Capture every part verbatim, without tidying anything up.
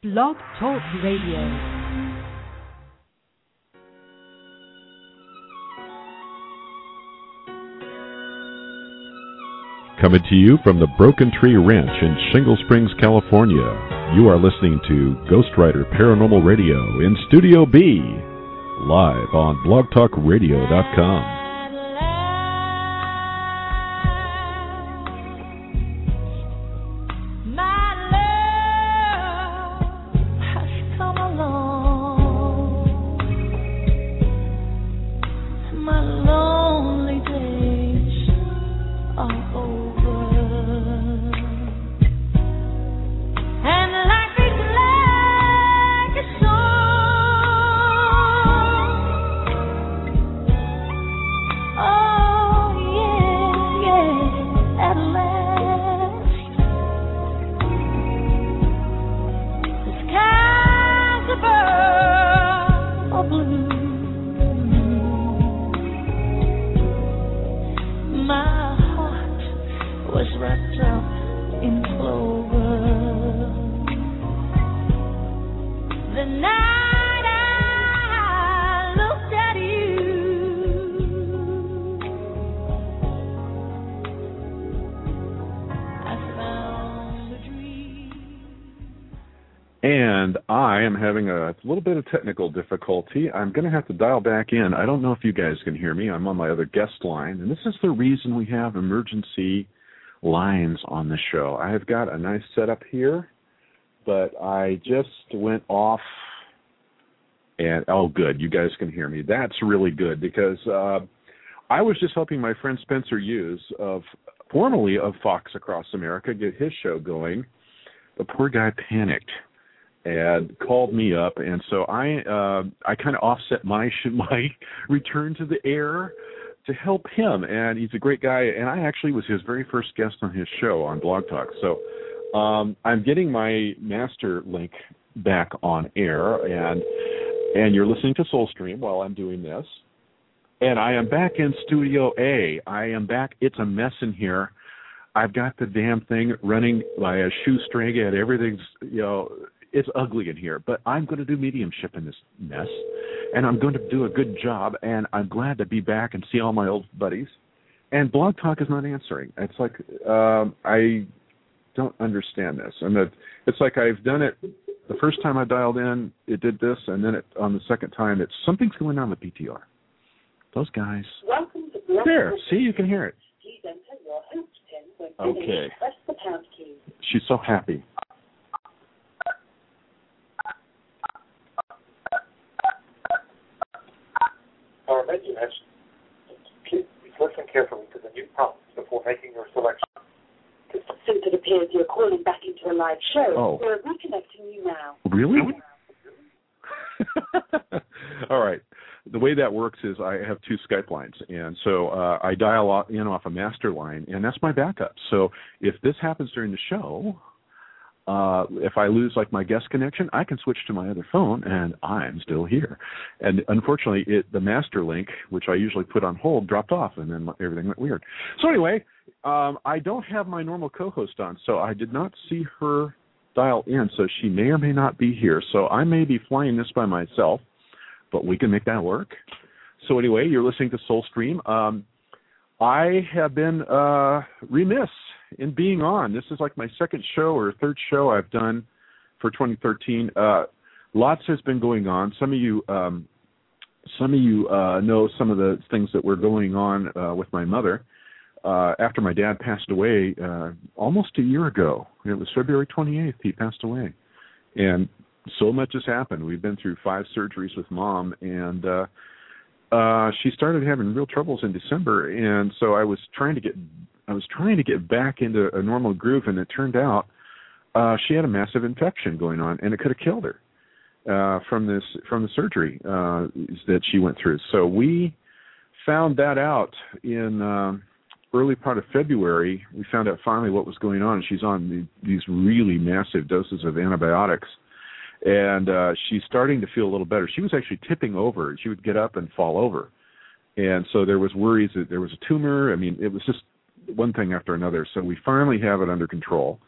Blog Talk Radio. Coming to you from the Broken Tree Ranch in Shingle Springs, California, you are listening to Ghost Rider Paranormal Radio in Studio B, live on blog talk radio dot com. And I am having a little bit of technical difficulty. I'm going to have to dial back in. I don't know if you guys can hear me. I'm on my other guest line, and this is the reason we have emergency lines on the show. I have got a nice setup here, but I just went off, and oh, good, you guys can hear me. That's really good, because uh, I was just helping my friend Spencer Hughes, of formerly of Fox Across America, get his show going. The poor guy panicked and called me up, and so I uh, I kind of offset my my return to the air to help him, and he's a great guy, and I actually was his very first guest on his show on Blog Talk. So um, I'm getting my master link back on air, and and you're listening to SoulStream while I'm doing this, and I am back in Studio A. I am back. It's a mess in here. I've got the damn thing running by a shoestring, and everything's, you know, it's ugly in here, but I'm going to do mediumship in this mess, and I'm going to do a good job, and I'm glad to be back and see all my old buddies. And Blog Talk is not answering. It's like um, I don't understand this. And it, it's like I've done it the first time I dialed in, it did this, and then it, on the second time, it's something's going on with B T R. Those guys. Welcome to Blog there, see, you can hear it. Please enter your host pin when okay. Press the pound key. She's so happy. Our menu has please listen carefully to the new prompts before making your selection. Since it appears you're calling back into a live show, oh. we're reconnecting you now. Really? All right. The way that works is I have two Skype lines, and so uh, I dial in off a master line, and that's my backup. So if this happens during the show, Uh, if I lose, like, my guest connection, I can switch to my other phone, and I'm still here. And unfortunately, it, the master link, which I usually put on hold, dropped off, and then everything went weird. So anyway, um, I don't have my normal co-host on, so I did not see her dial in, so she may or may not be here. So I may be flying this by myself, but we can make that work. So anyway, you're listening to SoulStream. Um, I have been uh, remiss in being on. This is like my second show or third show I've done for twenty thirteen. Uh, lots has been going on. Some of you, um, some of you uh, know some of the things that were going on uh, with my mother uh, after my dad passed away uh, almost a year ago. It was February twenty-eighth. He passed away, and so much has happened. We've been through five surgeries with Mom, and uh, uh, she started having real troubles in December, and so I was trying to get. I was trying to get back into a normal groove, and it turned out uh, she had a massive infection going on, and it could have killed her uh, from this from the surgery uh, that she went through. So we found that out in um, early part of February. We found out finally what was going on. She's on the, these really massive doses of antibiotics, and uh, she's starting to feel a little better. She was actually tipping over. She would get up and fall over, and so there was worries that there was a tumor. I mean, it was just one thing after another. So we finally have it under control.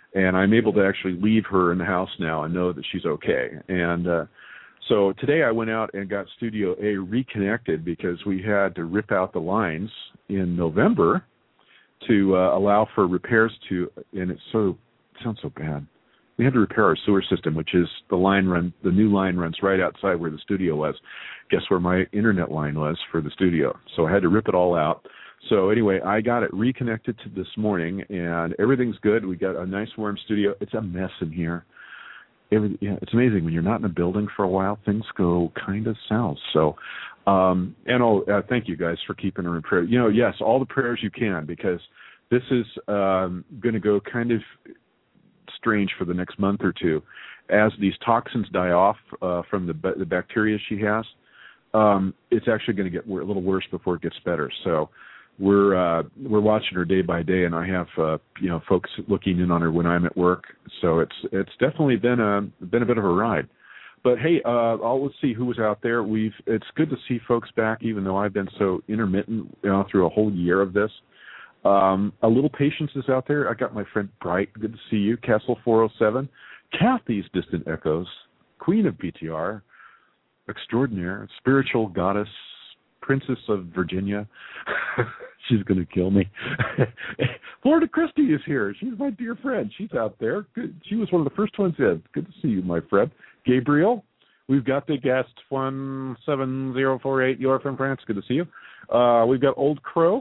and I'm able to actually leave her in the house now and know that she's okay. And uh, so today I went out and got Studio A reconnected because we had to rip out the lines in November to uh, allow for repairs to, and it's so, it sounds so bad. We had to repair our sewer system, which is the line run, the new line runs right outside where the studio was. Guess where my internet line was for the studio? So I had to rip it all out. So anyway, I got it reconnected to this morning, and everything's good. We got a nice warm studio. It's a mess in here. Every, yeah, it's amazing when you're not in a building for a while, things go kind of south. So, um, and I'll uh, thank you guys for keeping her in prayer. You know, yes, all the prayers you can, because this is um, going to go kind of strange for the next month or two as these toxins die off uh, from the, the bacteria she has. Um, it's actually going to get a little worse before it gets better. So we're uh, we're watching her day by day, and I have uh, you know folks looking in on her when I'm at work. So it's it's definitely been a been a bit of a ride. But hey, uh, I'll, let's see who was out there. We've it's good to see folks back, even though I've been so intermittent, you know, through a whole year of this. Um, a little patience is out there. I got my friend Bright. Good to see you. Castle four oh seven. Kathy's Distant Echoes. Queen of B T R. Extraordinaire. Spiritual Goddess. Princess of Virginia. She's going to kill me. Florida Christie is here. She's my dear friend. She's out there. Good. She was one of the first ones in. Good to see you, my friend. Gabriel. We've got the guest one seven zero four eight. You're from France. Good to see you. Uh, we've got Old Crow.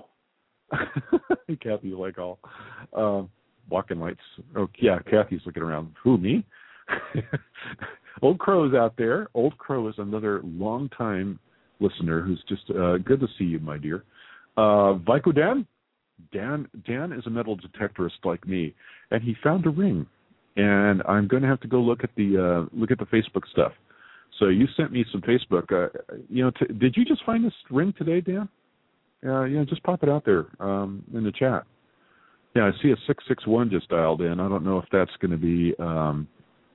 Kathy's like all uh, walking lights. Oh yeah, Kathy's looking around. Who, me? Old Crow is out there. Old Crow is another long-time listener who's just uh, good to see you, my dear. Uh, Vico Dan. Dan Dan is a metal detectorist like me, and he found a ring. And I'm going to have to go look at the uh, look at the Facebook stuff. So you sent me some Facebook. Uh, you know, t- did you just find this ring today, Dan? Uh, yeah, just pop it out there um, in the chat. Yeah, I see a six six one just dialed in. I don't know if that's going to be um,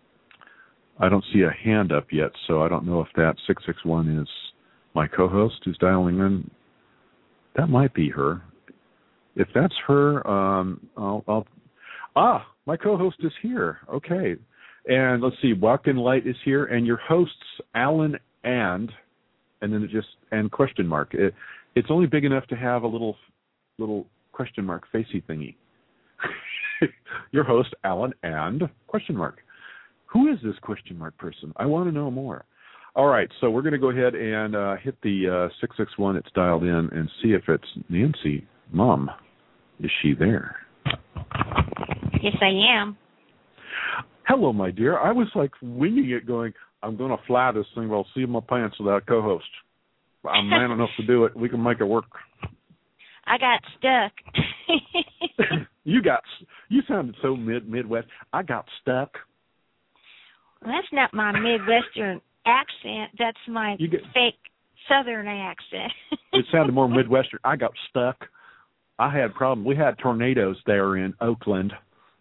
– I don't see a hand up yet, so I don't know if that six six one is my co-host who's dialing in. That might be her. If that's her, um, I'll, I'll – ah, my co-host is here. Okay. And let's see, Walk-In Light is here, and your hosts, Alan and – and then it just – and question mark. It, It's only big enough to have a little little question mark facey thingy. Your host, Alan, and question mark. Who is this question mark person? I want to know more. All right, so we're going to go ahead and uh, hit the uh, six six one. It's dialed in and see if it's Nancy. Mom, is she there? Yes, I am. Hello, my dear. I was like winging it going, I'm going to fly this thing while seeing my pants without a co-host. I'm man enough to do it. We can make it work. I got stuck. you got. You sounded so mid Midwest. I got stuck. Well, that's not my Midwestern accent. That's my get, fake Southern accent. It sounded more Midwestern. I got stuck. I had problems. We had tornadoes there in Oakland,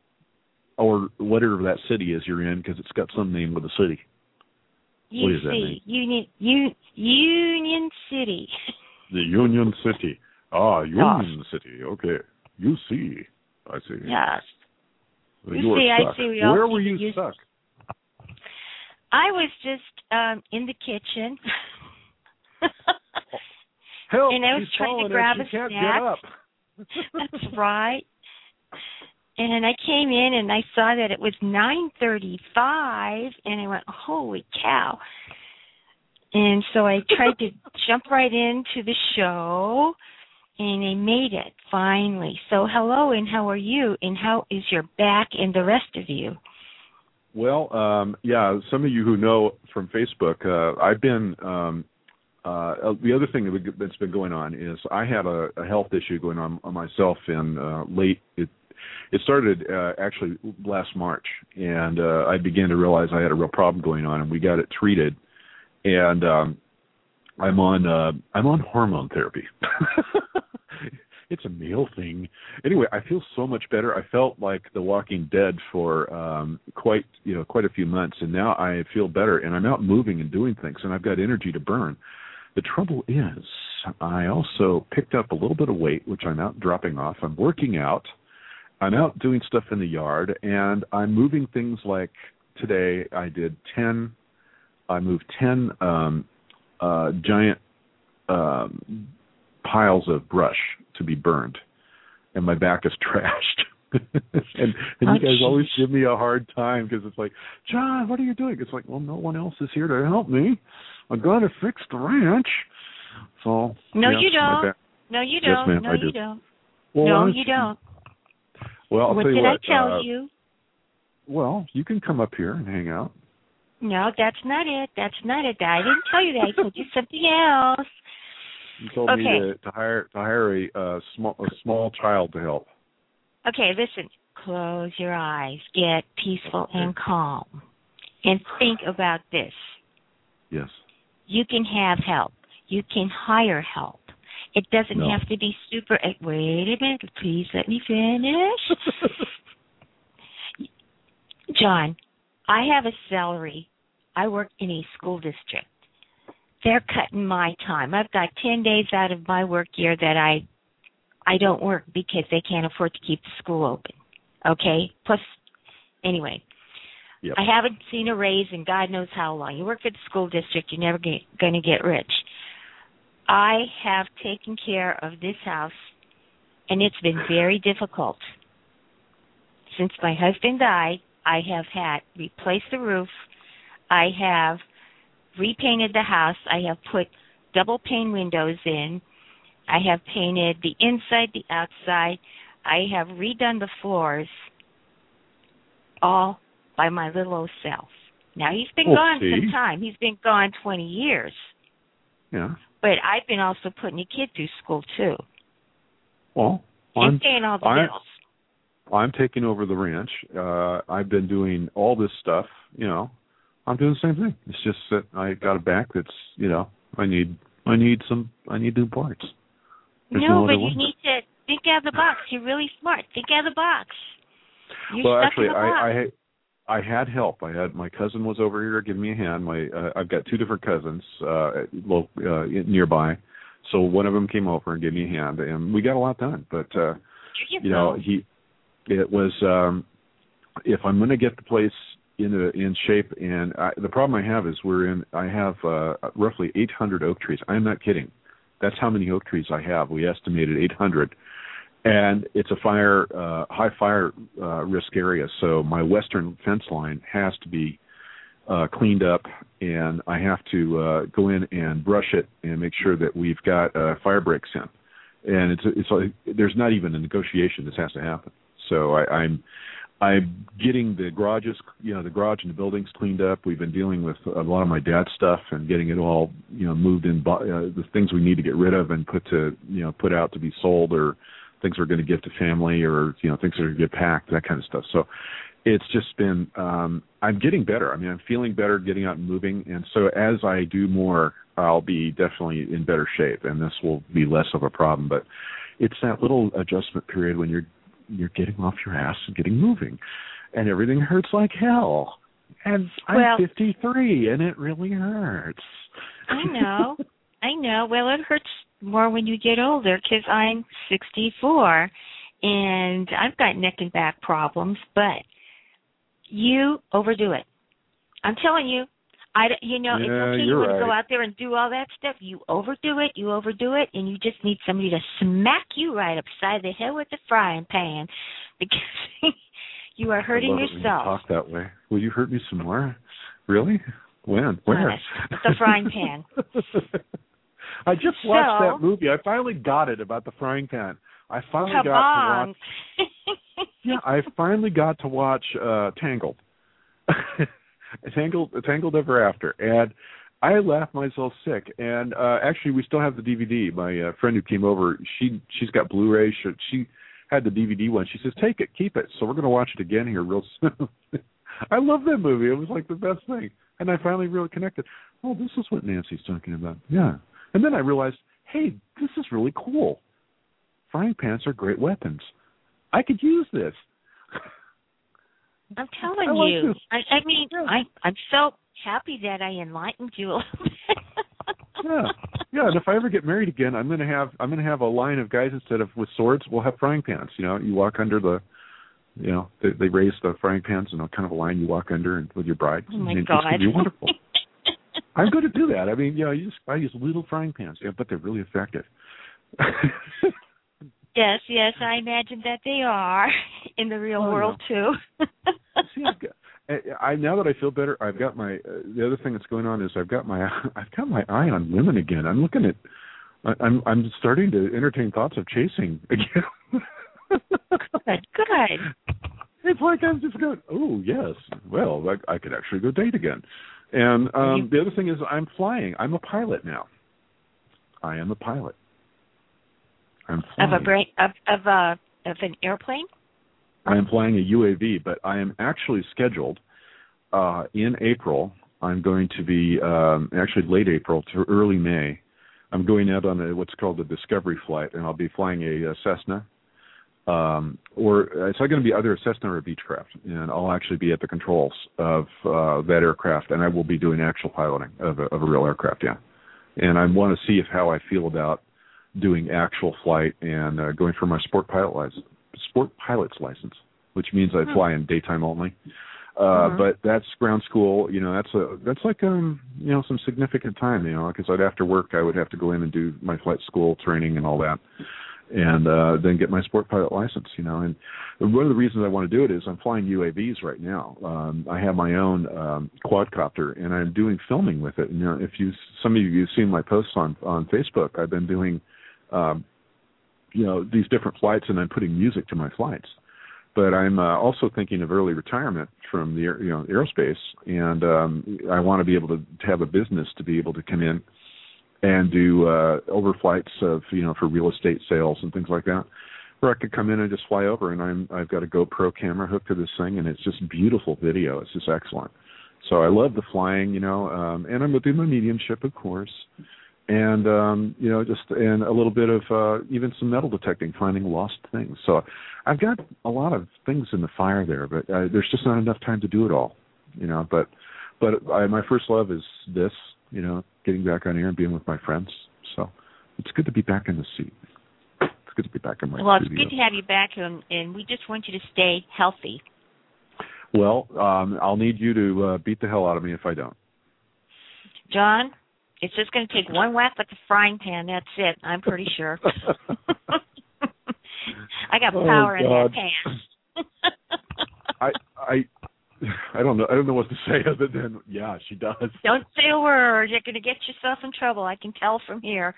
or whatever that city is you're in, because it's got some name with a city. U C, Union, U, Union City. The Union City. Ah, Union yes. City. Okay. U C. I see. Yes. So you see, I see. We Where were you use... stuck? I was just um, in the kitchen. Help, and I was trying to grab a snack. Get up. That's right. And I came in and I saw that it was nine thirty-five, and I went, holy cow. And so I tried to jump right into the show, and I made it, finally. So hello, and how are you? And how is your back and the rest of you? Well, um, yeah, some of you who know from Facebook, uh, I've been um, uh, – the other thing that's been going on is I had a, a health issue going on, on myself in uh, late it, – It started uh, actually last March, and uh, I began to realize I had a real problem going on, and we got it treated. And um, I'm on uh, I'm on hormone therapy. It's a male thing. Anyway, I feel so much better. I felt like The Walking Dead for um, quite you know quite a few months, and now I feel better, and I'm out moving and doing things, and I've got energy to burn. The trouble is, I also picked up a little bit of weight, which I'm out dropping off. I'm working out. I'm out doing stuff in the yard, and I'm moving things like today I did ten, I moved ten um, uh, giant um, piles of brush to be burned, and my back is trashed. and and oh, you guys geez. always give me a hard time because it's like, John, what are you doing? It's like, well, no one else is here to help me. I got to fix the ranch. So no, yeah, you don't. back... No, you Yes, don't. ma'am, no, I do. you don't. Well, no, was... you don't. Well, I'll what tell you did what. I tell uh, you? Well, you can come up here and hang out. No, that's not it. That's not it. I didn't tell you that. I told you something else. You told okay. me to, to hire to hire a uh, small a small child to help. Okay, listen. Close your eyes. Get peaceful and calm. And think about this. Yes. You can have help. You can hire help. It doesn't no. have to be super... Wait a minute. Please let me finish. John, I have a salary. I work in a school district. They're cutting my time. I've got ten days out of my work year that I I don't work because they can't afford to keep the school open. Okay? Plus, anyway, yep. I haven't seen a raise in God knows how long. You work for the school district, you're never going to get rich. I have taken care of this house, and it's been very difficult. Since my husband died, I have had replaced the roof. I have repainted the house. I have put double pane windows in. I have painted the inside, the outside. I have redone the floors all by my little old self. Now, he's been well, gone see. some time. He's been gone twenty years. Yeah. But I've been also putting a kid through school, too. Well, and I'm, paying all the I'm, bills. I'm taking over the ranch. Uh, I've been doing all this stuff, you know. I'm doing the same thing. It's just that I got a back that's, you know, I need I need some, I need new parts. There's no, no but other you way. need to think out of the box. You're really smart. Think out of the box. You're well, stuck actually, in the box. I, I I had help. I had my cousin was over here giving me a hand. My uh, I've got two different cousins uh, lo- uh, nearby, so one of them came over and gave me a hand, and we got a lot done. But uh, you, you know, he it was um, if I'm going to get the place in a, in shape, and I, the problem I have is we're in. I have uh, roughly eight hundred oak trees. I'm not kidding. That's how many oak trees I have. We estimated eight hundred. And it's a fire, uh, high fire uh, risk area, so my western fence line has to be uh, cleaned up, and I have to uh, go in and brush it and make sure that we've got uh, fire breaks in. And it's it's like, there's not even a negotiation. This has to happen. So I, I'm I'm getting the garages, you know, the garage and the buildings cleaned up. We've been dealing with a lot of my dad's stuff and getting it all, you know, moved in. Uh, the things we need to get rid of and put to, you know, put out to be sold, or things we're going to give to family, or, you know, things that are going to get packed, that kind of stuff. So it's just been, um, I'm getting better. I mean, I'm feeling better getting out and moving. And so as I do more, I'll be definitely in better shape, and this will be less of a problem. But it's that little adjustment period when you're, you're getting off your ass and getting moving, and everything hurts like hell. And I'm well, fifty-three, and it really hurts. I know. I know. Well, it hurts more when you get older, because I'm sixty-four, and I've got neck and back problems, but you overdo it. I'm telling you. I, you know, yeah, it's okay. You you're want right. to go out there and do all that stuff. You overdo it. You overdo it, and you just need somebody to smack you right upside the head with the frying pan, because you are hurting I love it yourself. when you talk that way. Will you hurt me some more? Really? When? Where? Honest. The frying pan. I just watched so, that movie. I finally got it about the frying pan. I finally Come got on. to watch. Yeah, I finally got to watch uh, Tangled. Tangled, Tangled Ever After, and I laughed myself sick. And uh, actually, we still have the D V D. My uh, friend who came over, she she's got Blu-ray. She, she had the D V D one. She says, "Take it, keep it." So we're going to watch it again here real soon. I love that movie. It was like the best thing. And I finally really connected. Oh, this is what Nancy's talking about. Yeah. And then I realized, hey, this is really cool. Frying pans are great weapons. I could use this. I'm telling I like you. this. I, I mean, Yeah. I, I'm so happy that I enlightened you a little bit. Yeah, yeah. And if I ever get married again, I'm gonna have I'm gonna have a line of guys, instead of with swords, we'll have frying pans. You know, you walk under the You know, they, they raise the frying pans in a kind of a line you walk under and with your bride. Oh my I mean, God. It's going to be wonderful. I'm going to do that. I mean, you know, you just, I use little frying pans, yeah, but they're really effective. Yes, yes, I imagine that they are in the real oh, world no. too. See, I've got, I, I now that I feel better, I've got my. Uh, the other thing that's going on is I've got my I've got my eye on women again. I'm looking at. I, I'm I'm starting to entertain thoughts of chasing again. Good, good. It's like I'm just going. Oh yes, well I, I could actually go date again. And um, you... the other thing is I'm flying. I'm a pilot now. I am a pilot. I'm flying. Of a brain of of a of an airplane? I am flying a U A V, but I am actually scheduled uh, in April. I'm going to be um, actually late April to early May. I'm going out on a, what's called a discovery flight, and I'll be flying a, a Cessna. Um, or it's not going to be either a Cessna or a Beechcraft, and I'll actually be at the controls of uh, that aircraft, and I will be doing actual piloting of a, of a real aircraft, yeah. And I want to see if how I feel about doing actual flight and uh, going for my sport pilot license, sport pilot's license, which means I fly in daytime only. Uh, mm-hmm. But that's ground school, you know, that's a, that's like, um, you know, some significant time, you know, because I'd after work, I would have to go in and do my flight school training and all that. And uh, then get my sport pilot license, you know. And one of the reasons I want to do it is I'm flying U A Vs right now. Um, I have my own um, quadcopter, and I'm doing filming with it. And, you know, if you, some of you have seen my posts on, on Facebook, I've been doing, um, you know, these different flights, and I'm putting music to my flights. But I'm uh, also thinking of early retirement from the you know aerospace, and um, I want to be able to, to have a business to be able to come in and do uh, overflights of, you know, for real estate sales and things like that, where I could come in and just fly over, and I'm, I've got a GoPro camera hooked to this thing, and it's just beautiful video. It's just excellent. So I love the flying, you know, um, and I'm within my mediumship, of course, and, um, you know, just and a little bit of uh, even some metal detecting, finding lost things. So I've got a lot of things in the fire there, but uh, there's just not enough time to do it all, you know. But but I, my first love is this, you know, getting back on air and being with my friends. So it's good to be back in the seat. It's good to be back in my Well, studio. it's good to have you back, and, and we just want you to stay healthy. Well, um, I'll need you to uh, beat the hell out of me if I don't. John, it's just going to take one whack with the frying pan. That's it. I'm pretty sure. I got power oh, in that pan. I I I don't know. I don't know what to say other than yeah, she does. Don't say a word. You're going to get yourself in trouble. I can tell from here.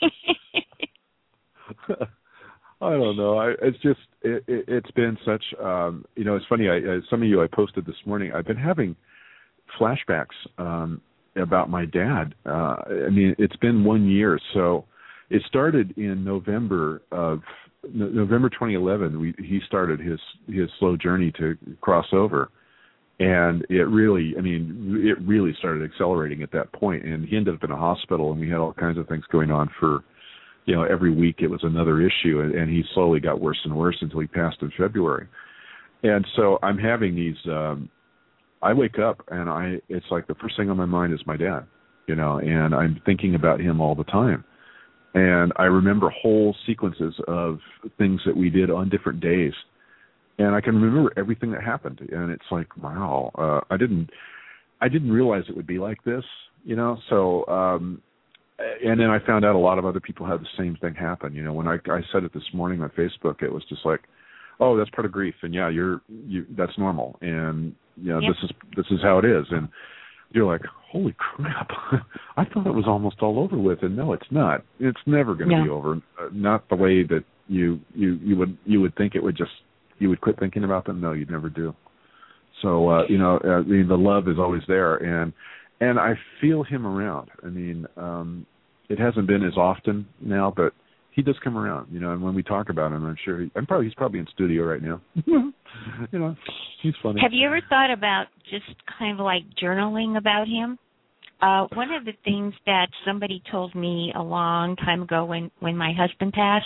I don't know. I, it's just it, it, it's been such. Um, you know, it's funny. I, uh, some of you I posted this morning. I've been having flashbacks um, about my dad. Uh, I mean, it's been one year. So it started in November of November twenty eleven. We, he started his his slow journey to cross over. And it really, I mean, it really started accelerating at that point. And he ended up in a hospital, and we had all kinds of things going on for, you know, every week it was another issue. And, and he slowly got worse and worse until he passed in February. And so I'm having these, um, I wake up and I, it's like the first thing on my mind is my dad, you know, and I'm thinking about him all the time. And I remember whole sequences of things that we did on different days. And I can remember everything that happened, and it's like, wow, uh, I didn't, I didn't realize it would be like this, you know. So, um, and then I found out a lot of other people had the same thing happen. You know, when I, I said it this morning on Facebook, it was just like, oh, that's part of grief, and yeah, you're, you, that's normal, and you know, yep. this is this is how it is, and you're like, holy crap, I thought it was almost all over with, and no, it's not. It's never going to yeah. be over. Uh, not the way that you you you would you would think it would just. You would quit thinking about them? No, you'd never do. So, uh, you know, uh, the, the love is always there. And and I feel him around. I mean, um, it hasn't been as often now, but he does come around, you know, and when we talk about him, I'm sure he, I'm probably, he's probably in studio right now. You know, he's funny. Have you ever thought about just kind of like journaling about him? Uh, one of the things that somebody told me a long time ago when, when my husband passed,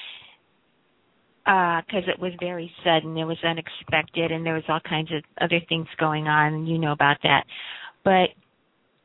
because uh, it was very sudden, it was unexpected, and there was all kinds of other things going on, and you know about that. But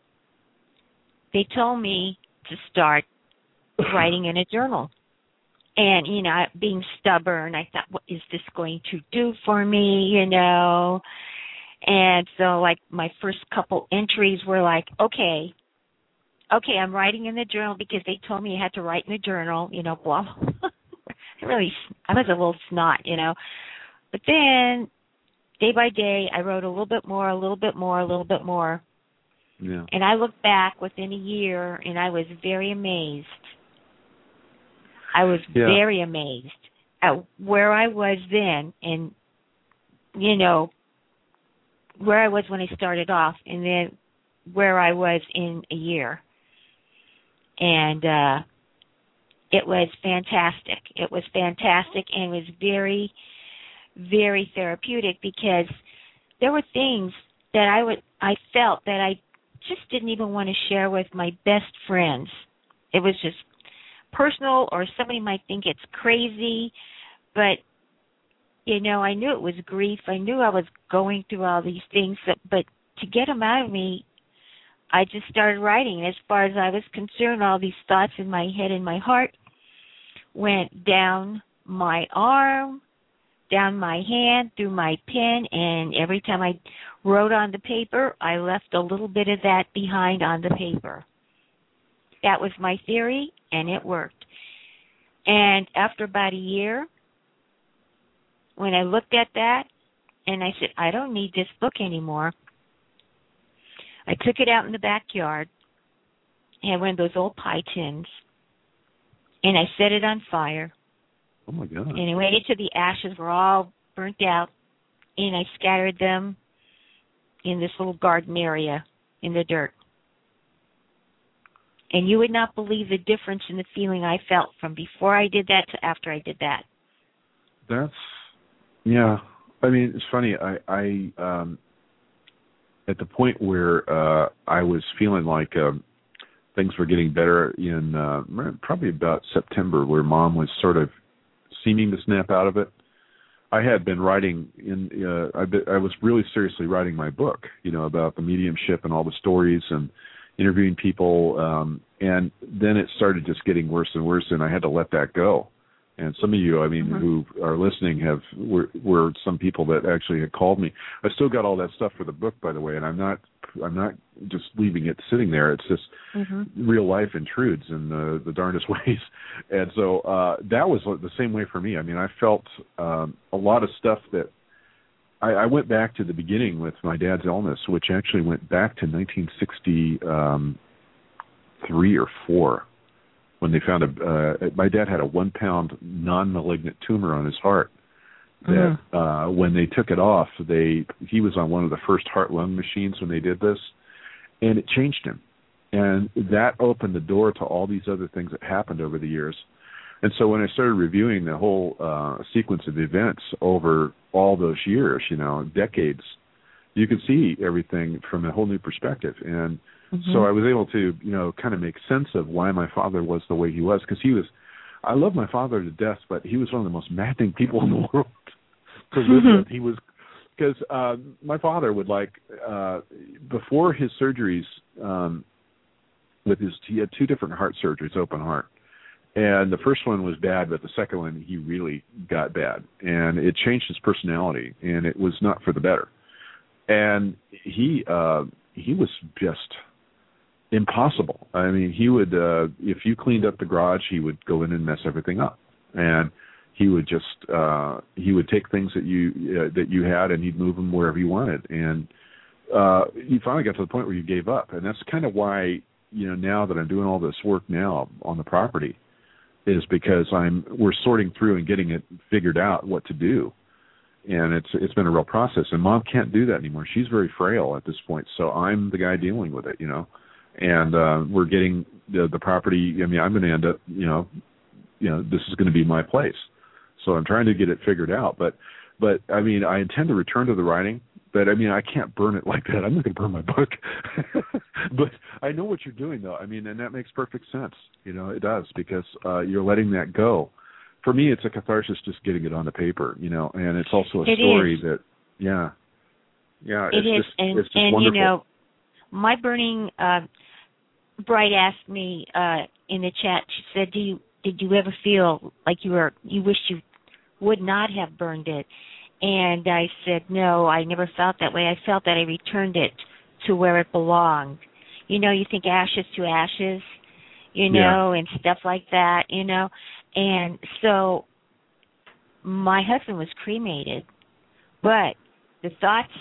they told me to start writing in a journal. And, you know, being stubborn, I thought, what is this going to do for me, you know? And so, like, my first couple entries were like, okay, okay, I'm writing in the journal because they told me I had to write in the journal, you know, blah, blah. I really, I was a little snot, you know. But then, day by day, I wrote a little bit more, a little bit more, a little bit more. Yeah. And I looked back within a year, and I was very amazed. I was yeah. very amazed at where I was then and, you know, where I was when I started off and then where I was in a year. And uh, it was fantastic. It was fantastic and it was very, very therapeutic because there were things that I would I felt that I just didn't even want to share with my best friends. It was just personal, or somebody might think it's crazy, but, you know, I knew it was grief. I knew I was going through all these things, but to get them out of me, I just started writing. As far as I was concerned, all these thoughts in my head and my heart went down my arm, down my hand, through my pen, and every time I wrote on the paper, I left a little bit of that behind on the paper. That was my theory, and it worked. And after about a year, when I looked at that, and I said, I don't need this book anymore, I took it out in the backyard, had one of those old pie tins, and I set it on fire. Oh, my God. And I waited till the ashes were all burnt out, and I scattered them in this little garden area in the dirt. And you would not believe the difference in the feeling I felt from before I did that to after I did that. That's, yeah. I mean, it's funny. I, I um, at the point where uh, I was feeling like um, things were getting better in uh, probably about September, where Mom was sort of seeming to snap out of it. I had been writing in. Uh, I, I was really seriously writing my book, you know, about the mediumship and all the stories and interviewing people, um, and then it started just getting worse and worse, and I had to let that go. And some of you, I mean, mm-hmm. who are listening have were, were some people that actually had called me. I still got all that stuff for the book, by the way, and I'm not I'm not just leaving it sitting there. It's just mm-hmm. real life intrudes in the, the darndest ways. And so uh, that was the same way for me. I mean, I felt um, a lot of stuff that I, I went back to the beginning with my dad's illness, which actually went back to nineteen sixty-three or four, when they found a. Uh, my dad had a one-pound non-malignant tumor on his heart. That mm-hmm. uh, when they took it off, they he was on one of the first heart-lung machines when they did this, and it changed him, and that opened the door to all these other things that happened over the years. And so when I started reviewing the whole uh, sequence of events over all those years, you know, decades, you could see everything from a whole new perspective. And mm-hmm. so I was able to, you know, kind of make sense of why my father was the way he was. Because he was, I love my father to death, but he was one of the most maddening people in the world to live mm-hmm. with. He was, because uh, my father would like, uh, before his surgeries, um, with his, he had two different heart surgeries, open heart. And the first one was bad, but the second one, he really got bad. And it changed his personality, and it was not for the better. And he uh, he was just impossible. I mean, he would, uh, if you cleaned up the garage, he would go in and mess everything up. And he would just, uh, he would take things that you uh, that you had, and he'd move them wherever he wanted. And uh, he finally got to the point where you gave up. And that's kind of why, you know, now that I'm doing all this work now on the property, is because I'm we're sorting through and getting it figured out what to do, and it's it's been a real process. And Mom can't do that anymore; she's very frail at this point. So I'm the guy dealing with it, you know. And uh, we're getting the, the property. I mean, I'm going to end up, you know, you know, this is going to be my place. So I'm trying to get it figured out. But but I mean, I intend to return to the writing. But, I mean, I can't burn it like that. I'm not going to burn my book. But I know what you're doing, though. I mean, and that makes perfect sense. You know, it does, because uh, you're letting that go. For me, it's a catharsis just getting it on the paper, you know, and it's also a it story is. that, yeah. Yeah, it it's is. just, and, it's just and wonderful. You know, my burning, uh, Bright asked me uh, in the chat, she said, do you did you ever feel like you were you wished you would not have burned it? And I said, no, I never felt that way. I felt that I returned it to where it belonged. You know, you think ashes to ashes, you know, yeah. and stuff like that, you know. And so my husband was cremated, but the thoughts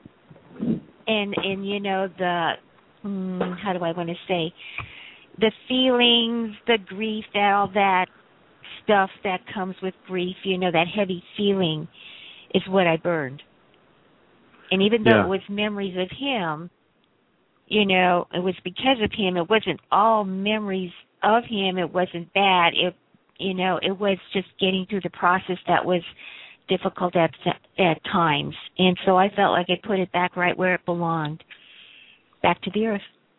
and, and you know, the, mm, how do I want to say, the feelings, the grief, that all that stuff that comes with grief, you know, that heavy feeling is what I burned. And even though yeah. it was memories of him, you know, it was because of him. It wasn't all memories of him. It wasn't bad. It, you know, it was just getting through the process that was difficult at at times. And so I felt like I put it back right where it belonged, back to the earth.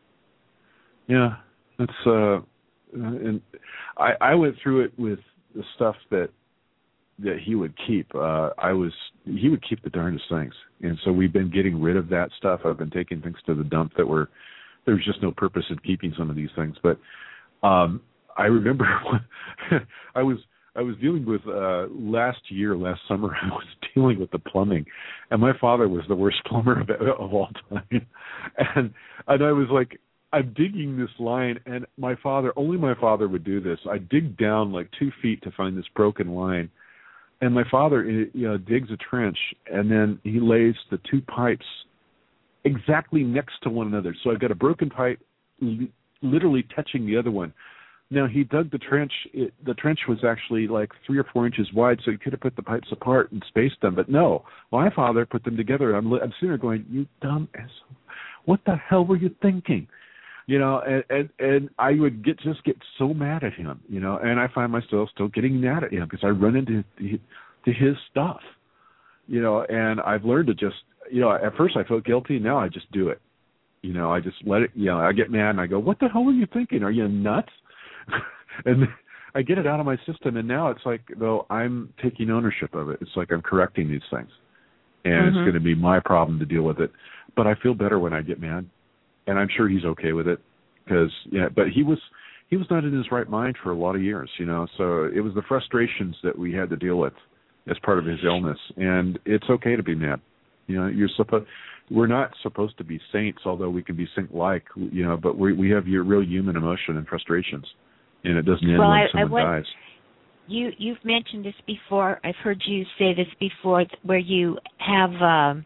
Yeah, that's. Uh, and I, I went through it with the stuff that that he would keep. Uh, I was he would keep the darndest things, and so we've been getting rid of that stuff. I've been taking things to the dump that were there was just no purpose in keeping some of these things. But um, I remember when I was I was dealing with uh, last year, last summer. I was dealing with the plumbing, and my father was the worst plumber of, of all time, and and I was like, I'm digging this line, and my father, only my father would do this. I dig down like two feet to find this broken line. And my father, you know, digs a trench, and then he lays the two pipes exactly next to one another. So I've got a broken pipe li- literally touching the other one. Now, he dug the trench. It, the trench was actually like three or four inches wide, so he could have put the pipes apart and spaced them. But no, my father put them together. I'm, I'm sitting there going, you dumb asshole. What the hell were you thinking? You know, and, and and I would get just get so mad at him, you know, and I find myself still getting mad at him because I run into his, to his stuff, you know, and I've learned to just, you know, at first I felt guilty, now I just do it, you know, I just let it, you know, I get mad and I go, what the hell were you thinking? Are you nuts? And I get it out of my system, and now it's like, though, I'm taking ownership of it. It's like I'm correcting these things, and mm-hmm. it's going to be my problem to deal with it. But I feel better when I get mad. And I'm sure he's okay with it, because yeah. But he was he was not in his right mind for a lot of years, you know. So it was the frustrations that we had to deal with as part of his illness, and it's okay to be mad. You know, you're supposed we're not supposed to be saints, although we can be saint-like, you know. But we we have your real human emotion and frustrations, and it doesn't end well, when I, someone I went, dies. You you've mentioned this before. I've heard you say this before, where you have. Um,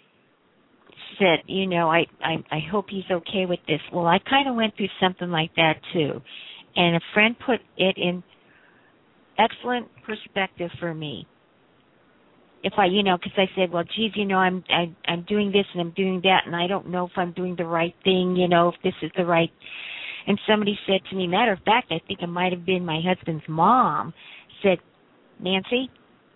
said, you know, I, I I hope he's okay with this. Well, I kind of went through something like that too, and a friend put it in excellent perspective for me. If I, you know, because I said, well, geez, you know, I'm I, I'm doing this and I'm doing that, and I don't know if I'm doing the right thing, you know, if this is the right. And somebody said to me, matter of fact, I think it might have been my husband's mom, said, Nancy,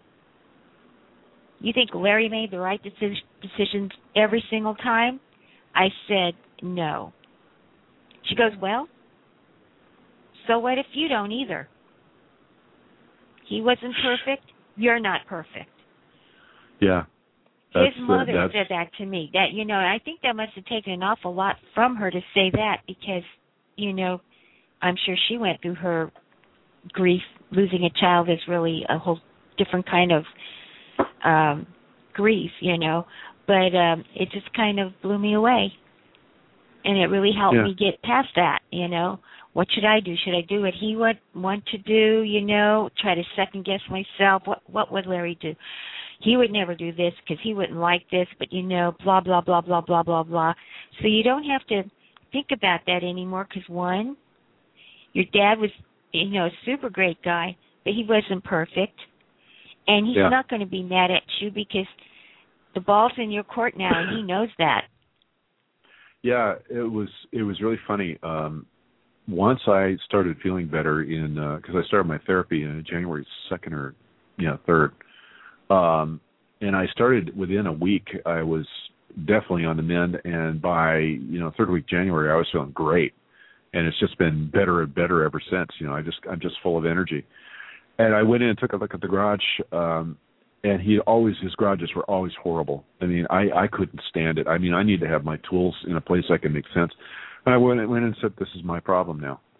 you think Larry made the right deci- decisions every single time? I said, no. She goes, well, so what if you don't either? He wasn't perfect. You're not perfect. Yeah. His mother uh, said that to me. That, you know, I think that must have taken an awful lot from her to say that, because, you know, I'm sure she went through her grief. Losing a child is really a whole different kind of Um, grief, you know, but um, it just kind of blew me away, and it really helped yeah. me get past that, you know. What should I do? Should I do what he would want to do, you know, try to second-guess myself? What what would Larry do? He would never do this because he wouldn't like this, but, you know, blah, blah, blah, blah, blah, blah, blah. So you don't have to think about that anymore because, one, your dad was, you know, a super great guy, but he wasn't perfect. And he's yeah. not going to be mad at you because the ball's in your court now, and he knows that. Yeah, it was it was really funny. Um, once I started feeling better in because uh, I started my therapy in January second or yeah third, um, and I started within a week. I was definitely on the mend, and by you know third week January, I was feeling great, and it's just been better and better ever since. You know, I just I'm just full of energy. And I went in and took a look at the garage, um, and he always his garages were always horrible. I mean, I, I couldn't stand it. I mean, I need to have my tools in a place I can make sense. And I went, went in and said, this is my problem now.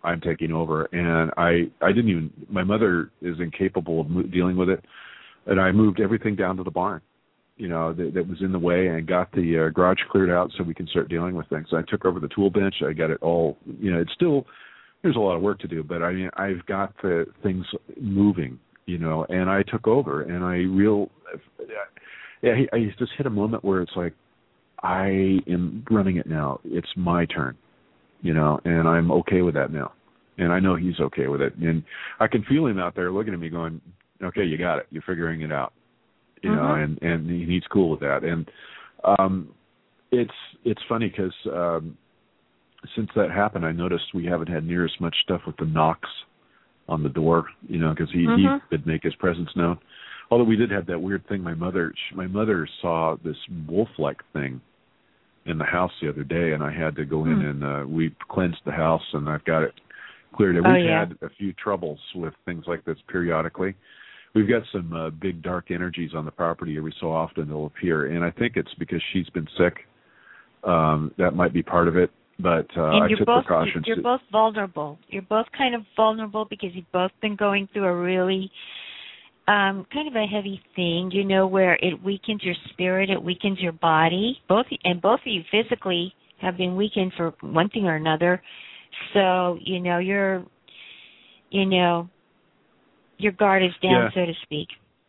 I'm taking over. And I, I didn't even, my mother is incapable of mo- dealing with it. And I moved everything down to the barn, you know, that, that was in the way, and got the uh, garage cleared out so we can start dealing with things. I took over the tool bench. I got it all, you know, it's still, there's a lot of work to do, but I mean, I've got the things moving, you know, and I took over, and I real, yeah, I just hit a moment where it's like, I am running it now. It's my turn, you know, and I'm okay with that now. And I know he's okay with it. And I can feel him out there looking at me going, okay, you got it. You're figuring it out, you mm-hmm. know, and, and he's cool with that. And um, it's it's funny because um, since that happened, I noticed we haven't had near as much stuff with the knocks on the door, you know, because he, mm-hmm. he would make his presence known. Although we did have that weird thing. My mother, my mother saw this wolf-like thing in the house the other day, and I had to go mm. in and uh, we cleansed the house, and I've got it cleared. We've oh, yeah. had a few troubles with things like this periodically. We've got some uh, big dark energies on the property every so often they'll appear, and I think it's because she's been sick. Um, that might be part of it, but uh, I took both, precautions. You're both vulnerable. You're both kind of vulnerable because you've both been going through a really um, kind of a heavy thing, you know, where it weakens your spirit, it weakens your body. Both and both of you physically have been weakened for one thing or another. So, you know, you're, you know, your guard is down, yeah. so to speak.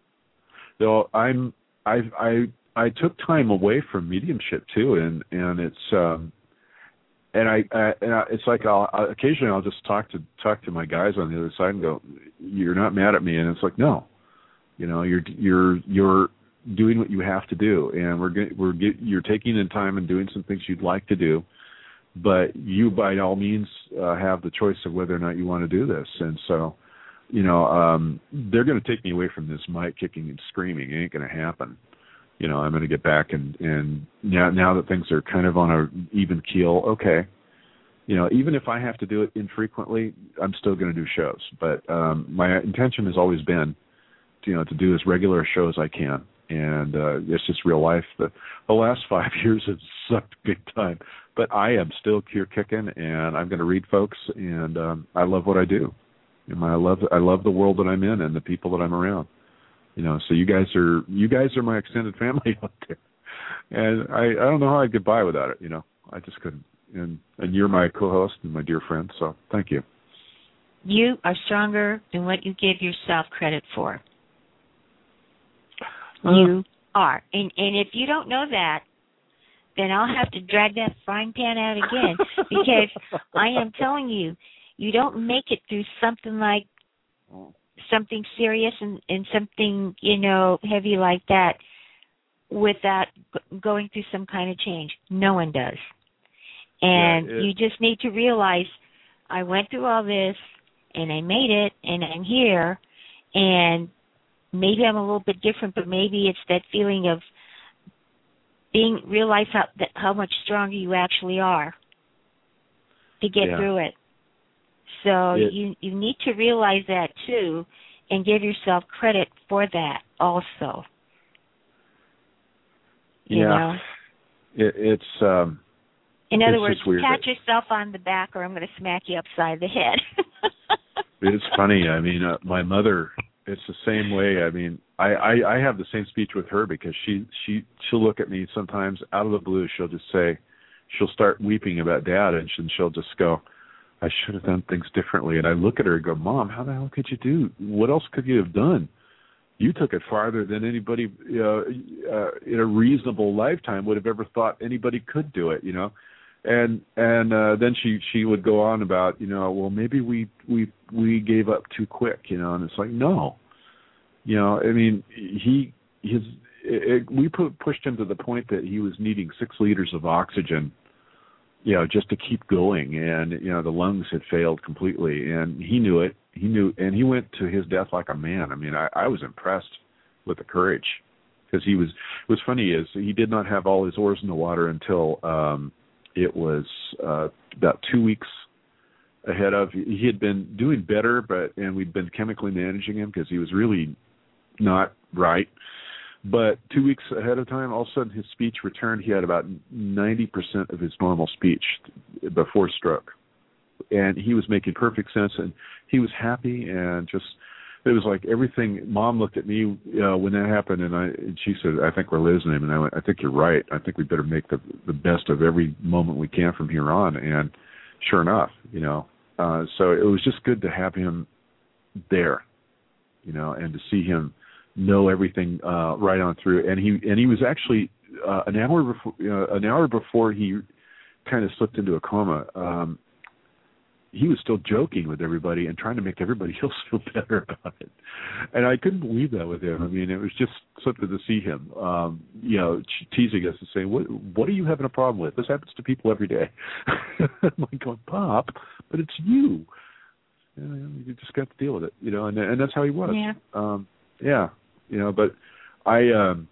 So I'm, I, I, I took time away from mediumship too, and and it's, um, and I, I, and I it's like I'll, I'll occasionally I'll just talk to talk to my guys on the other side and go, "You're not mad at me," and it's like, no, you know, you're you're you're doing what you have to do, and we're we're get, you're taking in time and doing some things you'd like to do. But you, by all means, uh, have the choice of whether or not you want to do this. And so, you know, um, they're going to take me away from this mic kicking and screaming. It ain't going to happen. You know, I'm going to get back and, and now, now that things are kind of on an even keel, okay. You know, even if I have to do it infrequently, I'm still going to do shows. But um, my intention has always been, to, you know, to do as regular a show as I can. And uh, it's just real life. The, the last five years have sucked big time. But I am still here kicking, and I'm going to read folks, and um, I love what I do. You know, I love I love the world that I'm in and the people that I'm around. You know, so you guys are you guys are my extended family out there, and I, I don't know how I'd get by without it. You know, I just couldn't. And and you're my co-host and my dear friend, so thank you. You are stronger than what you give yourself credit for. Uh, you are, and and if you don't know that, then I'll have to drag that frying pan out again, because I am telling you, you don't make it through something like something serious and, and something, you know, heavy like that without g- going through some kind of change. No one does. And yeah, it, you just need to realize, I went through all this, and I made it, and I'm here, and maybe I'm a little bit different, but maybe it's that feeling of being realize how that, how much stronger you actually are to get yeah. through it. So it, you you need to realize that too, and give yourself credit for that also. You yeah, know? it, it's. Um, In other it's words, pat yourself on the back, or I'm going to smack you upside the head. It's funny. I mean, uh, my mother. It's the same way. I mean, I, I, I have the same speech with her, because she, she, she'll look at me sometimes out of the blue. She'll just say, she'll start weeping about Dad, and she'll just go, I should have done things differently. And I look at her and go, Mom, how the hell could you do? What else could you have done? You took it farther than anybody uh, uh, in a reasonable lifetime would have ever thought anybody could do it, you know? And and uh, then she, she would go on about, you know, well, maybe we, we we gave up too quick, you know, and it's like, no. You know, I mean, he his it, we put, pushed him to the point that he was needing six liters of oxygen, you know, just to keep going. And, you know, the lungs had failed completely, and he knew it. He knew, and he went to his death like a man. I mean, I, I was impressed with the courage, because he was, it was funny is he did not have all his oars in the water until, um, it was uh, about two weeks ahead of. He had been doing better, but and we'd been chemically managing him because he was really not right. But two weeks ahead of time, all of a sudden his speech returned. He had about ninety percent of his normal speech before stroke. and he was making perfect sense, and he was happy, and just it was like everything. Mom looked at me uh, when that happened, and I and she said, "I think we're losing him," and I went, "I think you're right. I think we better make the the best of every moment we can from here on." And sure enough, you know, uh, so it was just good to have him there, you know, and to see him know everything uh, right on through. And he and he was actually uh, an hour before uh, an hour before he kind of slipped into a coma. Um, he was still joking with everybody and trying to make everybody else feel better about it. And I couldn't believe that with him. I mean, it was just something to see him, um, you know, teasing us and saying, what what are you having a problem with? This happens to people every day. I'm like, going, Pop, but it's you. You know, you just got to deal with it, you know, and and that's how he was. Yeah. Um, yeah, you know, but I um,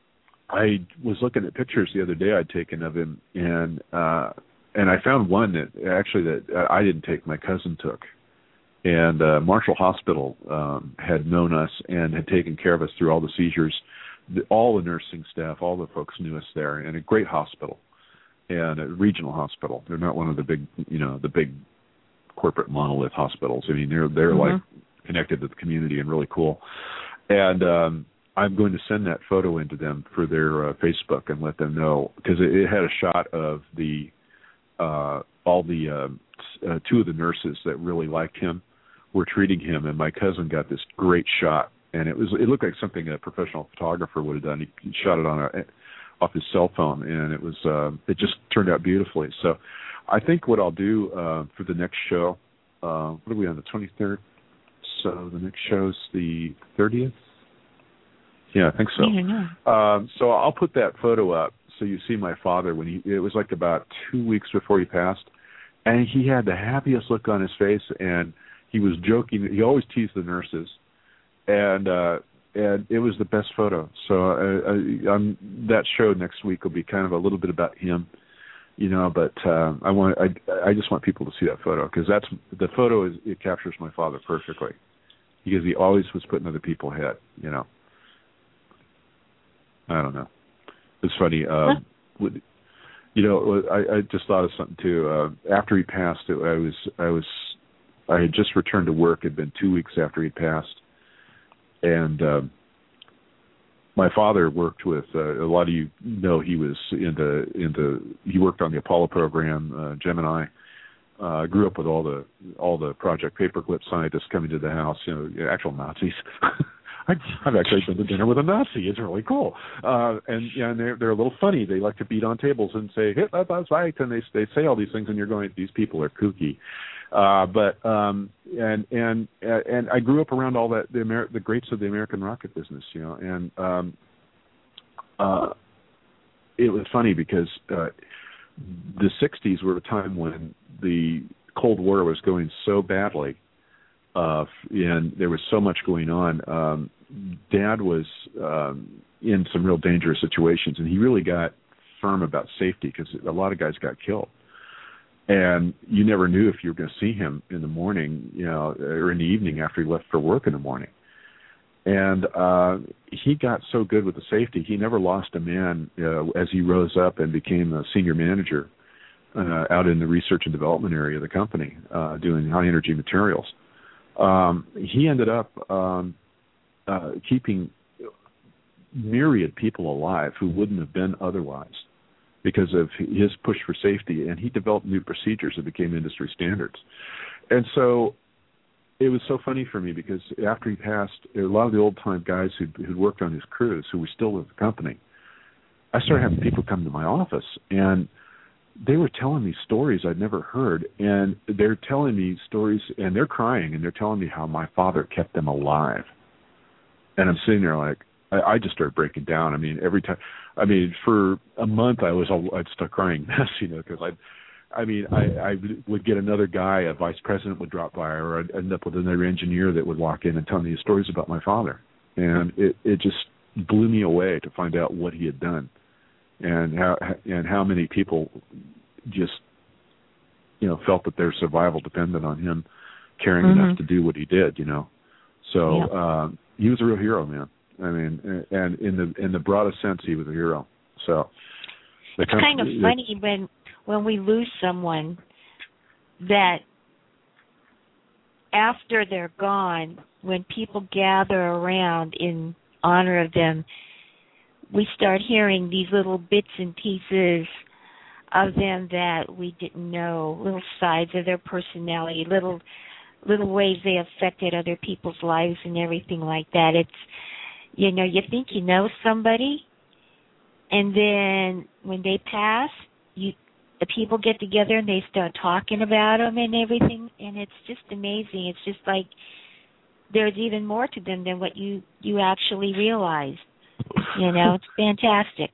I was looking at pictures the other day I'd taken of him, and uh, and I found one that actually that I didn't take, my cousin took. And uh, Marshall Hospital um, had known us and had taken care of us through all the seizures. The, all the nursing staff, all the folks knew us there, and a great hospital, and a regional hospital. They're not one of the big, you know, the big corporate monolith hospitals. I mean, they're they're mm-hmm. like connected to the community and really cool. And um, I'm going to send that photo into them for their uh, Facebook and let them know, because it, it had a shot of the uh, all the uh, uh, two of the nurses that really liked him were treating him, and my cousin got this great shot, and it was it looked like something a professional photographer would have done. He, he shot it on a off his cell phone, and it was uh, it just turned out beautifully. So I think what I'll do uh, for the next show, uh, what are we on, the twenty-third? So the next show's the thirtieth? Yeah, I think so. Yeah, um, so I'll put that photo up so you see my father when he, it was like about two weeks before he passed, and he had the happiest look on his face, and he was joking. He always teased the nurses, and uh, and it was the best photo. So uh, I, I'm, that show next week will be kind of a little bit about him, you know. But uh, I want I I just want people to see that photo, because that's the photo is it captures my father perfectly, because he always was putting other people ahead, you know. I don't know. It's funny. Um, huh? You know, I, I just thought of something too. Uh, after he passed, I was I was. I had just returned to work. It had been two weeks after he passed. And um, my father worked with, uh, a lot of you know he was in the, in the, he worked on the Apollo program, uh, Gemini. Uh, grew up with all the, all the Project Paperclip scientists coming to the house, you know, actual Nazis. I've actually been to dinner with a Nazi. It's really cool. Uh, and yeah, and they're, they're a little funny. They like to beat on tables and say, "Hit that, that's right." And they, they say all these things, and you're going, these people are kooky. Uh, but um, and and and I grew up around all that the Amer- the greats of the American rocket business, you know, and um, uh, it was funny because uh, the sixties were a time when the Cold War was going so badly, uh, and there was so much going on. Um, Dad was um, in some real dangerous situations, and he really got firm about safety, because a lot of guys got killed. And you never knew if you were going to see him in the morning, you know, or in the evening after he left for work in the morning. And uh, he got so good with the safety, he never lost a man uh, as he rose up and became a senior manager uh, out in the research and development area of the company, uh, doing high energy materials. Um, he ended up um, uh, keeping myriad people alive who wouldn't have been otherwise, because of his push for safety, and he developed new procedures that became industry standards. And so it was so funny for me, because after he passed, a lot of the old-time guys who'd, who'd worked on his crews, who were still with the company, I started having people come to my office, and they were telling me stories I'd never heard, and they're telling me stories, and they're crying, and they're telling me how my father kept them alive. And I'm sitting there like, I, I just started breaking down. I mean, every time, I mean, for a month I was, I'd start crying, you know, because I, I mean, I, I would get another guy, a vice president would drop by, or I'd end up with another engineer that would walk in and tell me stories about my father, and it, it just blew me away to find out what he had done, and how and how many people just, you know, felt that their survival depended on him caring mm-hmm. enough to do what he did, you know. So yep. um, he was a real hero, man. I mean, and in the in the broadest sense, he was a hero. So it's kind of funny when when we lose someone that after they're gone, when people gather around in honor of them, we start hearing these little bits and pieces of them that we didn't know, little sides of their personality, little little ways they affected other people's lives and everything like that. It's, you know, you think you know somebody, and then when they pass, you the people get together and they start talking about them and everything, and it's just amazing. It's just like there's even more to them than what you, you actually realize. You know, it's fantastic.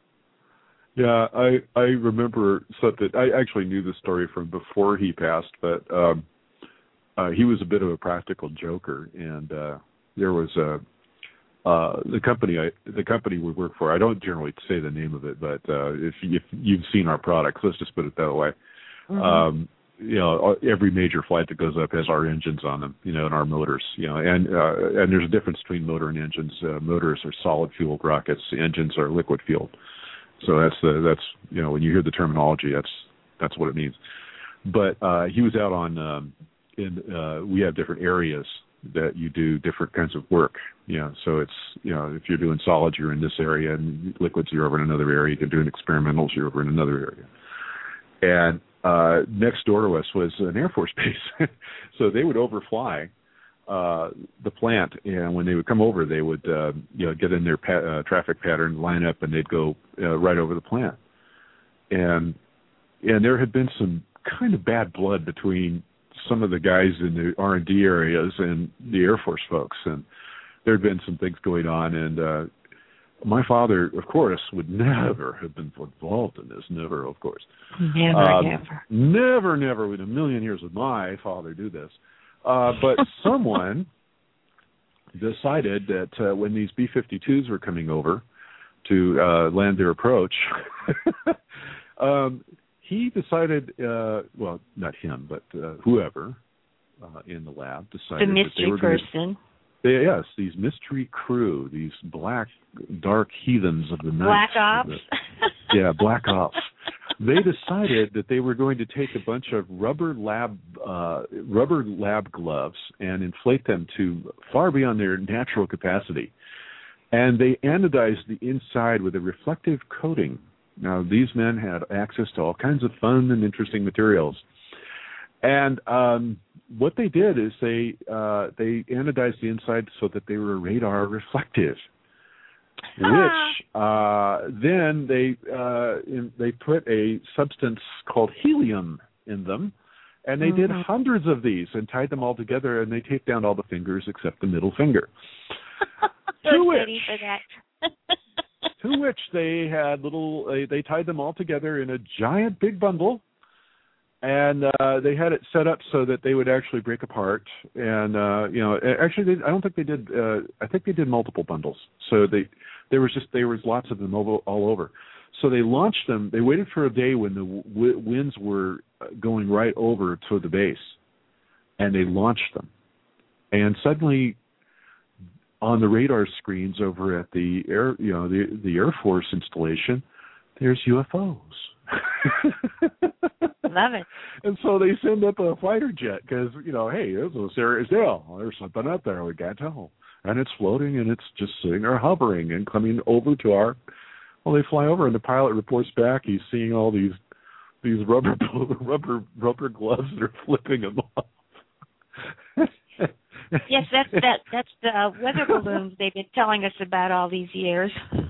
Yeah, I I remember something. I actually knew the story from before he passed, but um, uh, he was a bit of a practical joker, and uh, there was a uh, the company I the company we work for. I don't generally say the name of it, but uh, if if you've seen our products, let's just put it that way. Mm-hmm. Um, you know, every major flight that goes up has our engines on them, you know, and our motors, you know, and uh, and there's a difference between motor and engines. Uh, motors are solid fueled rockets, engines are liquid fueled. So that's the that's you know when you hear the terminology, that's that's what it means. But uh, he was out on um, in uh, we have different areas that you do different kinds of work. You know, so it's you know if you're doing solids, you're in this area, and liquids, you're over in another area. If you're doing experimentals, you're over in another area. And uh, next door to us was an Air Force base, so they would overfly uh, the plant, and when they would come over, they would uh, you know get in their pa- uh, traffic pattern, line up, and they'd go uh, right over the plant. And and there had been some kind of bad blood between some of the guys in the R and D areas and the Air Force folks, and there had been some things going on, and uh, my father, of course, would never have been involved in this, never, of course. Never, um, never. Never, never in a million years would my father do this. Uh, but someone decided that uh, when these B fifty-twos were coming over to uh, land their approach, um, he decided, uh, well, not him, but uh, whoever uh, in the lab decided the mystery that they were person. Gonna, they, yes, these mystery crew, these black, dark heathens of the night. Black ops? The, yeah, black ops. They decided that they were going to take a bunch of rubber lab uh, rubber lab gloves and inflate them to far beyond their natural capacity. And they anodized the inside with a reflective coating. Now, these men had access to all kinds of fun and interesting materials. And um, what they did is they uh, they anodized the inside so that they were radar reflective. Which uh, then they uh, in, they put a substance called helium in them, and they mm-hmm. did hundreds of these and tied them all together, and they taped down all the fingers except the middle finger. to which, for that. to which they had little uh, they tied them all together in a giant big bundle, and uh, they had it set up so that they would actually break apart. And uh, you know, actually, they, I don't think they did. Uh, I think they did multiple bundles. So they. There was just there was lots of them all, all over. So they launched them. They waited for a day when the w- winds were going right over to the base, and they launched them. And suddenly, on the radar screens over at the air, you know, the the Air Force installation, there's U F Os. Love it. And so they send up a fighter jet because you know, hey, this is a serious deal. There's something up there we got to know. And it's floating, and it's just sitting there hovering and coming over to our. Well, they fly over, and the pilot reports back. He's seeing all these these rubber rubber rubber gloves that are flipping him off. Yes, that's that. That's the weather balloons they've been telling us about all these years.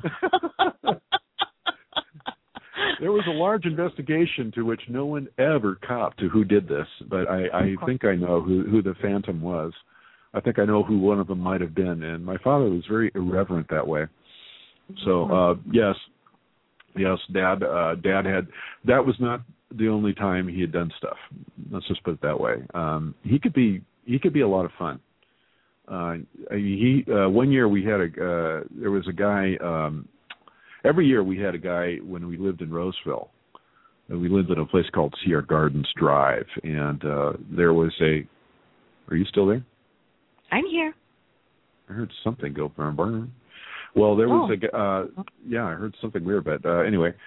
There was a large investigation to which no one ever copped to who did this, but I, I think I know who, who the Phantom was. I think I know who one of them might have been, and my father was very irreverent that way. So uh, yes, yes, Dad, uh, Dad had. That was not the only time he had done stuff. Let's just put it that way. Um, he could be, he could be a lot of fun. Uh, he uh, one year we had a uh, there was a guy. Um, every year we had a guy when we lived in Roseville. And we lived in a place called Sierra Gardens Drive, and uh, there was a. Are you still there? I'm here. I heard something go burn burn. Well, there was oh. a uh, yeah, I heard something weird, but uh, anyway,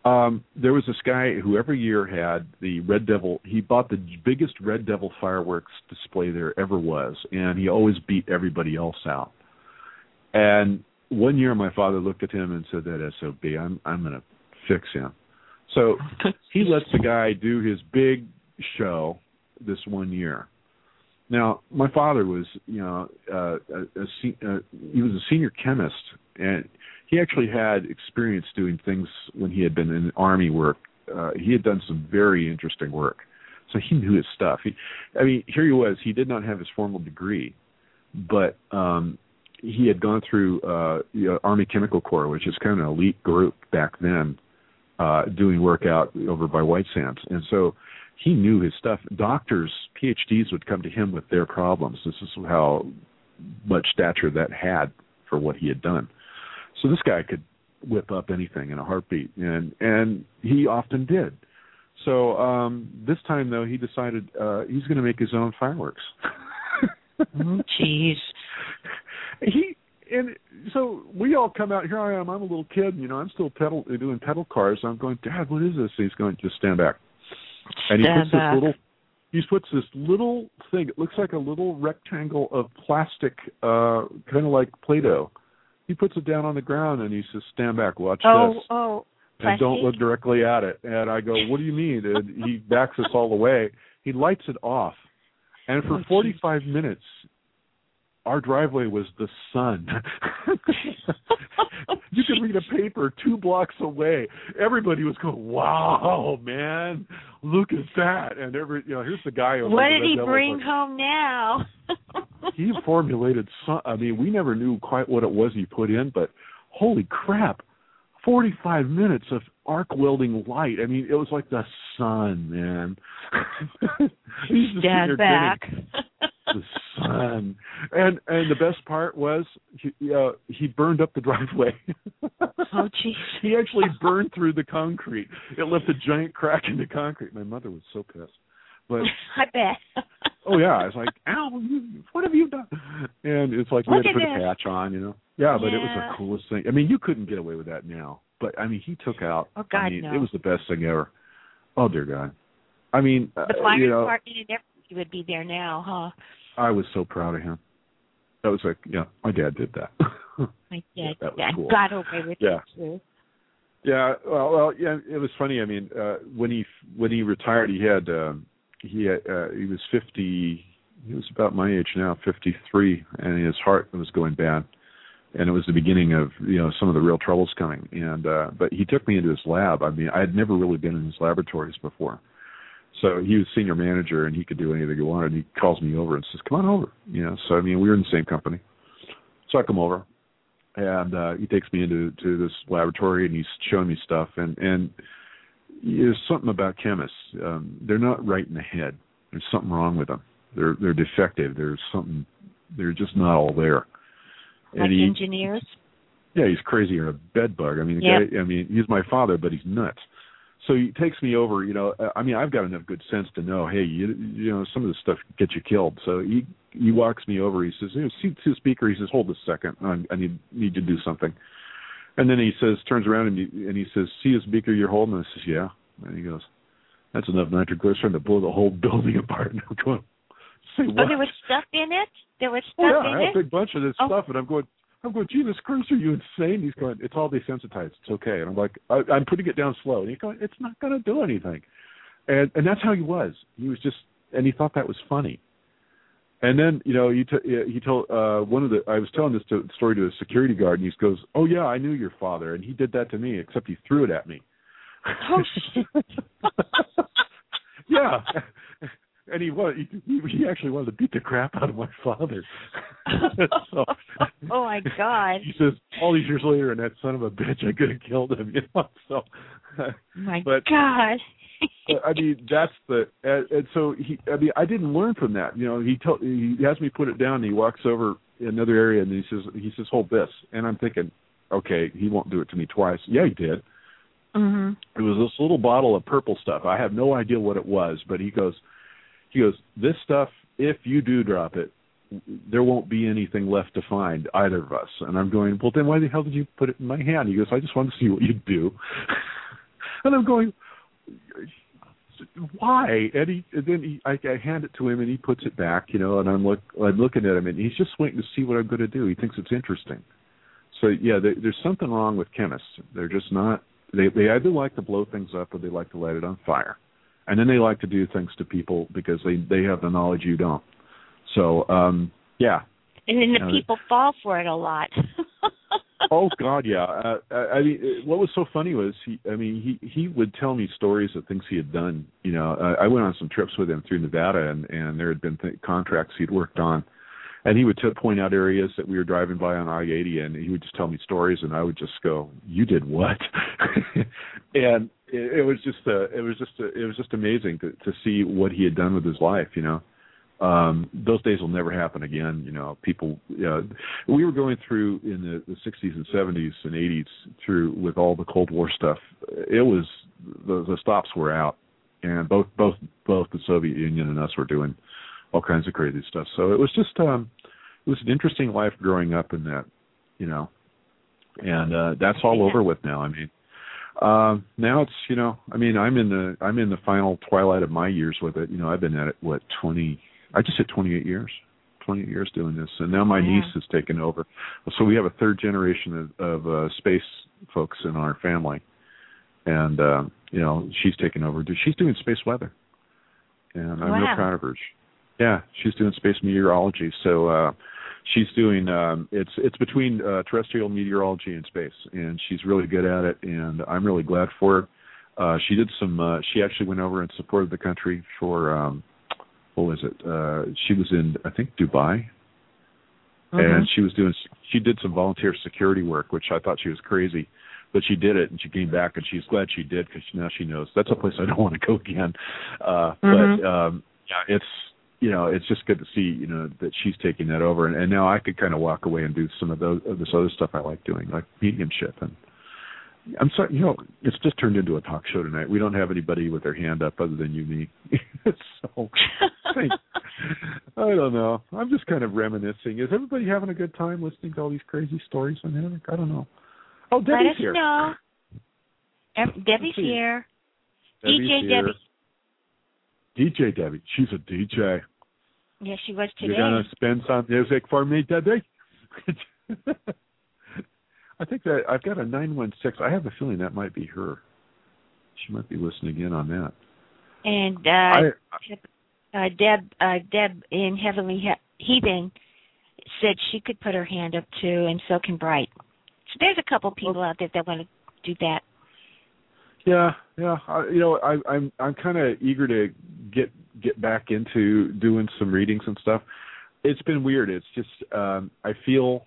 Um, there was this guy who every year had the Red Devil. He bought the biggest Red Devil fireworks display there ever was, and he always beat everybody else out. And one year, my father looked at him and said, "That S O B, I'm I'm going to fix him." So he lets the guy do his big show this one year. Now, my father was, you know, uh, a, a, a, he was a senior chemist, and he actually had experience doing things when he had been in Army work. Uh, he had done some very interesting work, so he knew his stuff. He, I mean, here he was. He did not have his formal degree, but um, he had gone through uh, the uh, Army Chemical Corps, which is kind of an elite group back then, uh, doing work out over by White Sands, and so he knew his stuff. Doctors, P H Ds would come to him with their problems. This is how much stature that had for what he had done. So this guy could whip up anything in a heartbeat, and and he often did. So um, this time, though, he decided uh, he's going to make his own fireworks. Oh, jeez. he and so we all come out. Here I am. I'm a little kid. You know, I'm still pedal doing pedal cars. I'm going, Dad, what is this? And he's going, just stand back. And he Stand puts back. this little, he puts this little thing. It looks like a little rectangle of plastic, uh, kind of like Play-Doh. He puts it down on the ground and he says, "Stand back, watch Oh, this, oh, and plastic? don't look directly at it." And I go, "What do you mean?" And he backs us all away. He lights it off, and for Oh, forty-five minutes, our driveway was the sun. You could read a paper two blocks away. Everybody was going, "Wow, man, look at that!" And every, you know, here's the guy over What the did Red he Devil bring book. home now? He formulated some. I mean, we never knew quite what it was he put in, but holy crap, forty-five minutes of arc welding light. I mean, it was like the sun, man. He's just sitting there Stand back. grinning. The sun, and and the best part was he uh, he burned up the driveway. Oh, jeez. He actually burned through the concrete. It left a giant crack in the concrete. My mother was so pissed. But I bet. oh yeah, I was like, "Al, you, what have you done?" And it's like we Look had to at put a this. patch on, you know. Yeah, but it was Yeah. the coolest thing. I mean, you couldn't get away with that now. But I mean, he took out. Oh, God, I mean, no. it was the best thing ever. Oh dear God. I mean, The uh, fire you know, department and everybody would be there now, huh? I was so proud of him. That was like, yeah, my dad did that. My Yeah, dad that was I cool. got away with Yeah. it, too. Yeah, well, well, yeah, it was funny. I mean, uh, when he when he retired, he had um, he had, uh, he was fifty. He was about my age now, fifty-three, and his heart was going bad, and it was the beginning of you know some of the real troubles coming. And uh, but he took me into his lab. I mean, I had never really been in his laboratories before, so he was senior manager, and he could do anything he wanted. And he calls me over and says, "Come on over," you know. So I mean, we were in the same company, so I come over. And uh, he takes me into to this laboratory, and he's showing me stuff. And, and there's something about chemists. Um, they're not right in the head. There's something wrong with them. They're they're defective. There's something. They're just not all there. And Like he, engineers? yeah, he's crazier than a bed bug. I mean, the Yep. guy, I mean, he's my father, but he's nuts. So he takes me over. You know, I mean, I've got enough good sense to know, hey, you, you know, some of this stuff gets you killed. So he he walks me over. He says, hey, see to the speaker. He says, hold this a second. I, I need need to do something. And then he says, turns around and he, and he says, see this beaker you're holding? And I says, yeah. And he goes, that's enough nitroglycerin to blow the whole building apart. And I'm going, say what? Oh, there was stuff in it? There was Oh, stuff yeah, in I have it? a big bunch of this Oh. stuff, and I'm going, I'm going, Jesus Christ, are you insane? He's going, it's all desensitized. It's okay. And I'm like, I, I'm putting it down slow. And he's going, it's not going to do anything. And and that's how he was. He was just, and he thought that was funny. And then, you know, he t- he told uh, one of the, I was telling this to, story to a security guard, and he goes, oh, yeah, I knew your father, and he did that to me, except he threw it at me. Oh, shit. Yeah. And he was, he, he actually wanted to beat the crap out of my father. So, Oh, my God. he says, all these years later, and that son of a bitch, I could have killed him, you know. So, My but, God. but, I mean, that's the, and, and so he, I mean, I didn't learn from that. You know, he told, he has me put it down, and he walks over in another area, and he says, he says, hold this. And I'm thinking, okay, he won't do it to me twice. Yeah, he did. Mm-hmm. It was this little bottle of purple stuff. I have no idea what it was, but he goes, he goes, this stuff, if you do drop it, there won't be anything left to find, either of us. And I'm going, well, then why the hell did you put it in my hand? He goes, I just wanted to see what you'd do. And I'm going, why? And, he, and then he, I, I hand it to him, and he puts it back, you know, and I'm, look, I'm looking at him, and he's just waiting to see what I'm going to do. He thinks it's interesting. So, yeah, they, there's something wrong with chemists. They're just not, they, they either like to blow things up or they like to light it on fire. And then they like to do things to people because they, they have the knowledge you don't. So, um, yeah. And then the uh, people fall for it a lot. Oh God, yeah. Uh, I mean, what was so funny was he. I mean, he he would tell me stories of things he had done. You know, uh, I went on some trips with him through Nevada, and and there had been th- contracts he'd worked on, and he would t- point out areas that we were driving by on I eighty, and he would just tell me stories, and I would just go, "You did what?" And it, it was just a, it was just a, it was just amazing to to see what he had done with his life. You know. Um, those days will never happen again. You know, people, uh, we were going through in the, the sixties and seventies and eighties through with all the Cold War stuff. It was, the, the stops were out, and both, both, both the Soviet Union and us were doing all kinds of crazy stuff. So it was just, um, it was an interesting life growing up in that, you know, and, uh, that's all over with now. I mean, um, now it's, you know, I mean, I'm in the, I'm in the final twilight of my years with it. You know, I've been at it, what, twenty, I just hit twenty-eight years, twenty-eight years doing this, and now my yeah. niece has taken over. So we have a third generation of, of uh, space folks in our family, and uh, you know she's taken over. She's doing space weather, and I'm wow. real proud of her. Yeah, she's doing space meteorology. So uh, she's doing um, it's it's between uh, terrestrial meteorology and space, and she's really good at it, and I'm really glad for her. Uh, she did some. Uh, she actually went over and supported the country for. Um, What was it? Uh, she was in, I think, Dubai, mm-hmm. and she was doing. She did some volunteer security work, which I thought she was crazy, but she did it, and she came back, and she's glad she did because now she knows that's a place I don't want to go again. Uh, mm-hmm. But um, yeah, it's you know, it's just good to see you know that she's taking that over, and, and now I could kind of walk away and do some of those of this other stuff I like doing, like mediumship and. I'm sorry, you know, it's just turned into a talk show tonight. We don't have anybody with their hand up other than you, me. So, I, I don't know. I'm just kind of reminiscing. Is everybody having a good time listening to all these crazy stories I'm having? I don't know. Oh, Debbie's Let us here. know. Debbie's here. Debbie's D J here. Debbie. D J Debbie. She's a D J. Yes, she was today. You're going to spin some music for me, Debbie? I think that I've got a nine one six. I have a feeling that might be her. She might be listening in on that. And uh, I, uh, Deb, uh, Deb in Heavenly he- Heathen said she could put her hand up too, and so can Bright. So there's a couple people out there that want to do that. Yeah, yeah. I, you know, I, I'm I'm kind of eager to get get back into doing some readings and stuff. It's been weird. It's just um, I feel.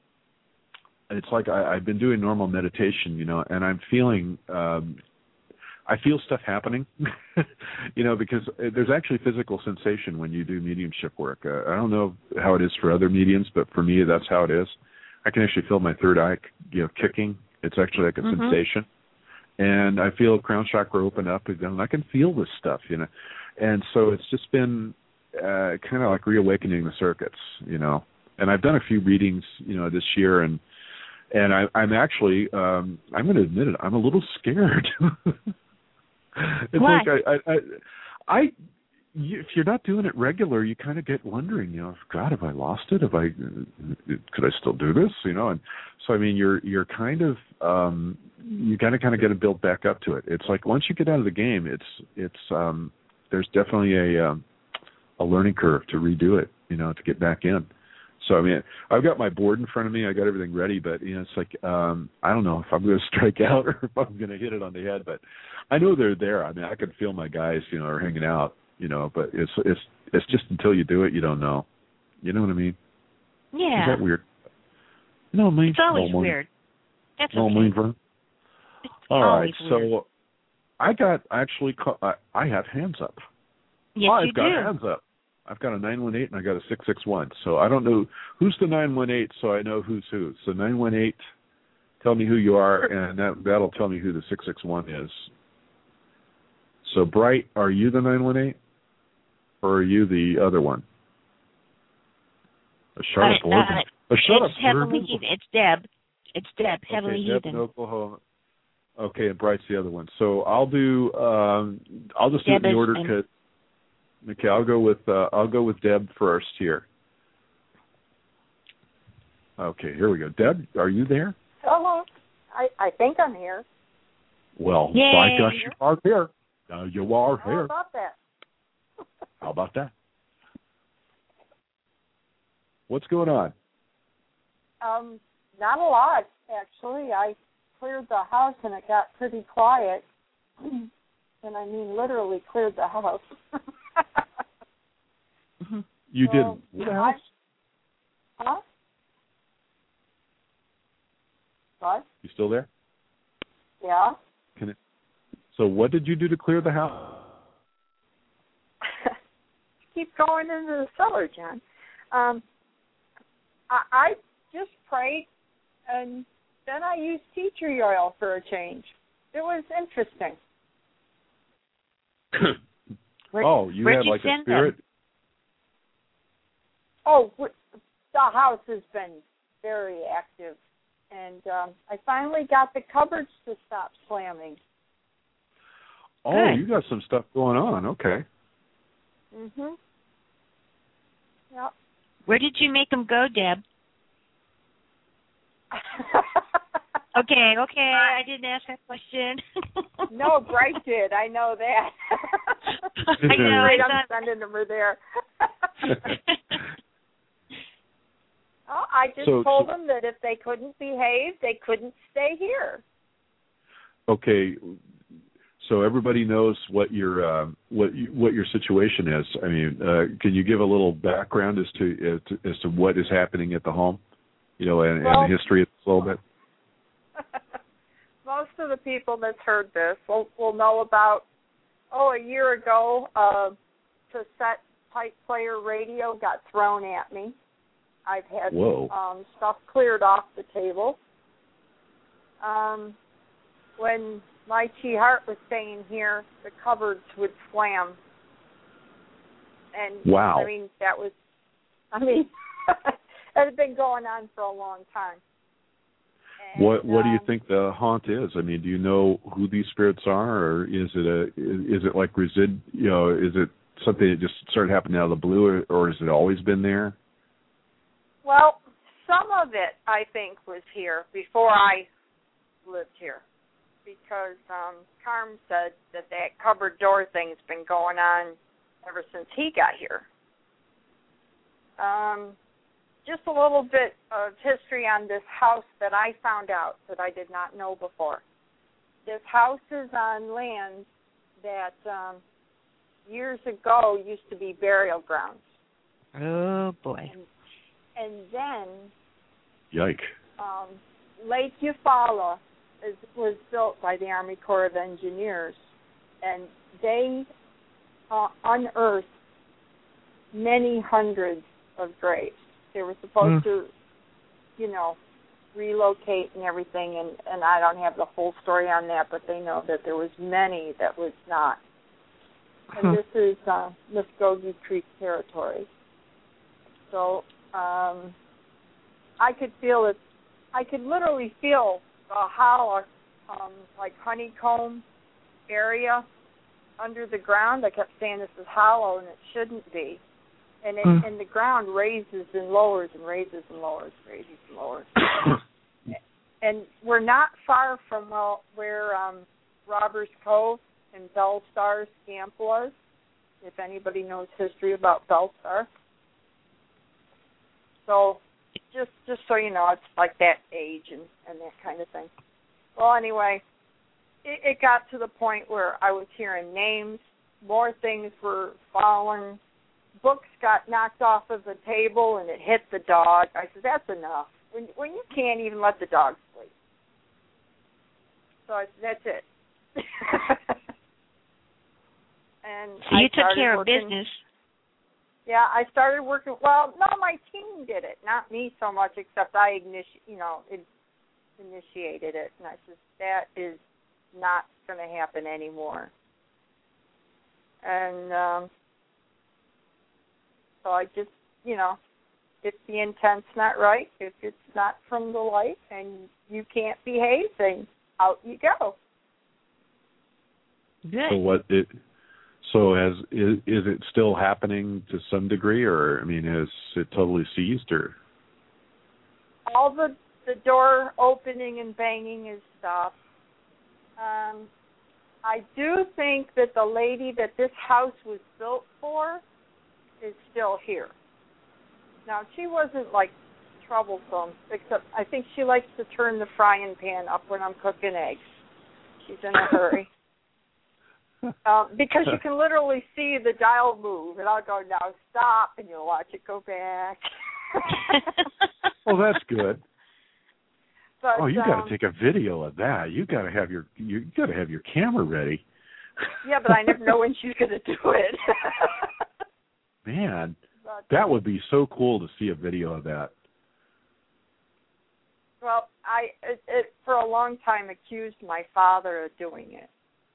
It's like I, I've been doing normal meditation, you know, and I'm feeling, um, I feel stuff happening, you know, because there's actually physical sensation when you do mediumship work. Uh, I don't know how it is for other mediums, but for me, that's how it is. I can actually feel my third eye, you know, kicking. It's actually like a mm-hmm. sensation. And I feel crown chakra open up, and I can feel this stuff, you know. And so it's just been uh, kind of like reawakening the circuits, you know. And I've done a few readings, you know, this year, and And I, I'm actually, um, I'm going to admit it, I'm a little scared. It's Why? like I, I, I, I you, if you're not doing it regular, you kind of get wondering, you know, God, have I lost it? Have I, could I still do this? You know, and so I mean, you're you're kind of, um, you got to kind of get to build back up to it. It's like once you get out of the game, it's it's um, there's definitely a um, a learning curve to redo it, you know, to get back in. So, I mean, I've got my board in front of me. I got everything ready, but, you know, it's like, um, I don't know if I'm going to strike out or if I'm going to hit it on the head, but I know they're there. I mean, I can feel my guys, you know, are hanging out, you know, but it's, it's, it's just until you do it, you don't know. You know what I mean? Yeah. Is that weird? No, I mean, it's always no, weird. That's no, okay. Mean for it's All right. Weird. So I got actually, call, I, I have hands up. Yes, I've you got do. hands up. I've got a nine one eight and I got a six six one. So I don't know who's the nine one eight, so I know who's who. So nine one eight, tell me who you are, and that, that'll tell me who the six six one is. So, Bright, are you the nine one eight, or are you the other one? A Charlotte uh, uh, A Charlotte It's Heavenly Heathen. It's Deb. It's Deb, Heavenly okay, Deb Heathen. in Oklahoma. Okay, and Bright's the other one. So I'll do. Um, I'll just do Deb it in is- order. and- Cause, okay, I'll go with. Uh, I'll go with Deb first here. Okay, here we go. Deb, are you there? Hello. I, I think I'm here. Well, Yay. by gosh, you are here. Now you are How here. about that? How about that? What's going on? Um, not a lot, actually. I cleared the house and it got pretty quiet. And I mean literally cleared the house. You So, did what I- else? Huh? What? You still there? Yeah. Can it? So what did you do to clear the house? Keep going into the cellar, John. Um, I, I just prayed, and then I used tea tree oil for a change. It was interesting. Where- oh, you where'd had you like a send spirit. them? Oh, w- the house has been very active, and um, I finally got the cupboards to stop slamming. Oh, Good. you got some stuff going on. Okay. Mhm. Yep. Where did you make them go, Deb? Okay, okay, I didn't ask that question. No, Bright did. I know that. I know, I Right, I'm thought- sending them over there. Oh, I just So- told so- them that if they couldn't behave, they couldn't stay here. Okay. So everybody knows what your uh, what you, what your situation is. I mean, uh, can you give a little background as to, as to as to what is happening at the home? You know, and, Well- and the history of this a little bit. Most of the people that's heard this will, will know about, oh, a year ago, a cassette type player radio got thrown at me. I've had Whoa. um, stuff cleared off the table. Um, when my Chi Hart was staying here, the cupboards would slam. And, Wow. I mean, that was, I mean, it had been going on for a long time. And, What what do you um, think the haunt is? I mean, do you know who these spirits are, or is it a is it like resid? You know, is it something that just started happening out of the blue, or, or has it always been there? Well, some of it, I think, was here before I lived here. Because um, Carm said that that cupboard door thing's been going on ever since he got here. Um, just a little bit of history on this house that I found out that I did not know before. This house is on land that um, years ago used to be burial grounds. Oh, boy. And, and then Yike. um, Lake Eufaula is, was built by the Army Corps of Engineers, and they uh, unearthed many hundreds of graves. They were supposed Mm. to, you know, relocate and everything, and, and I don't have the whole story on that, but they know that there was many that was not. And Huh. this is uh, Muskogee Creek territory. So um, I could feel it. I could literally feel the hollow, um, like honeycomb area under the ground. I kept saying this is hollow, and it shouldn't be. And it, Mm. and the ground raises and lowers and raises and lowers, raises and lowers. And we're not far from well, where um, Robbers Cove and Bellstar Camp was, if anybody knows history about Bellstar. So just just so you know, it's like that age and, and that kind of thing. Well, anyway, it, it got to the point where I was hearing names, more things were falling, books got knocked off of the table and it hit the dog. I said, that's enough. When, when you can't even let the dog sleep. So I said, that's it. and So you I took started care of working, business. Yeah, I started working. Well, no, my team did it, not me so much, except I initi- you know, it, initiated it. And I said, that is not going to happen anymore. And um, so I just, you know, if the intent's not right, if it's not from the light and you can't behave, then out you go. Good. So what it? So has is, is it still happening to some degree, or I mean, has it totally ceased, or? All the the door opening and banging is stopped. Um, I do think that the lady that this house was built for is still here. Now, she wasn't, like, troublesome, except I think she likes to turn the frying pan up when I'm cooking eggs. She's in a hurry. um, because you can literally see the dial move, and I'll go, now stop, and you'll watch it go back. Well, that's good. But, oh, you um, got to take a video of that. You got to have your you got to have your camera ready. Yeah, but I never know when she's going to do it. Man, but, that would be so cool to see a video of that. Well, I it, it, for a long time accused my father of doing it.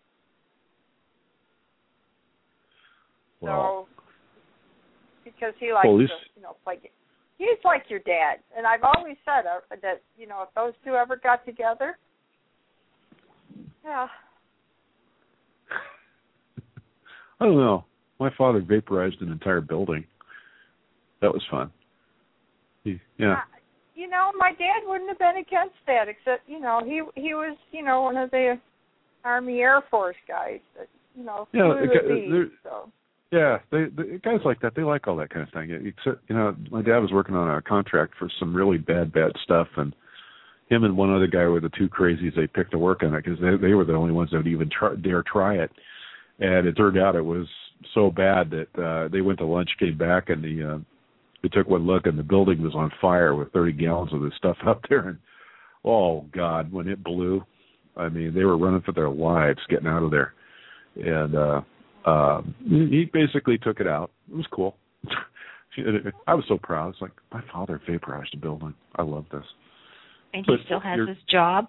Well, so, because he likes well, least, to, you know, play games. He's like your dad, and I've always said uh, that, you know, if those two ever got together, yeah. I don't know. My father vaporized an entire building. That was fun. He, yeah. Uh, you know, my dad wouldn't have been against that, except, you know, he he was, you know, one of the Army Air Force guys that, you know, yeah, flew it, the bees, so. Yeah, they, they guys like that. They like all that kind of thing. Except, you know, my dad was working on a contract for some really bad, bad stuff, and him and one other guy were the two crazies. They picked to work on it because they, they were the only ones that would even try, dare try it. And it turned out it was so bad that uh, they went to lunch, came back, and the uh, they took one look, and the building was on fire with thirty gallons of this stuff up there. And oh God, when it blew, I mean, they were running for their lives getting out of there. And uh, uh, he basically took it out. It was cool. I was so proud. It's like, my father vaporized a building. I love this. And he But still has you're- his job.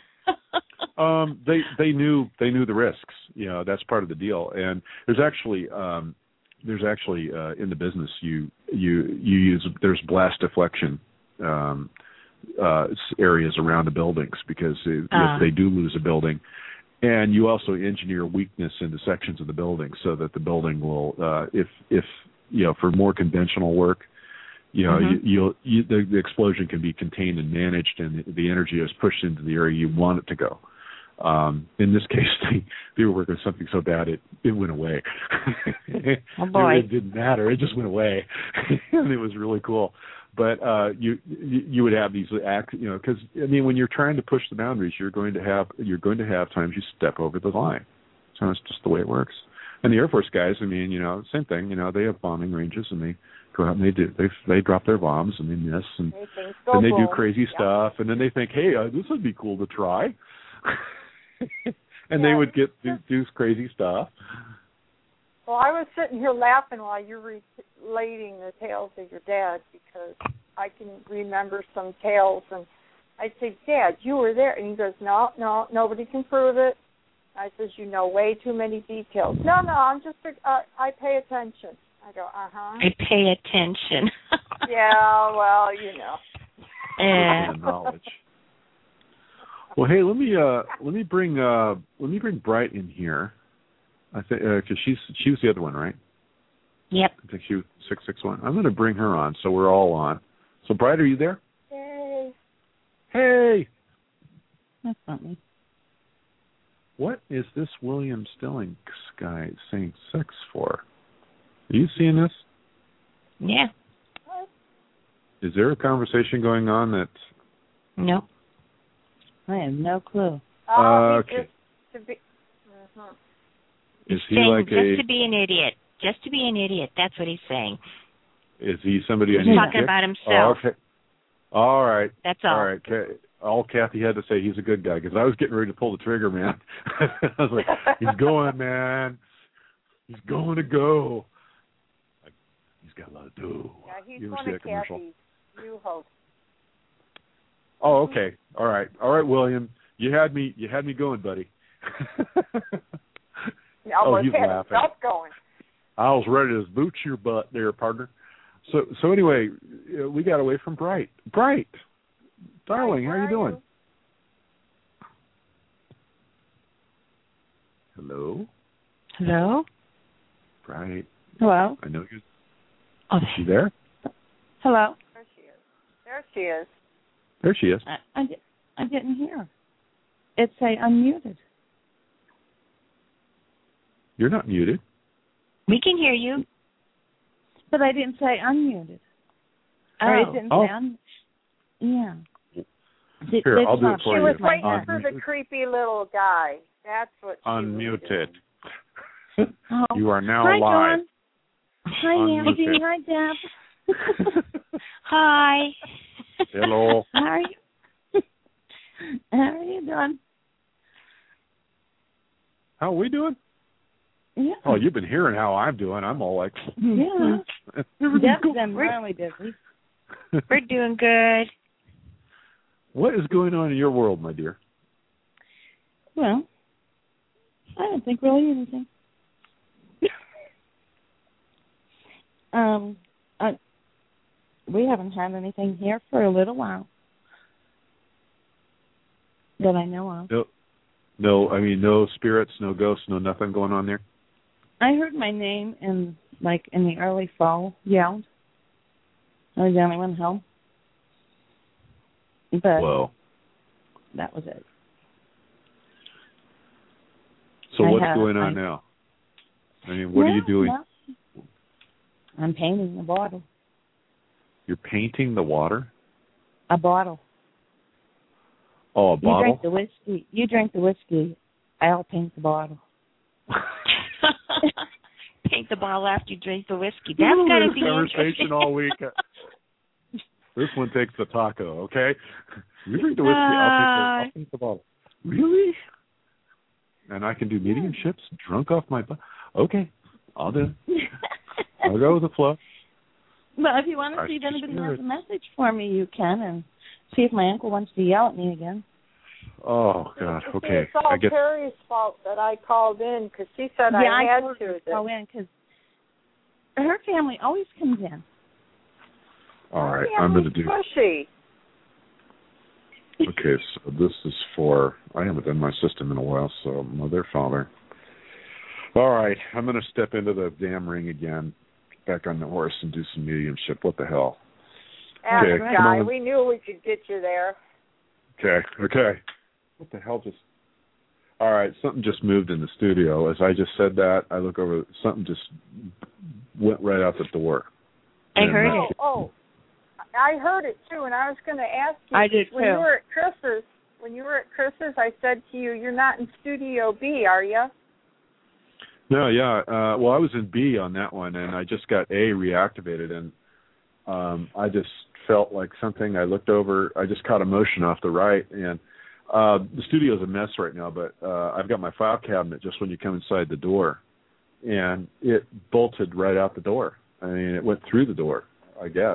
Um, they they knew they knew the risks. You know, that's part of the deal. And there's actually um, there's actually uh, in the business you you you use there's blast deflection um, uh, areas around the buildings because if, uh. if they do lose a building, and you also engineer weakness into sections of the building so that the building will uh, if if you know for more conventional work. You know, mm-hmm. you, you'll, you, the, the explosion can be contained and managed, and the energy is pushed into the area you want it to go. Um, in this case, they, they were working on something so bad it, it went away. Oh boy! It, it didn't matter; it just went away, and it was really cool. But uh, you you would have these acts, you know, because I mean, when you're trying to push the boundaries, you're going to have you're going to have times you step over the line. So it's just the way it works. And the Air Force guys, I mean, you know, same thing. You know, they have bombing ranges, and they go out and they do they they drop their bombs and they miss, and they then they do boom. crazy Yep. stuff, and then they think, hey, uh, this would be cool to try, and Yeah. they would get do, do crazy stuff. Well, I was sitting here laughing while you're relating the tales of your dad because I can remember some tales, and I say, Dad, you were there, and he goes, no, no, nobody can prove it. I says, you know way too many details. No, no, I'm just, uh, I pay attention. I go, uh-huh. I pay attention. Yeah, well, you know. Yeah. Knowledge. Well, hey, let me uh, let me bring uh, let me bring Bright in here. I think because uh, she's she was the other one, right? Yep. I think she was six six one. I'm going to bring her on, so we're all on. So, Bright, are you there? Yay. Hey. That's funny. What is this William Stillings guy saying sex for? Are you seeing this? Yeah. Is there a conversation going on that? No. I have no clue. Oh, Uh, he's okay. just to be, uh-huh. Is he saying like just a? to be an idiot. Just to be an idiot. That's what he's saying. Is he somebody? I He's need to talking pick? about himself. Oh, okay. All right. That's all. All right. Ca- All Kathy had to say, he's a good guy, because I was getting ready to pull the trigger, man. I was like, he's going, man. He's going to go. Like, he's got a lot to do. Yeah, he's you ever one see of that commercial? Kathy's new hosts. Oh, okay. All right. All right, William. You had me. You had me going, buddy. Yeah, Oh, almost he's had laughing. himself going. I was ready to boot your butt there, partner. So, so anyway, uh, we got away from Bright. Bright, darling, Hi, how you are doing? Hello? Hello? Right. Hello? I know you. Oh, Is she there? hello? There she is. There she is. There she is. I, I, di- I didn't hear. It say unmuted. You're not muted. We can hear you. But I didn't say unmuted. Or it Oh. didn't Oh. say un- yeah. Did- Here, did I'll do not it for She you. was my waiting hand. for the creepy little guy. That's what she was Unmuted. doing. Oh. You are now Hi, live. Dawn. Hi, Nancy. Unmuted. Hi, Deb. Hi. Hello. How are you? How are you doing? How are we doing? Yeah. Oh, you've been hearing how I'm doing. I'm all like, Yeah. everything's Deb's going been great. really busy. We're doing good. What is going on in your world, my dear? Well, I don't think really anything. um, uh, we haven't had anything here for a little while that I know of. No, no. I mean, no spirits, no ghosts, no nothing going on there. I heard my name in like in the early fall yelled. I was the only one home, but Whoa. that was it. So I what's have- going on I- now? I mean, what are you No, doing? no. I'm painting a bottle. You're painting the water? A bottle. Oh, a You bottle? drink the whiskey. You drink the whiskey. I'll paint the bottle. Paint the bottle after you drink the whiskey. That's got to This be conversation interesting. all week. This one takes the taco, okay? You drink the whiskey, I'll, take the, I'll paint the bottle. Really? And I can do mediumships drunk off my butt. Okay, I'll do it. I'll go with the flow. Well, if you want to I see if anybody spirit. has a message for me, you can, and see if my uncle wants to yell at me again. Oh, God, See, okay. It's all I guess. Terry's fault that I called in because she said yeah, I I had told to. her to that- go in because her family always comes in. All right, Yeah, I'm going to do. Pushy. Okay, so this is for. I haven't done my system in a while, so mother, father. All right, I'm going to step into the damn ring again, back on the horse, and do some mediumship. What the hell? Ask Okay, guy, come on. we knew we could get you there. Okay, okay. What the hell just... All right, something just moved in the studio. As I just said that, I look over, something just went right out the door. I And, heard uh, it. Oh, I heard it too, and I was going to ask you. I did when too. you were at Chris's, when you were at Chris's, I said to you, "You're not in Studio B, are you?" No, yeah. Uh, well, I was in B on that one, and I just got A reactivated, and um, I just felt like something. I looked over. I just caught a motion off the right, and uh, the studio's a mess right now, but uh, I've got my file cabinet just when you come inside the door, and it bolted right out the door. I mean, it went through the door, I guess.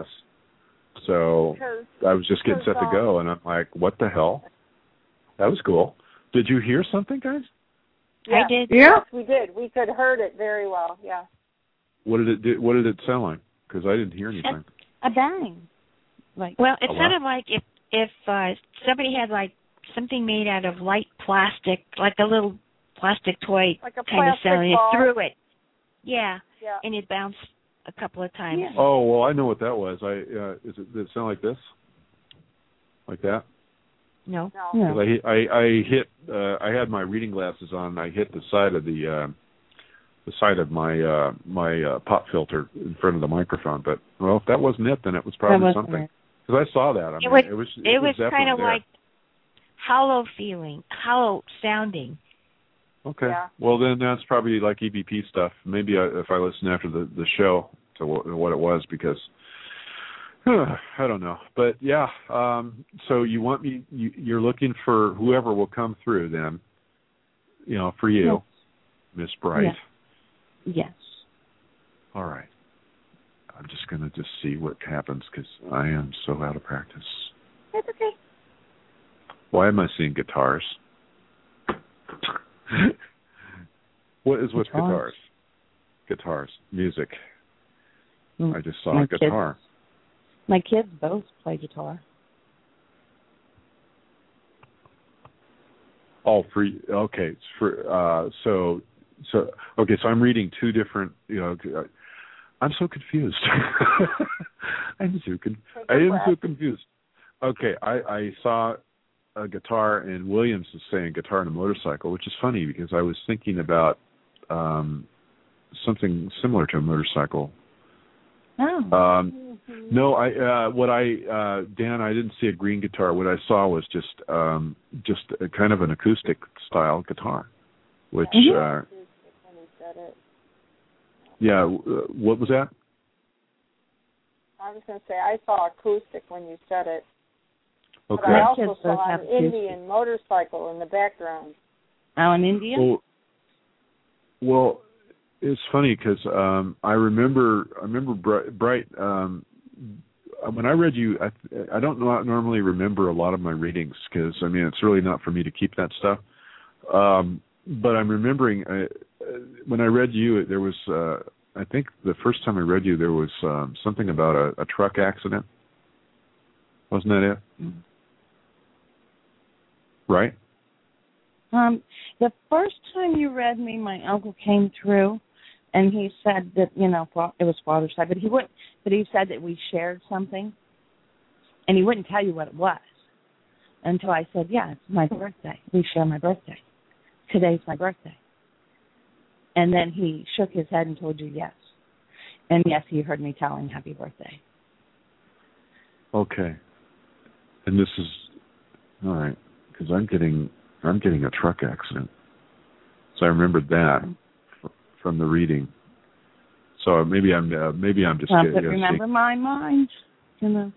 So Because I was just getting set to go, and I'm like, what the hell? That was cool. Did you hear something, guys? yes, I did. Yes, we did. We could heard it very well. Yeah. What did it do? What did it sound like? Because I didn't hear anything. A bang. Like, Well, it Oh, wow. sounded like if if uh, somebody had like something made out of light plastic, like a little plastic toy Like a kind of plastic sound, and it ball. threw it. Yeah, Yeah. and it bounced a couple of times. Yeah. Oh well, I know what that was. I uh, is it? Did it sound like this? Like that? No. No. no. 'Cause I hit- I I hit. Uh, I had my reading glasses on. And I hit the side of the uh, the side of my uh, my uh, pop filter in front of the microphone. But well, if that wasn't it, then it was probably That wasn't something. it. Because I saw that. I It mean, was- it was. It was definitely kind of there. like hollow feeling, hollow sounding. Okay. Yeah. Well, then that's probably like E V P stuff. Maybe I, if I listen after the, the show to what, what it was, because huh, I don't know. But yeah, um, so you want me? You, you're looking for whoever will come through, then. You know, for you, Yes. Miss Bright. Yes. Yes. All right. I'm just gonna just see what happens because I am so out of practice. That's okay. Why am I seeing guitars? What is with guitars? Guitars. Guitars, music. Mm, I just saw my a guitar. Kids, my kids both play guitar. Oh, for okay, it's for uh, so so okay. So I'm reading two different. You know, I'm so confused. I'm so con- I am so confused. Okay, I, I saw a guitar, and Williams is saying guitar and a motorcycle, which is funny because I was thinking about um, something similar to a motorcycle. Oh. Um, no, I uh, what I uh, Dan, I didn't see a green guitar. What I saw was just um, just a kind of an acoustic style guitar, which uh, yeah. What was that? I was going to say I saw acoustic when you said it. Okay. But I also saw an Indian motorcycle in the background. Oh, an Indian? Well, well it's funny because um, I remember I remember Bright. Bright um, when I read you, I, I don't normally remember a lot of my readings because I mean it's really not for me to keep that stuff. Um, but I'm remembering uh, when I read you, there was uh, I think the first time I read you there was um, something about a, a truck accident. Wasn't that it? Mm-hmm. Right? Um, the first time you read me, my uncle came through, and he said that you know it was father's side, but he wouldn't. But he said that we shared something, and he wouldn't tell you what it was until I said, "Yeah, it's my birthday. We share my birthday. Today's my birthday." And then he shook his head and told you yes, and yes, he heard me tell him happy birthday. Okay, and this is all right. Because I'm getting, I'm getting a truck accident, so I remembered that f- from the reading. So maybe I'm, uh, maybe I'm just. Well, getting, but remember seeing... my mind, you know.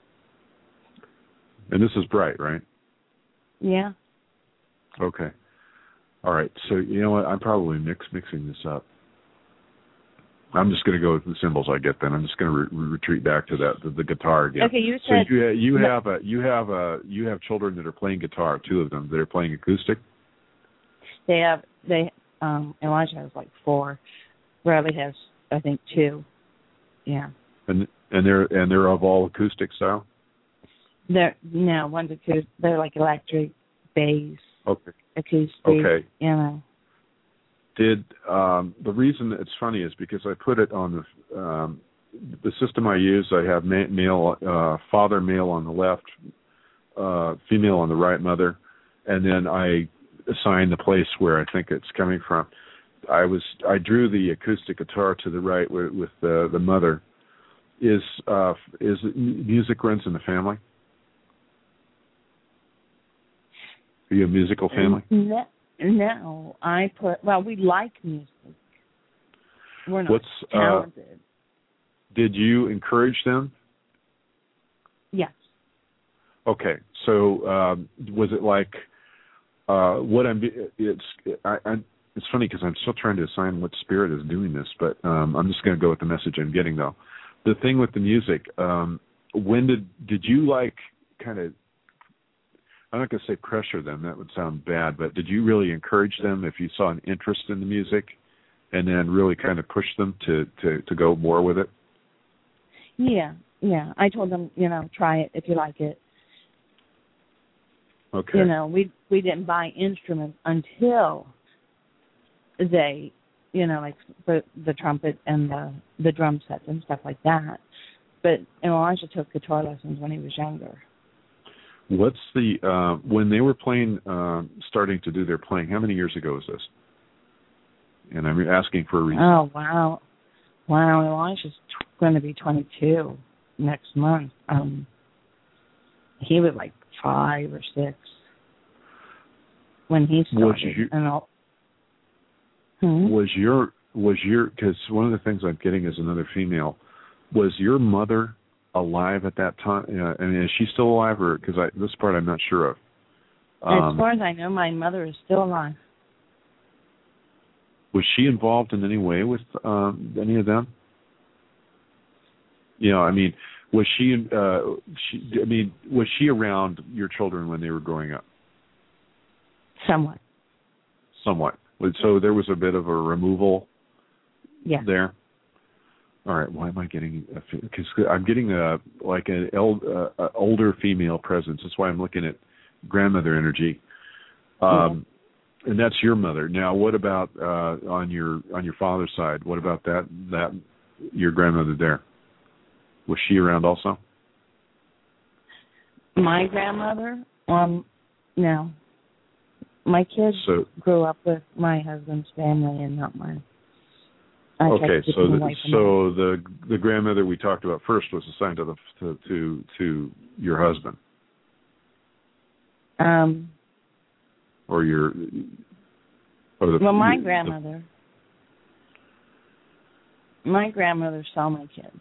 And this is Bright, right? Yeah. Okay. All right. So you know what? I'm probably mix mixing this up. I'm just going to go with the symbols I get. Then I'm just going to re- retreat back to that the, the guitar again. Okay, you said so you you have a you have a you have children that are playing guitar. Two of them that are playing acoustic. They have they um Elijah has like four. Bradley has I think two. Yeah. And and they're and they're of all acoustic style. They're no one's acoustic. They're like electric, bass, okay, acoustic. Okay. You know. Did um, the reason it's funny is because I put it on the um, the system I use. I have ma- male, uh, father, male on the left, uh, female on the right, mother, and then I assign the place where I think it's coming from. I was I drew the acoustic guitar to the right with, with the the mother. Is uh, is music runs in the family? Are you a musical family? No. No, I put, well, we like music. We're not What's, talented. Uh, did you encourage them? Yes. Okay, so um, was it like, uh, what I'm, it's, I, I, it's funny because I'm still trying to assign what spirit is doing this, but um, I'm just going to go with the message I'm getting though. The thing with the music, um, when did, did you like kind of, I'm not going to say pressure them, that would sound bad, but did you really encourage them if you saw an interest in the music and then really kind of push them to, to, to go more with it? Yeah, yeah. I told them, you know, try it if you like it. Okay. You know, we we didn't buy instruments until they, you know, like the, the trumpet and the, the drum sets and stuff like that. But Elijah took guitar lessons when he was younger. What's the uh, when they were playing, uh, starting to do their playing? How many years ago was this? And I'm asking for a reason. Oh wow, wow! Elijah's t- going to be twenty-two next month. Um, he was like five or six when he started. Was you, and all, hmm? was your was your because one of the things I'm getting is another female. Was your mother alive at that time? Uh, I mean, is she still alive, or because I this part I'm not sure of. Um, as far as I know, my mother is still alive. Was she involved in any way with um, any of them? You know, I mean, was she? Uh, she? I mean, was she around your children when they were growing up? Somewhat. Somewhat. So there was a bit of a removal. Yeah. There. All right. Why am I getting? Because I'm getting a like an el, uh, older female presence. That's why I'm looking at grandmother energy. Um, yeah. And that's your mother. Now, what about uh, on your on your father's side? What about that that your grandmother there? Was she around also? My grandmother? Um, no. My kids so, grew up with my husband's family and not mine. I okay, so the, so them. the the grandmother we talked about first was assigned to the to to, to your husband. Um. Or your. Or the, well, my your, grandmother. The, my grandmother saw my kids.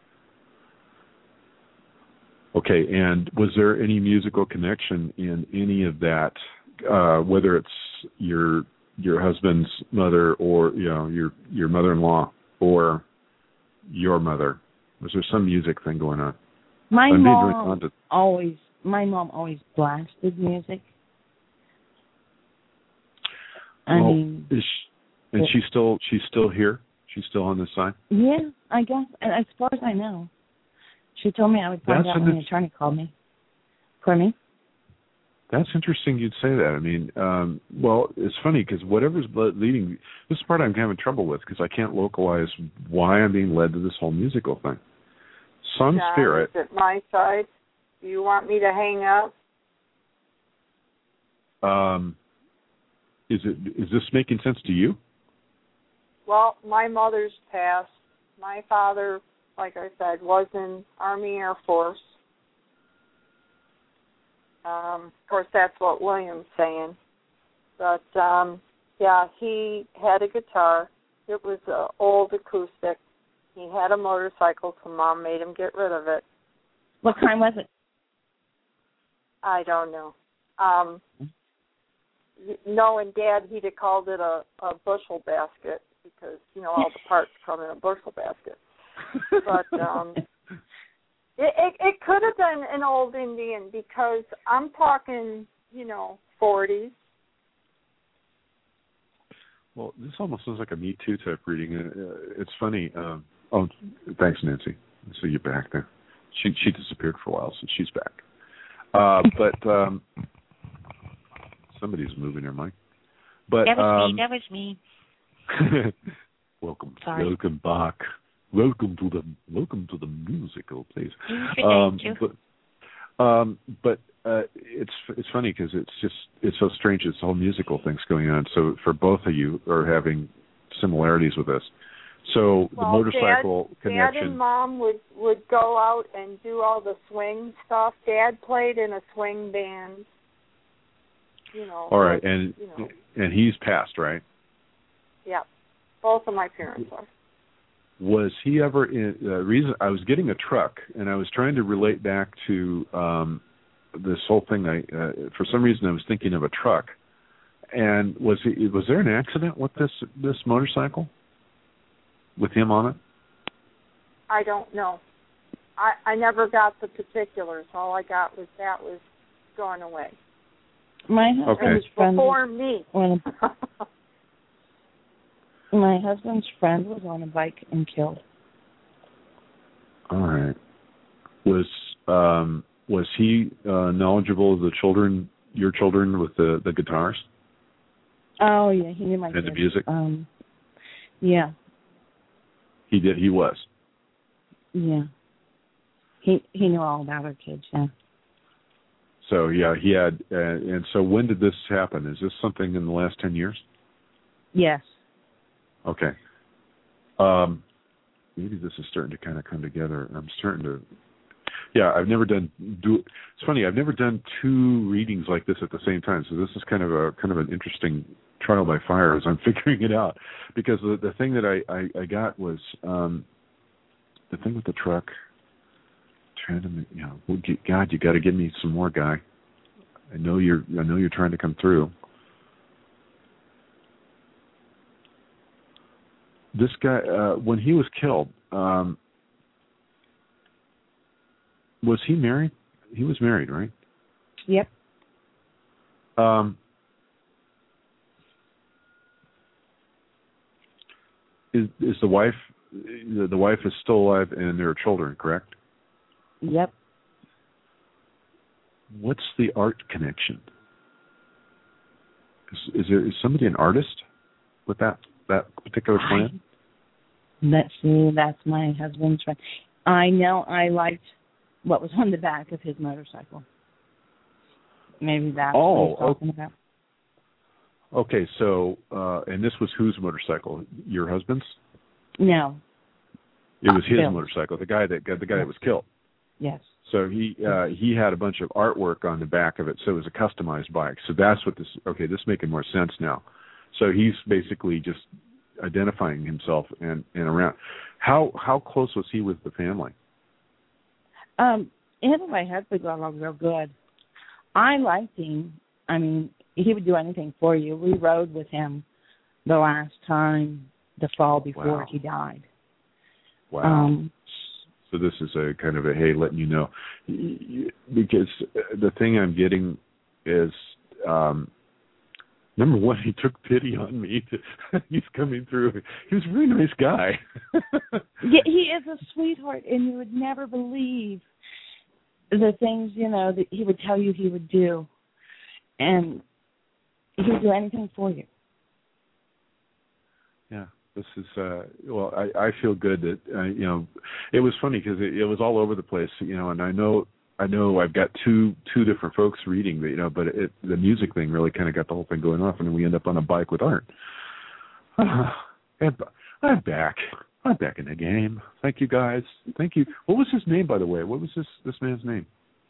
Okay, and was there any musical connection in any of that? Uh, whether it's your your husband's mother or you know your your mother-in-law or your mother, was there some music thing going on? My I'm mom to... always my mom always blasted music. I well, mean, is she, and she's still she's still here. She's still on this side. Yeah, I guess. As far as I know, she told me I would find That's out when the attorney called me. For me. That's interesting you'd say that. I mean, um, well, it's funny because whatever's leading, this is part I'm having trouble with because I can't localize why I'm being led to this whole musical thing. Some John, spirit. Is it my side? Do you want me to hang up? Um, is it is this making sense to you? Well, my mother's passed. My father, like I said, was in Army Air Force. Um, of course, that's what William's saying. But, um, yeah, he had a guitar. It was an old acoustic. He had a motorcycle, so Mom made him get rid of it. What kind was it? I don't know. Um, knowing Dad, he'd have called it a, a bushel basket because, you know, all the parts come in a bushel basket. But, um... It, it it could have been an old Indian because I'm talking, you know, forties. Well, this almost sounds like a Me Too type reading. Uh, it's funny. Um, oh, thanks, Nancy. I see you back there. She she disappeared for a while, so she's back. Uh, but um, somebody's moving their mic. But that was um, me. That was me. welcome, Sorry. welcome back. Welcome to the welcome to the musical, please. Thank Um, you. but um, but uh, it's it's funny because it's just it's so strange. This whole musical thing's going on. So for both of you are having similarities with this. So well, the motorcycle Dad, connection. Dad and Mom would would go out and do all the swing stuff. Dad played in a swing band. You know. All right, but, and you know. and he's passed, right? Yeah, both of my parents are. Was he ever in the uh, reason I was getting a truck and I was trying to relate back to um, this whole thing? I uh, for some reason I was thinking of a truck, and was he was there an accident with this this motorcycle with him on it? I don't know. I I never got the particulars. All I got was that was going away. My husband's okay. It was friend before me. When my husband's friend was on a bike and killed. All right. Was um, was he uh, knowledgeable of the children, your children, with the, the guitars? Oh yeah, he knew my and kids. the music. Um, yeah. He did. He was. Yeah. He he knew all about our kids. Yeah. So yeah, he had. Uh, and so when did this happen? Is this something in the last ten years? Yes. Okay. Um, maybe this is starting to kind of come together. I'm starting to. Yeah, I've never done. Do it's funny. I've never done two readings like this at the same time. So this is kind of a kind of an interesting trial by fire as I'm figuring it out. Because the the thing that I I, I got was um, the thing with the truck. Trying to, you know, God, you got to give me some more, guy. I know you're. I know you're trying to come through. This guy, uh, when he was killed, um, was he married? He was married, right? Yep. Um, is is the wife? The wife is still alive, and there are children, correct? Yep. What's the art connection? Is, is there is somebody an artist with that that particular plan? Let's see, that's my husband's friend. I know I liked what was on the back of his motorcycle. Maybe that's oh, what he's talking okay. about. Okay, so uh, and this was whose motorcycle? Your husband's? No. It was his Bill. motorcycle. The guy that got the guy that was killed. Yes. So he uh, he had a bunch of artwork on the back of it, so it was a customized bike. So that's what this. Okay, this is making more sense now. So he's basically just identifying himself and, and around. How how close was he with the family? Um, him and my husband got along real good. I liked him. I mean, he would do anything for you. We rode with him the last time, the fall before Wow. he died. Wow. Um, so this is a kind of a, hey, letting you know. Because the thing I'm getting is, um, number one, he took pity on me. To, he's coming through. He was a really nice guy. yeah, he is a sweetheart, and you would never believe the things, you know, that he would tell you he would do. And he would do anything for you. Yeah. This is, uh, well, I, I feel good that, uh, you know, it was funny because it, it was all over the place, you know, and I know, I know I've got two, two different folks reading, you know, but it, the music thing really kind of got the whole thing going off, and then we end up on a bike with Art. Uh, and I'm back. I'm back in the game. Thank you, guys. Thank you. What was his name, by the way? What was this, this man's name?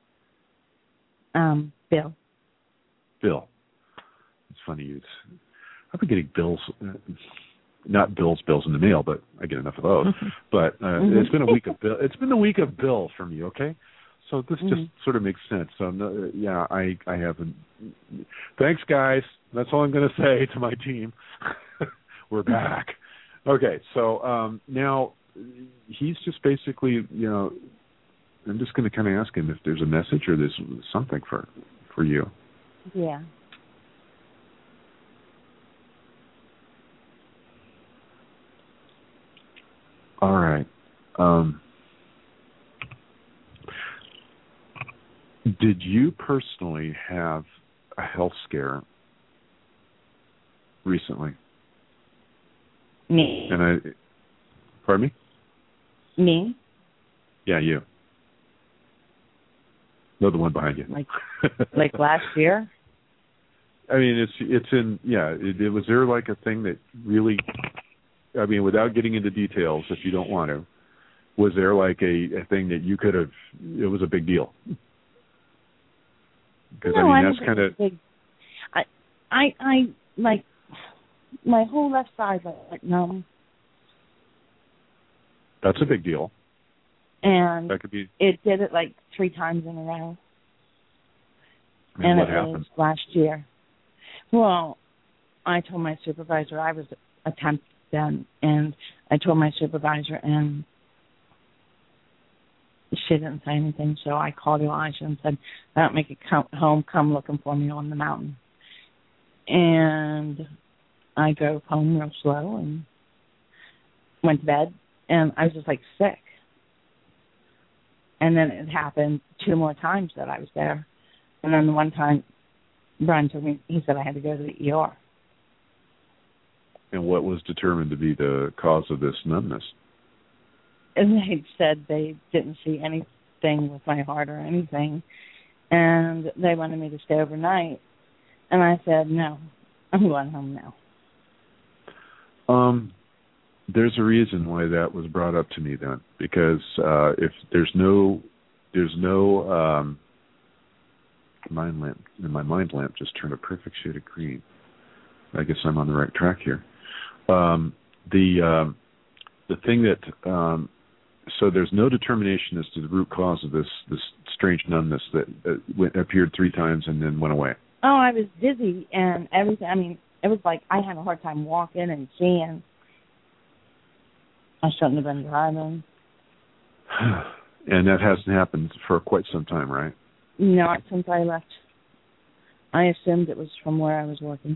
Um, Bill. Bill. It's funny. It's, I've been getting bills. Uh, Not Bill's bills in the mail, but I get enough of those. But uh, mm-hmm. it's been a week of Bill. It's been a week of Bill for me. Okay, so this mm-hmm. just sort of makes sense. So no, yeah, I I haven't. Thanks, guys. That's all I'm going to say to my team. We're back. Okay, so um, now he's just basically, you know, I'm just going to kind of ask him if there's a message or there's something for for you. Yeah. All right. Um, did you personally have a health scare recently? Me. And I, pardon me? Me? Yeah, you. No, the one behind you. Like, like last year? I mean, it's it's in yeah. It, it was there like a thing that really. I mean, without getting into details, if you don't want to, was there like a, a thing that you could have? It was a big deal. Because no, I mean, that's kind of. I, I, I like my whole left side like, like numb. That's a big deal. And that could be. It did it like three times in a row. I mean, and what it happened? was last year. Well, I told my supervisor I was a temp then, and I told my supervisor, and she didn't say anything, so I called Elijah and said, I don't make it come home, come looking for me on the mountain. And I drove home real slow and went to bed, and I was just like sick. And then it happened two more times that I was there. And then the one time, Brian told me, he said I had to go to the E R. And what was determined to be the cause of this numbness? And they said they didn't see anything with my heart or anything. And they wanted me to stay overnight. And I said, no, I'm going home now. Um, there's a reason why that was brought up to me then. Because uh, if there's no, there's no um, mind lamp, my mind lamp just turned a perfect shade of green. I guess I'm on the right track here. Um, the um, the thing that um, so there's no determination as to the root cause of this this strange numbness that uh, went, appeared three times and then went away. Oh, I was dizzy and everything. I mean, it was like I had a hard time walking and seeing. I shouldn't have been driving. And that hasn't happened for quite some time, right? Not since I left. I assumed it was from where I was working.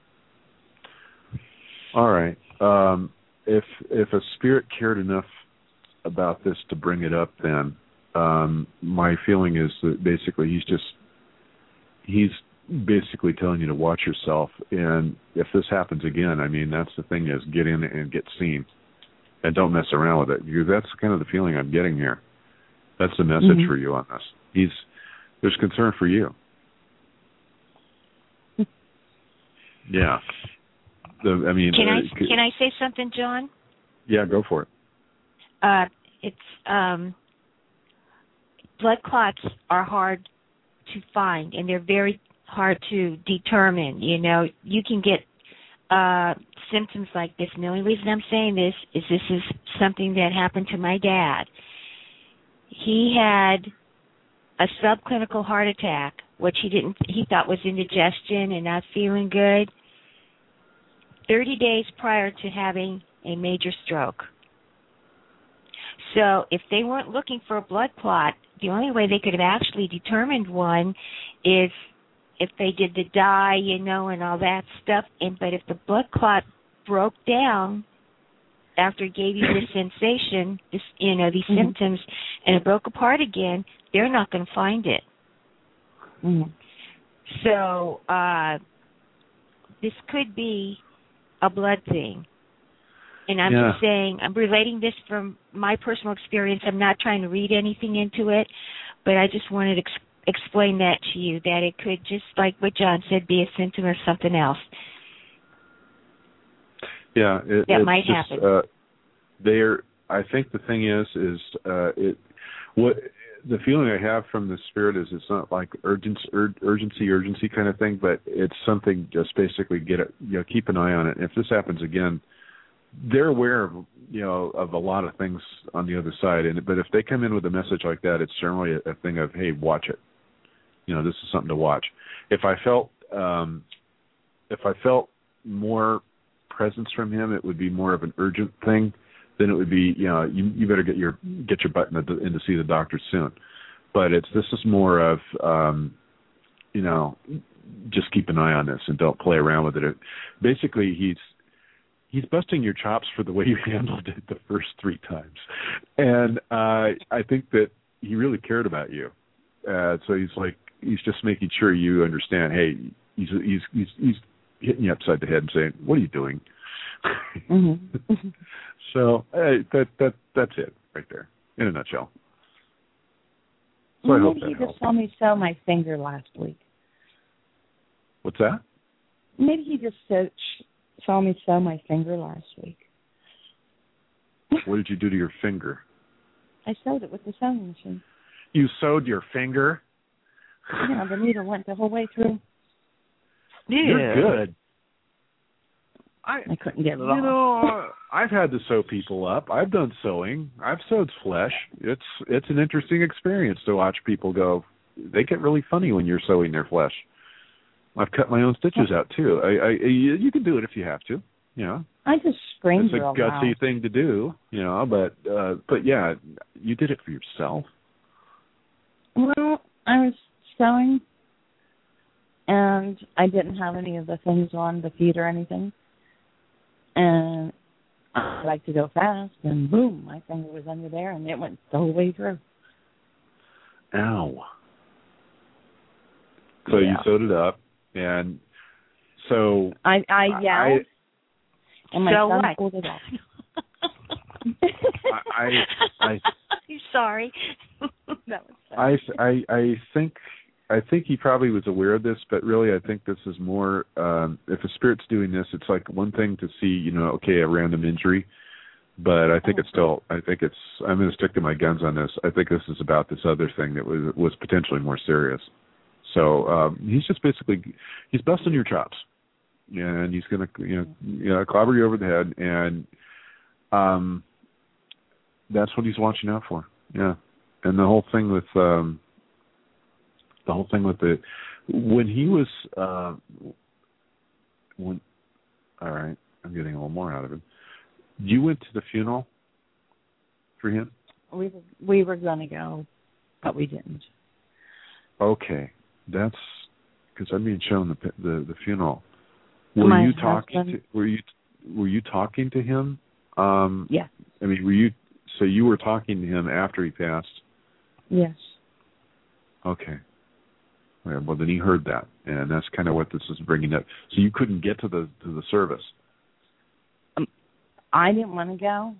All right. Um, if if a spirit cared enough about this to bring it up, then um, my feeling is that basically he's just he's basically telling you to watch yourself. And if this happens again, I mean, that's the thing is get in and get seen. And don't mess around with it. Because that's kind of the feeling I'm getting here. That's the message mm-hmm. for you on this. He's There's concern for you. Yeah. The, I mean, can I uh, can I say something, John? Yeah, go for it. Uh, it's um, blood clots are hard to find, and they're very hard to determine. You know, you can get uh, symptoms like this. And the only reason I'm saying this is this is something that happened to my dad. He had a subclinical heart attack, which he didn't. He thought was indigestion and not feeling good. thirty days prior to having a major stroke. So if they weren't looking for a blood clot, the only way they could have actually determined one is if they did the dye, you know, and all that stuff. And but if the blood clot broke down after it gave you this sensation, this, you know, these mm-hmm. symptoms, and it broke apart again, they're not going to find it. Mm-hmm. So uh, this could be a blood thing. And I'm yeah. just saying, I'm relating this from my personal experience. I'm not trying to read anything into it, but I just wanted to ex- explain that to you, that it could, just like what John said, be a symptom of something else. Yeah, it, that it's might just, happen. Uh, they're, I think the thing is, is uh, it what the feeling I have from the spirit is it's not like urgency, ur- urgency, urgency kind of thing, but it's something. Just basically get it, you know, keep an eye on it. And if this happens again, they're aware of, you know, of a lot of things on the other side. And but if they come in with a message like that, it's generally a, a thing of, hey, watch it. You know, this is something to watch. If I felt, um, if I felt more presence from him, it would be more of an urgent thing. Then it would be, you know, you, you better get your get your butt in, the, in to see the doctor soon. But it's this is more of, um, you know, just keep an eye on this and don't play around with it. it basically, he's he's busting your chops for the way you handled it the first three times, and uh, I think that he really cared about you. Uh, so he's like he's just making sure you understand. Hey, he's he's he's, he's hitting you upside the head and saying, "What are you doing?" Mm-hmm. So uh, that that that's it right there in a nutshell. So well, I hope maybe that he helps. just saw me sew my finger last week. What's that? Maybe he just saw, saw me sew my finger last week. What did you do to your finger? I sewed it with the sewing machine. You sewed your finger? Yeah, the needle went the whole way through. Yeah. You're good. I, I couldn't get it you off. You know, I've had to sew people up. I've done sewing. I've sewed flesh. It's it's an interesting experience to watch people go. They get really funny when you're sewing their flesh. I've cut my own stitches out too. I, I you can do it if you have to. You know. I just screamed It's a real gutsy loud. thing to do. You know, but uh, but yeah, you did it for yourself. Well, I was sewing, and I didn't have any of the things on the feet or anything. And I like to go fast, and boom, my finger was under there, and it went the whole way through. Ow. So yeah. you sewed it up, and so... I, I yelled, I, and my so son what? pulled it off. I, I, I, I'm sorry. That was I, I, I think... I think he probably was aware of this, but really I think this is more, um, if a spirit's doing this, it's like one thing to see, you know, okay, a random injury, but I think it's still, I think it's, I'm going to stick to my guns on this. I think this is about this other thing that was was potentially more serious. So um, he's just basically, he's busting your chops, and he's going to, you know, you know, clobber you over the head, and um, that's what he's watching out for, yeah. And the whole thing with, um, The whole thing with the when he was uh, when all right, I'm getting a little more out of him. You went to the funeral for him? We were, we were going to go, but we didn't. Okay, that's because I'm being shown the the, the funeral. Were My you talking? husband, To, were you were you talking to him? Um, yeah. I mean, were you? So you were talking to him after he passed? Yes. Okay. Well, then he heard that, and that's kind of what this is bringing up. So you couldn't get to the to the service. Um, I didn't want to go,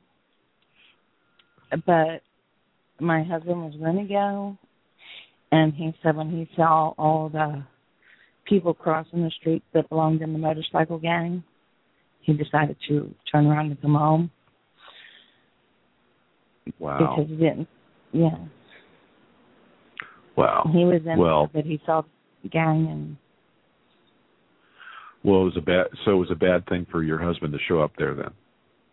but my husband was going to go, and he said when he saw all the people crossing the street that belonged in the motorcycle gang, he decided to turn around and come home. Wow. Because he didn't, yeah. Wow. He was in well, there, but he saw the gang and. Well, it was a bad. So it was a bad thing for your husband to show up there then.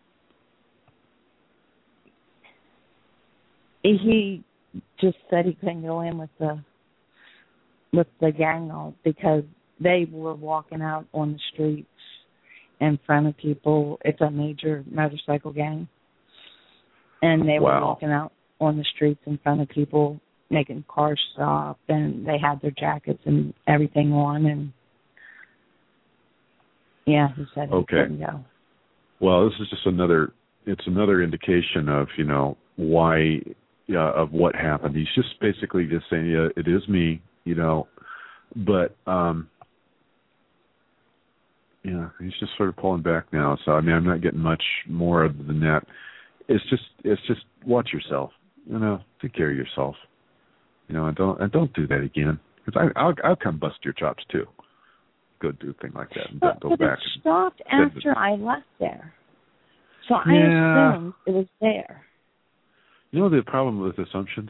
He just said he couldn't go in with the with the gang all because they were walking out on the streets in front of people. It's a major motorcycle gang, and they wow. were walking out on the streets in front of people, making cars stop, and they had their jackets and everything on, and yeah, he said he okay. couldn't go. Well, this is just another. It's another indication of you know why uh, of what happened. He's just basically just saying, yeah, it is me, you know, but um, yeah, he's just sort of pulling back now. So I mean, I'm not getting much more other than that. It's just, it's just watch yourself. You know, take care of yourself. You know, and don't and don't do that again. Because I, I'll I'll come bust your chops too. Go do a thing like that and But, go but back. it stopped and, after I left there, so I yeah. assumed it was there. You know the problem with assumptions?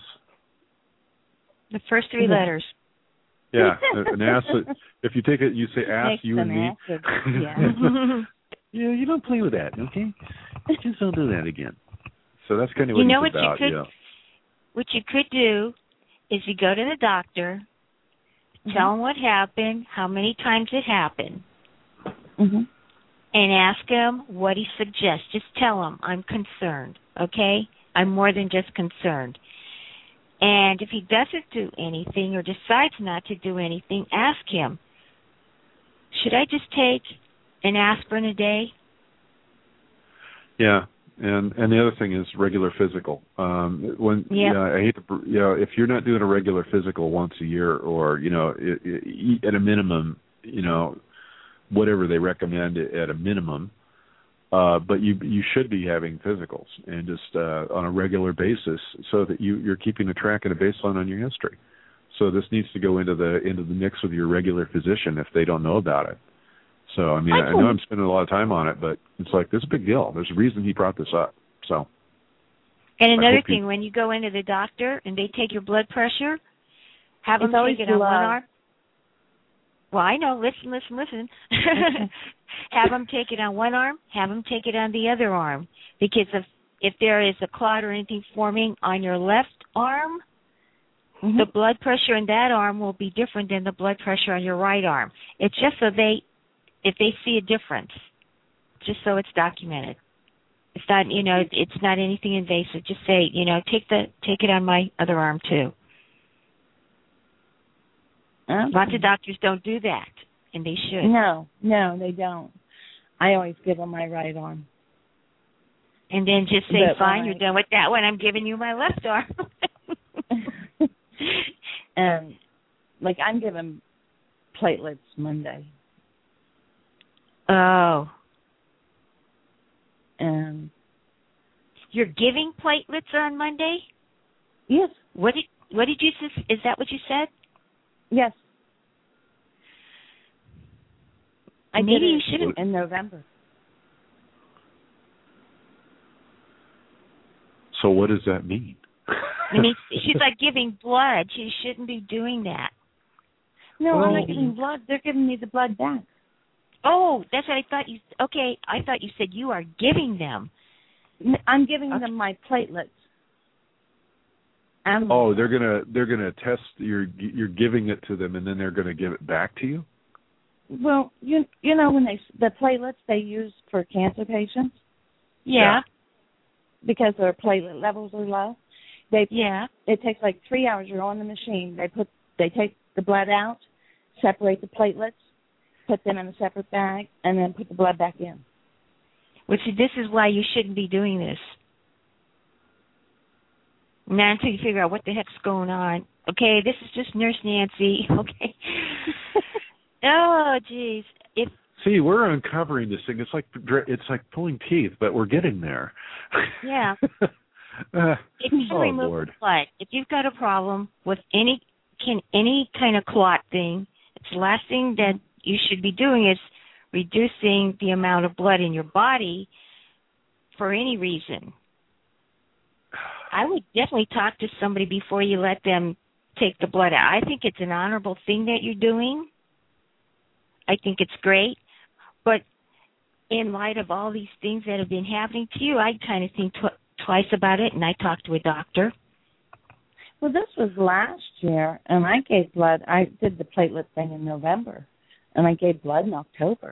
The first three Mhm. letters. Yeah, an ass. If you take it, you say ass, Makes you and an me. ass of- yeah. Yeah, you don't play with that, okay? Just don't do that again. So that's kind of what You know he's what you about. could, yeah. what you could do is you go to the doctor, Mhm. tell him what happened, how many times it happened, Mm-hmm. and ask him what he suggests. Just tell him, I'm concerned, okay? I'm more than just concerned. And if he doesn't do anything or decides not to do anything, ask him, should I just take an aspirin a day? Yeah, and and the other thing is regular physical. Um, when Yep. yeah, I hate to, you know, if you're not doing a regular physical once a year, or you know, it, it, at a minimum, you know, whatever they recommend at a minimum, uh, but you you should be having physicals and just uh, on a regular basis, so that you you're keeping a track and a baseline on your history. So this needs to go into the into the mix with your regular physician if they don't know about it. So, I mean, I, I know I'm spending a lot of time on it, but it's like, this is a big deal. There's a reason he brought this up. So. And another thing, you... when you go into the doctor and they take your blood pressure, have It's them always take it on low. one arm. Well, I know. Listen, listen, listen. Have them take it on one arm. Have them take it on the other arm. Because if, if there is a clot or anything forming on your left arm, mm-hmm. the blood pressure in that arm will be different than the blood pressure on your right arm. It's just so they... if they see a difference, just so it's documented. It's not, you know, it's not anything invasive. Just say, you know, take the take it on my other arm too. Okay. Lots of doctors don't do that, and they should. No, no, they don't. I always give them my right arm. And then just say, But fine, I... you're done with that one. I'm giving you my left arm. And, like, I'm giving platelets Monday. Oh. And you're giving platelets on Monday? yes. What did what did you is that what you said? Yes. I Maybe did it you should in November. So what does that mean? I mean, she's like giving blood. She shouldn't be doing that. No, well, I'm not giving blood. They're giving me the blood back. Oh, that's what I thought you. Okay, I thought you said you are giving them. I'm giving okay. them my platelets. I'm, oh, they're gonna they're gonna test. You're you're giving it to them, and then they're gonna give it back to you. Well, you you know when they the platelets they use for cancer patients. Yeah. yeah. Because their platelet levels are low. They yeah. It takes like three hours. You're on the machine. They put they take the blood out, separate the platelets, put them in a separate bag, and then put the blood back in. Which this is why you shouldn't be doing this. Not until you figure out what the heck's going on. Okay, this is just Nurse Nancy. Okay. Oh, geez. If See, we're uncovering this thing. It's like it's like pulling teeth, but we're getting there. Yeah. uh, if you oh, remove Lord. the blood, if you've got a problem with any can any kind of clot thing, it's the last thing that you should be doing is reducing the amount of blood in your body for any reason. I would definitely talk to somebody before you let them take the blood out. I think it's an honorable thing that you're doing. I think it's great. But in light of all these things that have been happening to you, I'd kind of think tw- twice about it, and I talked to a doctor. Well, this was last year, and I gave blood. I did the platelet thing in November, and I gave blood in October.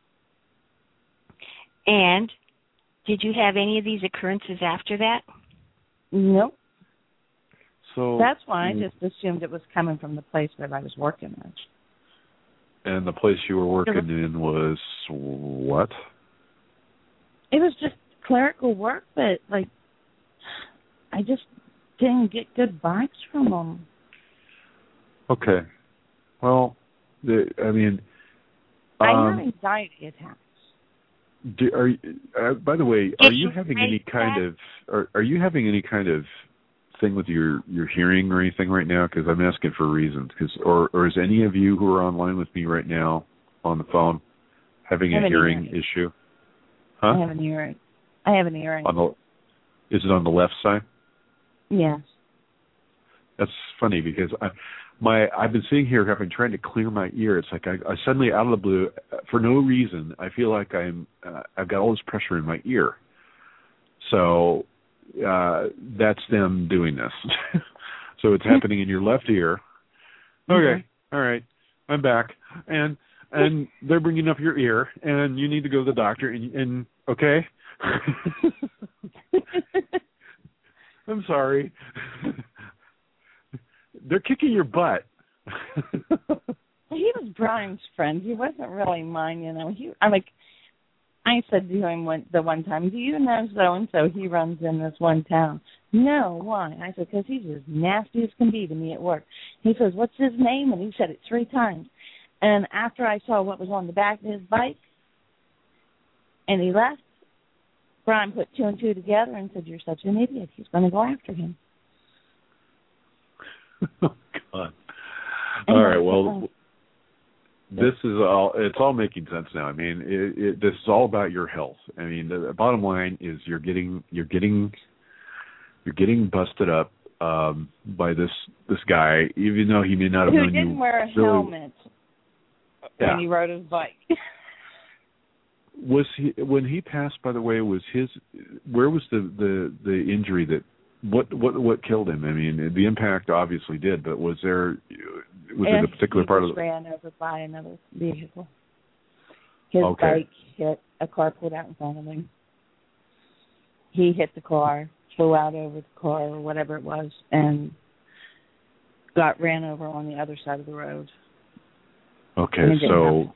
And did you have any of these occurrences after that? Nope. So that's why I just assumed it was coming from the place that I was working at. And the place you were working in was what? It was just clerical work, but, like, I just didn't get good vibes from them. Okay. Well, the, I mean... I um, had anxiety attacks. Do, are you, uh, by the way, are you having any kind of... Are, are you having any kind of thing with your, your hearing or anything right now? Because I'm asking for reasons. Cause, or, or is any of you who are online with me right now on the phone having a hearing earring. issue? Huh? I have an earring. I have an earring. On the, is it on the left side? Yes. That's funny because I, my I've been sitting here having trying to clear my ear. It's like I, I suddenly out of the blue, for no reason, I feel like I'm uh, I've got all this pressure in my ear. So uh, that's them doing this. So it's happening in your left ear. Okay, mm-hmm. All right, I'm back, and and they're bringing up your ear, and you need to go to the doctor, and, and okay. I'm sorry. They're kicking your butt. He was Brian's friend. He wasn't really mine, you know. He, I'm like, I said to him one, the one time, do you know so-and-so? He runs in this one town. No, why? I said, because he's as nasty as can be to me at work. He says, what's his name? And he said it three times. And after I saw what was on the back of his bike, and he left, Brian put two and two together and said, you're such an idiot. He's going to go after him. Oh, God. All right, well, this is all, it's all making sense now. I mean, it, it, this is all about your health. I mean, the, the bottom line is you're getting, you're getting, you're getting busted up um, by this, this guy, even though he may not have Who known you. Who didn't wear a really, helmet yeah. when he rode his bike. Was he, when he passed, by the way, was his, where was the, the, the injury that, what, what, what killed him? I mean, the impact obviously did, but was there, was and it a particular part of the... he ran over by another vehicle. His okay. bike hit, a car pulled out in front of him. He hit the car, flew out over the car or whatever it was, and got ran over on the other side of the road. Okay, so...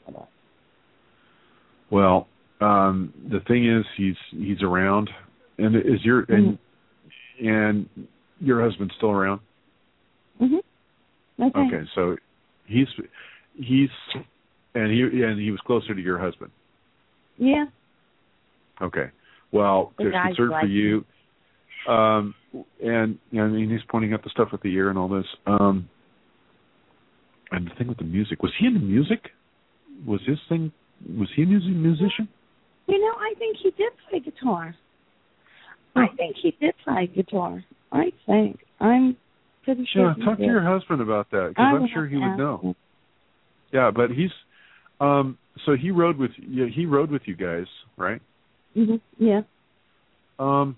Well, um, the thing is, he's he's around, and is your and mm-hmm. and your husband's still around? Mhm. Okay. Okay, so he's he's and he and he was closer to your husband. Yeah. Okay. Well, the there's concern like for you, um, and you know, I mean, he's pointing out the stuff with the ear and all this. Um, and the thing with the music, was he into music? Was his thing? Was he a music musician? You know, I think he did play guitar. I think he did play guitar. I think. I'm pretty sure. Yeah, talk did. to your husband about that, because I'm sure he would know. Him. Yeah, but he's um so he rode with yeah, he rode with you guys, right? Mhm. Yeah. Um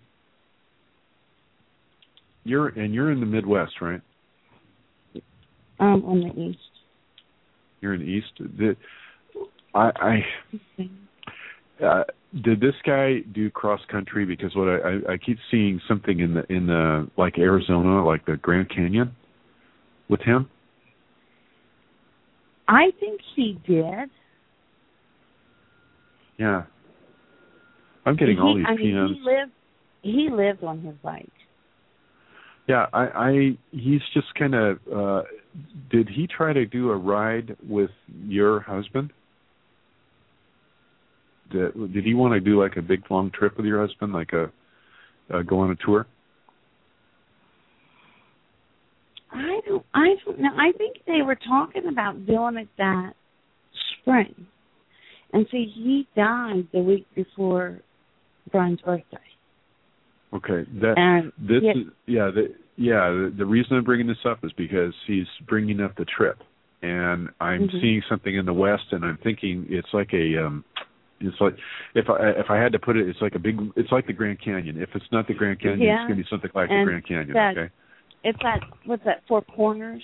You're and you're in the Midwest, right? Um on the east. You're in the east. The, I, I uh, did this guy do cross country? Because what I, I, I keep seeing something in the in the like Arizona, like the Grand Canyon, with him. I think he did. Yeah, I'm getting he, all these I mean, P Ms. he lived. He lived on his bike. Yeah, I, I he's just kind of. Uh, did he try to do a ride with your husband? Did, did he want to do like a big long trip with your husband, like a uh, go on a tour? I don't. I don't know. I think they were talking about doing it that spring, and see, he died the week before Brian's birthday. Okay, that and this yeah, is yeah the, yeah the, the reason I'm bringing this up is because he's bringing up the trip, and I'm mm-hmm. seeing something in the West, and I'm thinking it's like a um, it's like if I if I had to put it, it's like a big, it's like the Grand Canyon. If it's not the Grand Canyon, yeah. it's going to be something like and the Grand Canyon. That, okay, it's that what's that? Four Corners.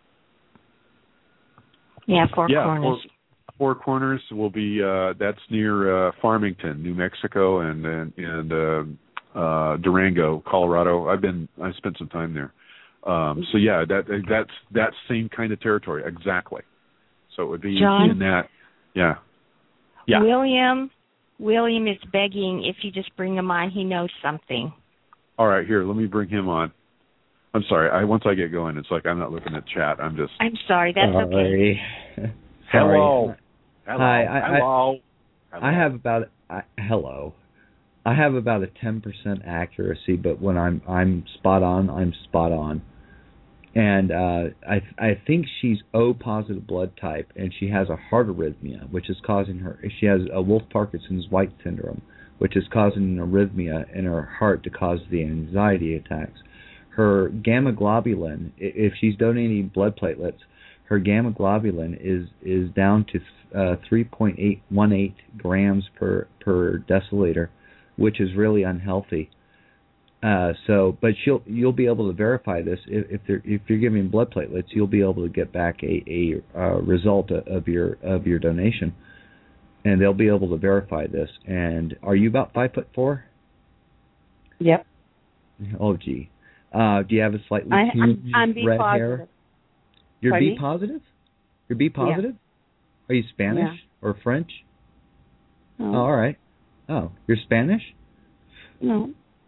Yeah, Four yeah, Corners. Four, Four Corners will be uh, that's near uh, Farmington, New Mexico, and and and. Uh, Uh, Durango, Colorado. I've been, I spent some time there. Um, so yeah, that that's that same kind of territory exactly. So it would be John, in that. Yeah. Yeah. William, William is begging if you just bring him on. He knows something. All right, here. Let me bring him on. I'm sorry. I once I get going, it's like I'm not looking at chat. I'm just. I'm sorry. That's sorry. okay. Hello. Hello. Hi. I, hello. I, I have about I, hello. I have about a ten percent accuracy, but when I'm I'm spot on, I'm spot on. And uh, I I think she's O positive blood type, and she has a heart arrhythmia, which is causing her. She has a Wolff-Parkinson's White syndrome, which is causing an arrhythmia in her heart to cause the anxiety attacks. Her gamma globulin, if she's donating blood platelets, her gamma globulin is is down to uh, three point eight one eight grams per per deciliter, which is really unhealthy. Uh, so, but she'll you'll be able to verify this if if, if you're giving blood platelets, you'll be able to get back a, a, a result of your of your donation, and they'll be able to verify this. And are you about five foot four? Yep. Oh, gee. Uh, do you have a slightly I, huge I'm, I'm B red positive. hair? You're Pardon B me? positive? You're B positive? Yeah. Are you Spanish yeah. or French? No. Oh, all right. Oh, you're Spanish? No.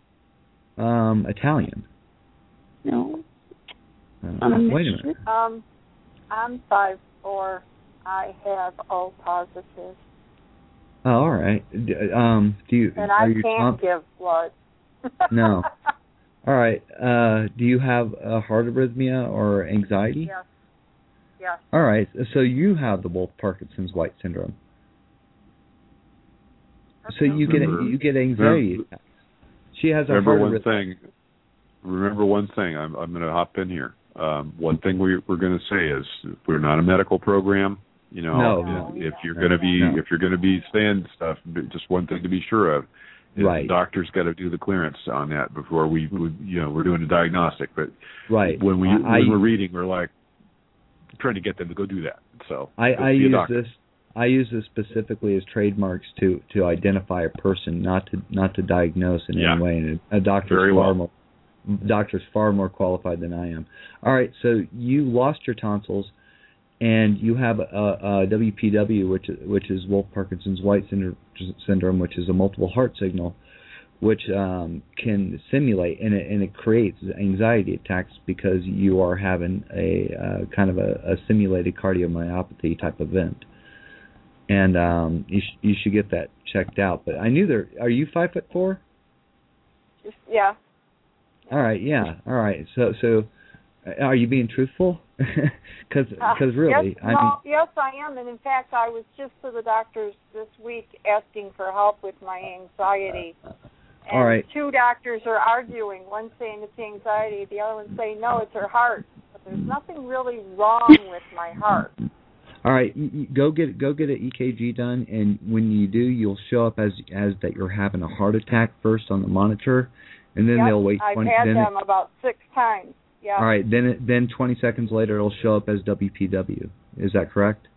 Um, Italian? No. Uh, I'm wait a minute. Um, I'm five four. I have O positive. Oh, all right. D- um, do you? And are I you can't Tom? give blood. No. All right. Uh, do you have a heart arrhythmia or anxiety? Yes. Yes. All right. So you have the Wolff-Parkinson's White syndrome. So you get Remember, you get anxiety remember, attacks. She has a remember heart one arrhythmia. thing. Remember one thing. I'm I'm going to hop in here. Um, one thing we, we're going to say is we're not a medical program. You know, No, if, if you're no, going to be no. if you're going to be saying stuff, just one thing to be sure of is Right. the doctor's got to do the clearance on that before we, we you know we're doing a diagnostic. But Right. when we I, when we're reading, we're like trying to get them to go do that. So I, I be a use doctor. this. I use this specifically as trademarks to, to identify a person, not to not to diagnose in Yeah. any way. And a doctor's Very far well. more doctor's far more qualified than I am. All right, so you lost your tonsils, and you have a, a W P W, which which is Wolff-Parkinson's White syndrome, which is a multiple heart signal, which um, can simulate and it, and it creates anxiety attacks because you are having a uh, kind of a, a simulated cardiomyopathy type event. And um, you sh- you should get that checked out. But I knew there. Are you five foot four? Just, yeah. All right. Yeah. All right. So so, uh, are you being truthful? Because Uh, really, yes, I no, mean. yes, I am. And in fact, I was just to the doctors this week asking for help with my anxiety. And All right. two doctors are arguing. One saying it's anxiety, the other one saying no, it's her heart. But there's nothing really wrong with my heart. All right, y- y- go get go get an E K G done, and when you do, you'll show up as as that you're having a heart attack first on the monitor, and then Yep, they'll wait I've twenty. had then them about six times. Yeah. all right, then it, then twenty seconds later, it'll show up as W P W. Is that correct?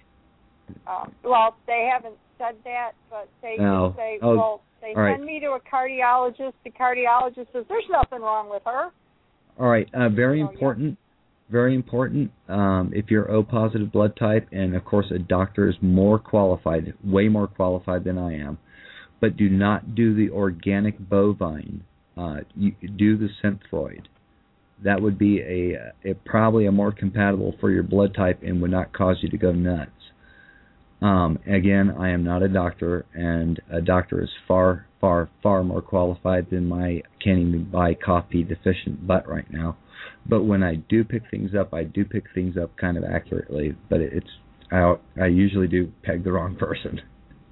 Um, well, they haven't said that, but they No. just say, Oh, well, they all right. send me to a cardiologist. The cardiologist says there's nothing wrong with her. All right, uh, very Oh, yeah. important. Very important. Um, if you're O positive blood type, and of course a doctor is more qualified, way more qualified than I am, but do not do the organic bovine. Uh, you do the Synthroid. that would be a, a probably a more compatible for your blood type and would not cause you to go nuts. Um, again, I am not a doctor, and a doctor is far, far, far more qualified than my can't even buy coffee deficient butt right now. But when I do pick things up, I do pick things up kind of accurately. But it's I, I usually do peg the wrong person.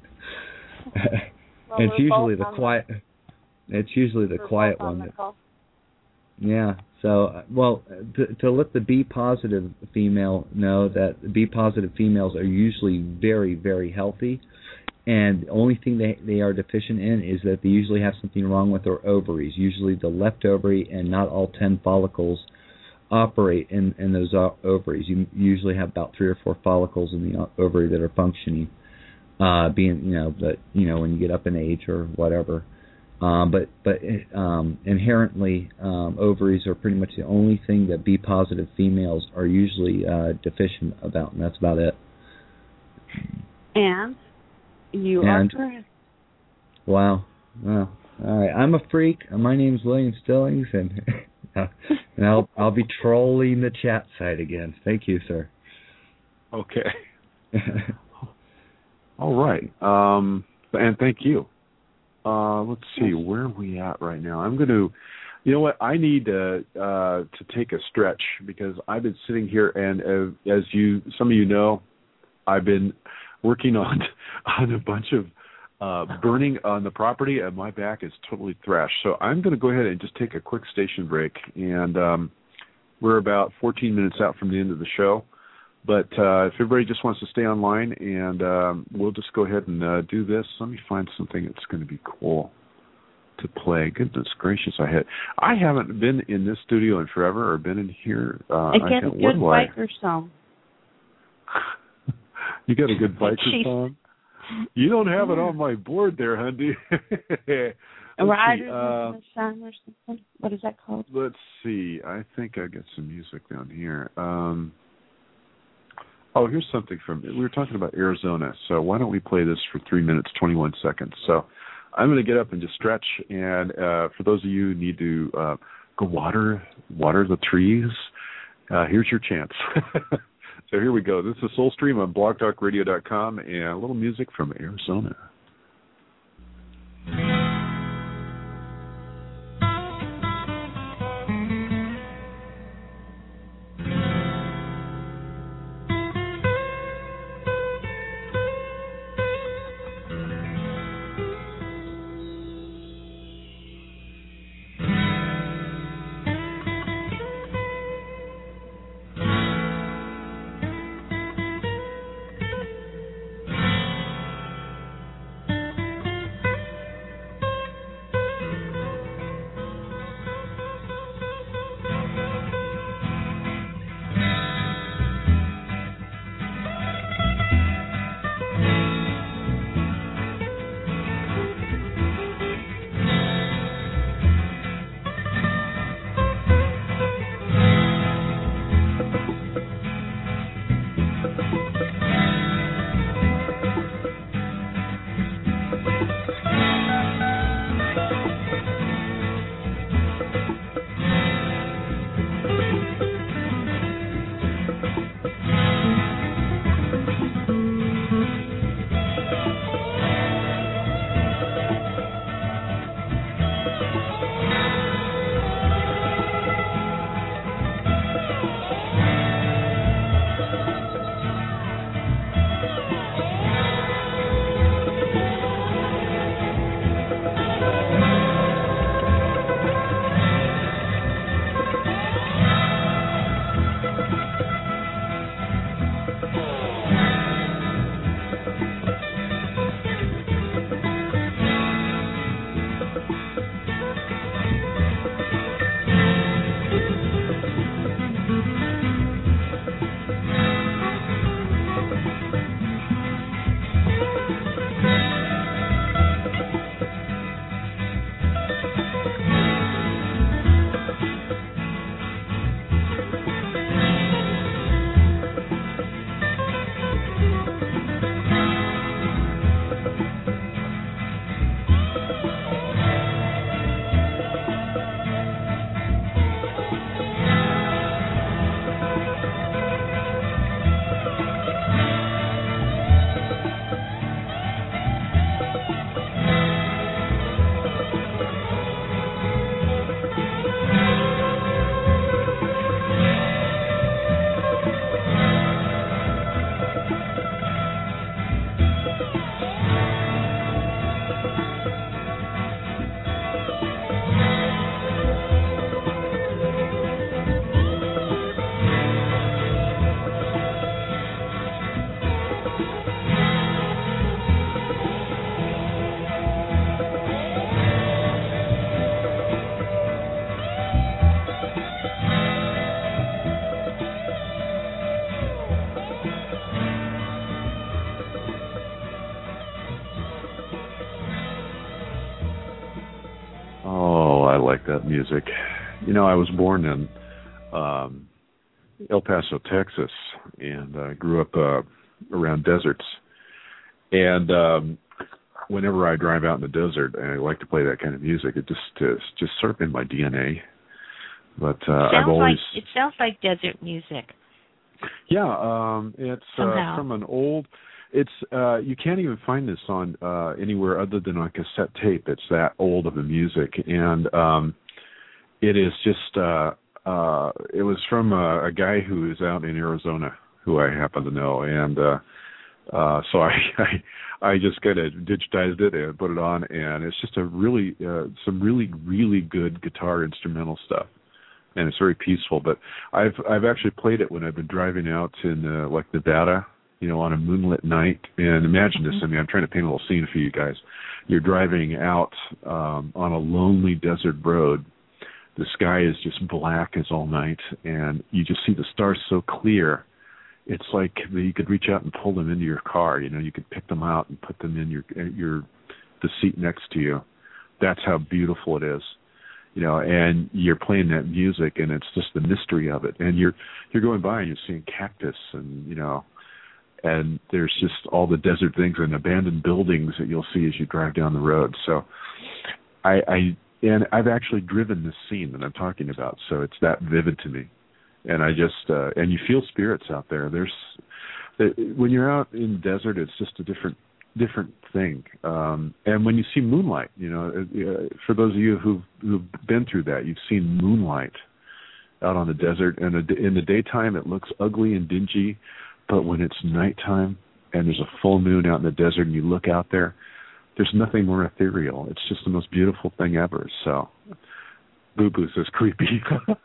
Well, it's usually the on quiet. The, it's usually the quiet one. That, yeah. So, well, to, to let the B positive female know that the B positive females are usually very, very healthy, and the only thing they they are deficient in is that they usually have something wrong with their ovaries. Usually, the left ovary and not all ten follicles operate in in those ovaries. You usually have about three or four follicles in the ovary that are functioning. Uh, being you know, but you know when you get up in age or whatever. Um, but but um, inherently, um, ovaries are pretty much the only thing that B positive females are usually uh, deficient about, and that's about it. And you and, are correct. Wow. Wow. All right. I'm a freak. My name's William Stillings, and and I'll I'll be trolling the chat site again. Thank you, sir. Okay. All right. Um, and thank you. Uh, let's see, where are we at right now? I'm going to, you know what, I need to, uh, to take a stretch because I've been sitting here and uh, as you, some of you know, I've been working on on a bunch of uh, burning on the property and my back is totally thrashed. So I'm going to go ahead and just take a quick station break. And um, we're about fourteen minutes out from the end of the show. But uh, if everybody just wants to stay online, and um, we'll just go ahead and uh, do this. Let me find something that's going to be cool to play. Goodness gracious, I had I haven't been in this studio in forever, or been in here. Uh, I get a good biker song. You got a good biker song? You don't have it on my board there, Hundy. Riders uh, in the Sun or something. What is that called? Let's see. I think I got some music down here. Um, Oh, here's something from, we were talking about Arizona, so why don't we play this for three minutes, twenty-one seconds. So I'm going to get up and just stretch, and uh, for those of you who need to uh, go water, water the trees, uh, here's your chance. So here we go. This is Soulstream on blog talk radio dot com, and a little music from Arizona. music. You know, I was born in um, El Paso, Texas, and uh, grew up uh, around deserts. And um, whenever I drive out in the desert, I like to play that kind of music. It just it's just sort of in my D N A. But uh, I've always like, it sounds like desert music. Yeah, um, it's uh, from an old. It's uh, you can't even find this on uh, anywhere other than on cassette tape. It's that old of the music, and um, it is just. Uh, uh, it was from a, a guy who is out in Arizona, who I happen to know, and uh, uh, so I, I I just kind of digitized it and put it on, and it's just a really uh, some really really good guitar instrumental stuff. And it's very peaceful, but I've I've actually played it when I've been driving out in uh, like Nevada, you know, on a moonlit night. And imagine this. I mean, I'm trying to paint a little scene for you guys. You're driving out um, on a lonely desert road. The sky is just black as all night, and you just see the stars so clear. It's like you could reach out and pull them into your car. You know, you could pick them out and put them in your your the seat next to you. That's how beautiful it is. You know, and you're playing that music, and it's just the mystery of it. And you're you're going by, and you're seeing cactus, and you know, and there's just all the desert things and abandoned buildings that you'll see as you drive down the road. So, I, I and I've actually driven this scene that I'm talking about, so it's that vivid to me. And I just uh, and you feel spirits out there. There's when you're out in the desert, it's just a different. different thing. Um, and when you see moonlight, you know, uh, for those of you who've, who've been through that, you've seen moonlight out on the desert, and in the daytime it looks ugly and dingy, but when it's nighttime and there's a full moon out in the desert and you look out there, there's nothing more ethereal. It's just the most beautiful thing ever. So, Boo Boo says creepy.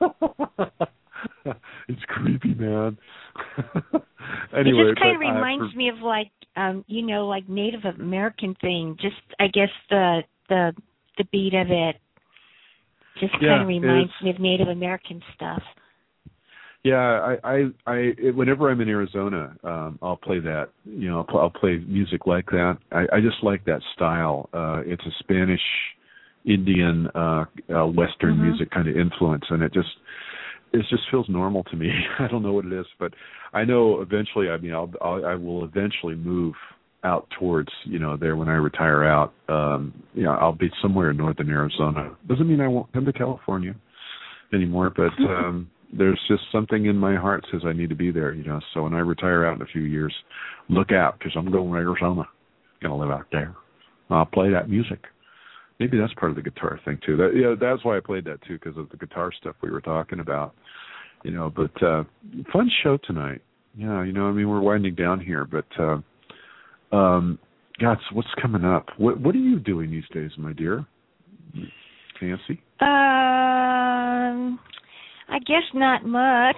It's creepy, man. Anyway, it just kind of but, reminds uh, for, me of like, um, you know, like Native American thing. Just, I guess the the the beat of it just yeah, kind of reminds me of Native American stuff. Yeah, I, I, I it, whenever I'm in Arizona, um, I'll play that. You know, I'll, pl- I'll play music like that. I, I just like that style. Uh, it's a Spanish, Indian, uh, uh, Western mm-hmm. music kind of influence, and it just. It just feels normal to me. I don't know what it is, but I know eventually. I mean, I'll, I'll I will eventually move out towards you know there when I retire out. Um, you know, I'll be somewhere in northern Arizona. Doesn't mean I won't come to California anymore, but um, there's just something in my heart says I need to be there. You know, so when I retire out in a few years, look out because I'm going to Arizona. Gonna live out there. I'll play that music. Maybe that's part of the guitar thing too. That, yeah, that's why I played that too, because of the guitar stuff we were talking about. You know, but uh, fun show tonight. Yeah, you know, I mean, we're winding down here, but uh, um, God, so what's coming up? What What are you doing these days, my dear Nancy? Um, I guess not much.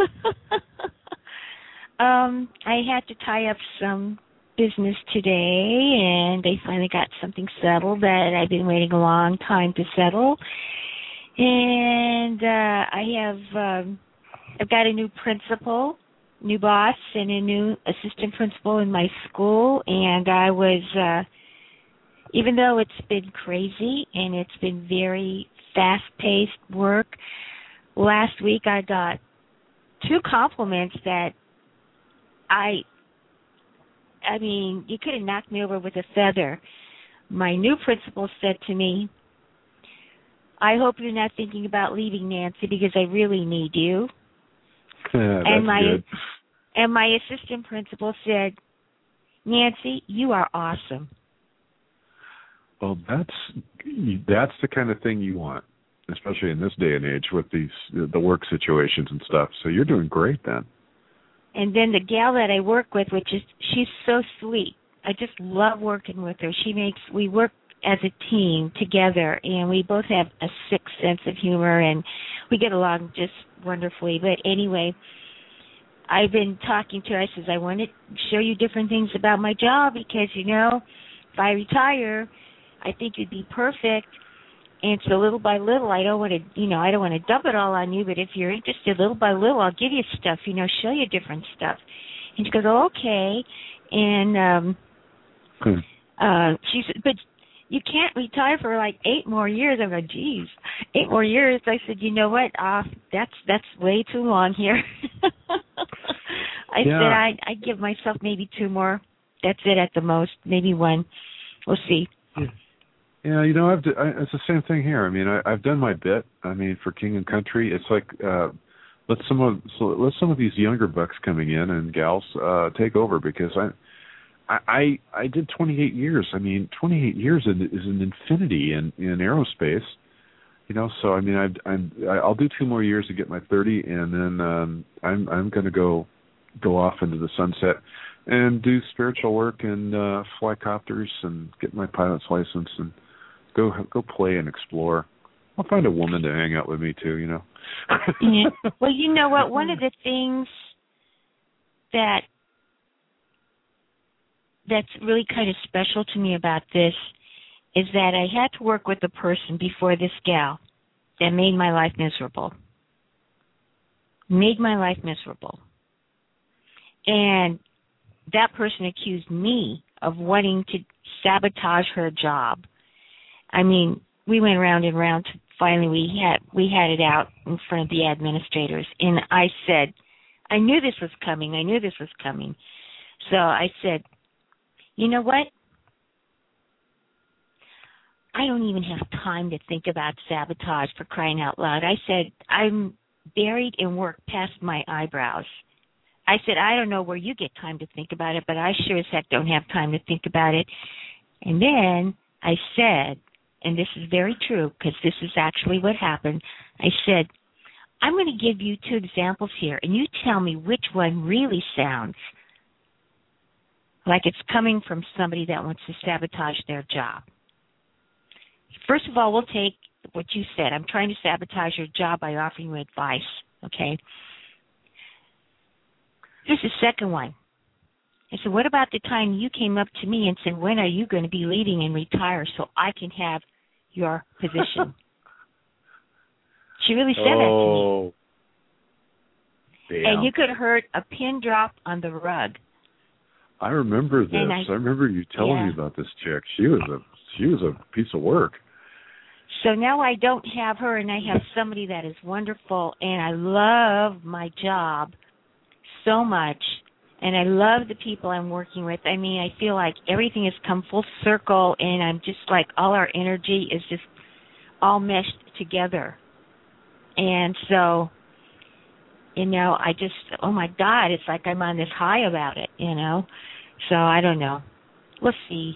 um, I had to tie up some business today, and they finally got something settled that I've been waiting a long time to settle. And uh, I have, um, I've got a new principal, new boss, and a new assistant principal in my school. And I was, uh, even though it's been crazy and it's been very fast-paced work, last week I got two compliments that I. I mean, you could have knocked me over with a feather. My new principal said to me, I hope you're not thinking about leaving, Nancy, because I really need you. Yeah, that's and my good. and my assistant principal said, Nancy, you are awesome. Well, that's that's the kind of thing you want, especially in this day and age with these the work situations and stuff. So you're doing great then. And then the gal that I work with, which is, she's so sweet. I just love working with her. She makes, we work as a team together, and we both have a sick sense of humor, and we get along just wonderfully. But anyway, I've been talking to her. I says, I want to show you different things about my job because, you know, if I retire, I think you'd be perfect. And so little by little, I don't want to, you know, I don't want to dump it all on you, but if you're interested, little by little, I'll give you stuff, you know, show you different stuff. And she goes, oh, okay. And um, hmm. uh, she's, but you can't retire for like eight more years. I go, geez, eight more years. I said, you know what? Uh, that's that's way too long here. I yeah. said I I give myself maybe two more. That's it at the most, maybe one. We'll see. Yeah, you know, I've I, it's the same thing here. I mean, I, I've done my bit. I mean, for King and Country, it's like uh, let some of so let some of these younger bucks coming in and gals uh, take over because I. I I did twenty-eight years. I mean, twenty-eight years is an infinity in, in aerospace, you know. So I mean, I've, I'm I'll do two more years to get my thirty, and then um, I'm I'm going to go go off into the sunset and do spiritual work and uh, fly copters and get my pilot's license and go go play and explore. I'll find a woman to hang out with me too, you know. Yeah. Well, you know what? One of the things that that's really kind of special to me about this is that I had to work with a person before this gal that made my life miserable. Made my life miserable. And that person accused me of wanting to sabotage her job. I mean, we went round and round. Finally, we had we had it out in front of the administrators. And I said, I knew this was coming. I knew this was coming. So I said, you know what? I don't even have time to think about sabotage, for crying out loud. I said, I'm buried in work past my eyebrows. I said, I don't know where you get time to think about it, but I sure as heck don't have time to think about it. And then I said, and this is very true because this is actually what happened, I said, I'm going to give you two examples here, and you tell me which one really sounds like it's coming from somebody that wants to sabotage their job. First of all, we'll take what you said. I'm trying to sabotage your job by offering you advice, okay? Here's the second one. I said, what about the time you came up to me and said, when are you going to be leaving and retire so I can have your position? She really said oh, that to me. Damn. And you could have heard a pin drop on the rug. I remember this. I, I remember you telling yeah. me about this chick. She was a she was a piece of work. So now I don't have her, and I have somebody that is wonderful, and I love my job so much, and I love the people I'm working with. I mean, I feel like everything has come full circle, and I'm just like all our energy is just all meshed together. And so, you know, I just, oh, my God, it's like I'm on this high about it, you know. So I don't know. We'll see.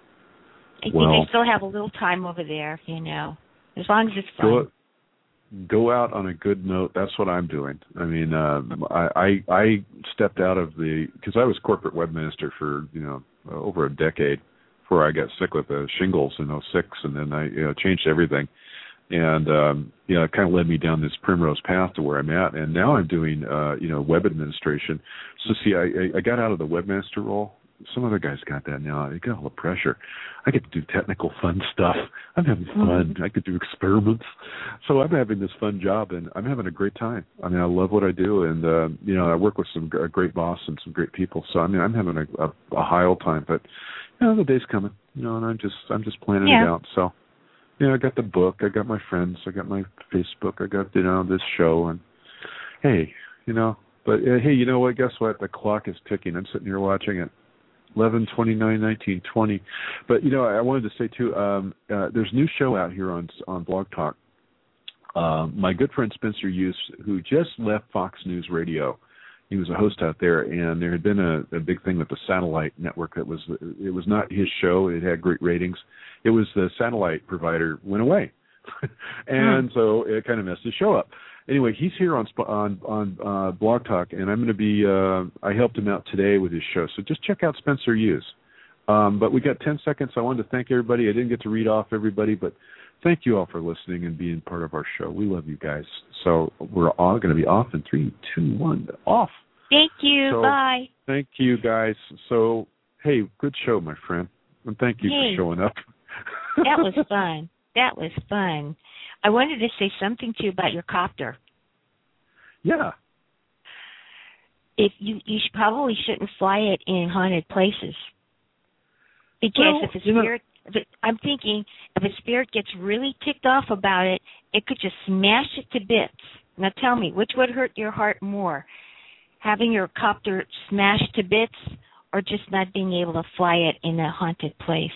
I well, think I still have a little time over there, you know, as long as it's fun. Go, go out on a good note. That's what I'm doing. I mean, uh, I, I I stepped out of the, because I was corporate webmaster for, you know, over a decade before I got sick with the shingles in oh six, and then I you know, changed everything. And, um, you know, it kind of led me down this primrose path to where I'm at. And now I'm doing, uh, you know, web administration. So, see, I, I got out of the webmaster role. Some other guys got that now. They got all the pressure. I get to do technical fun stuff. I'm having fun. Mm-hmm. I could do experiments. So I'm having this fun job, and I'm having a great time. I mean, I love what I do. And, uh, you know, I work with some a great boss and some great people. So, I mean, I'm having a, a, a high old time. But, you know, the day's coming, you know, and I'm just, I'm just planning yeah. it out. So. Yeah, I got the book, I got my friends, I got my Facebook, I got, you know, this show, and hey, you know, but uh, hey, you know what, guess what, the clock is ticking. I'm sitting here watching it, eleven twenty-nine nineteen twenty. But, you know, I wanted to say, too, um, uh, there's a new show out here on on Blog Talk. Uh, my good friend Spencer Hughes, who just left Fox News Radio, he was a host out there, and there had been a, a big thing with the satellite network that was, it was not his show, it had great ratings. It was the satellite provider went away, and mm. so it kind of messed the show up. Anyway, he's here on on on uh, Blog Talk, and I'm going to be. Uh, I helped him out today with his show, so just check out Spencer Hughes. Um, but we got ten seconds. I wanted to thank everybody. I didn't get to read off everybody, but thank you all for listening and being part of our show. We love you guys. So we're all going to be off in three, two, one, off. Thank you. So, bye. Thank you, guys. So hey, good show, my friend, and thank you hey. for showing up. That was fun. That was fun. I wanted to say something to you about your copter. Yeah. If you you should, probably shouldn't fly it in haunted places because well, if a you know, spirit If it, I'm thinking if a spirit gets really ticked off about it, it could just smash it to bits. Now tell me, which would hurt your heart more? Having your copter smashed to bits or just not being able to fly it in a haunted place?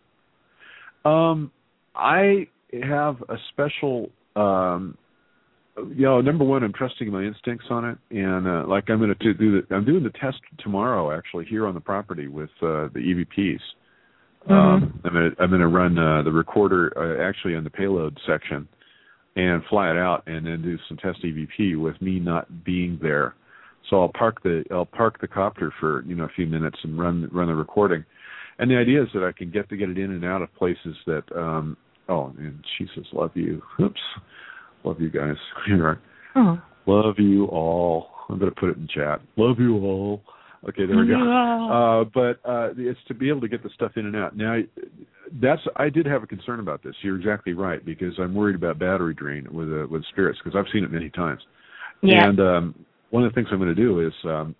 Um, I have a special, um, you know, number one, I'm trusting my instincts on it. And uh, like I'm going to do the, I'm doing the test tomorrow, actually, here on the property with uh, the E V Ps. Mm-hmm. Um, I'm going to I'm going to run uh, the recorder uh, actually on the payload section and fly it out, and then do some test E V P with me not being there. So I'll park the I'll park the copter for you know a few minutes and run run the recording. And the idea is that I can get to get it in and out of places that um, oh, and she says love you. Oops, love you guys. Here, oh. Love you all. I'm going to put it in chat. Love you all. Okay, there we go. Uh, but uh, it's to be able to get the stuff in and out. Now, that's I did have a concern about this. You're exactly right, because I'm worried about battery drain with uh, with spirits, because I've seen it many times. Yeah. And um, one of the things I'm going to do is um,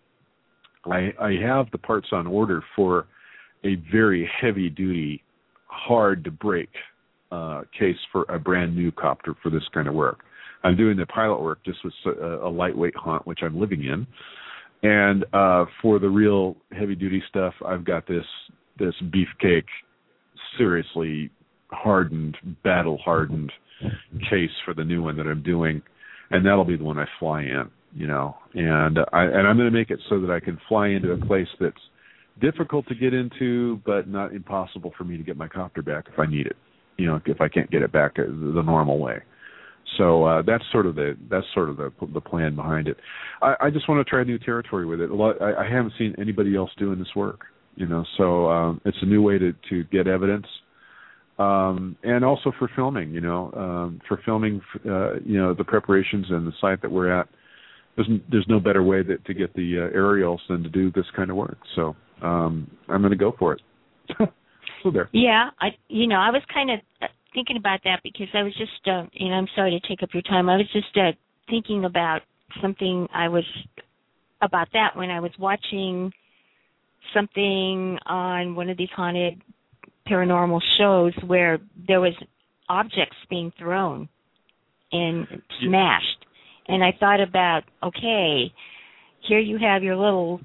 I, I have the parts on order for a very heavy-duty, hard-to-break uh, case for a brand-new copter for this kind of work. I'm doing the pilot work just with a, a lightweight haunt, which I'm living in. And uh, for the real heavy-duty stuff, I've got this this beefcake, seriously hardened, battle-hardened case for the new one that I'm doing, and that'll be the one I fly in, you know. And I and I'm going to make it so that I can fly into a place that's difficult to get into, but not impossible for me to get my copter back if I need it, you know, if I can't get it back the normal way. So uh, that's sort of the that's sort of the the plan behind it. I, I just want to try new territory with it. A lot, I, I haven't seen anybody else doing this work, you know. So um, it's a new way to, to get evidence, um, and also for filming, you know, um, for filming, uh, you know, the preparations and the site that we're at. There's there's no better way that, to get the uh, aerials than to do this kind of work. So um, I'm going to go for it. So there. Yeah, I you know I was kind of thinking about that because I was just, uh, you know, I'm sorry to take up your time. I was just uh, thinking about something I was, about that when I was watching something on one of these haunted paranormal shows where there was objects being thrown and smashed. And I thought about, okay, here you have your little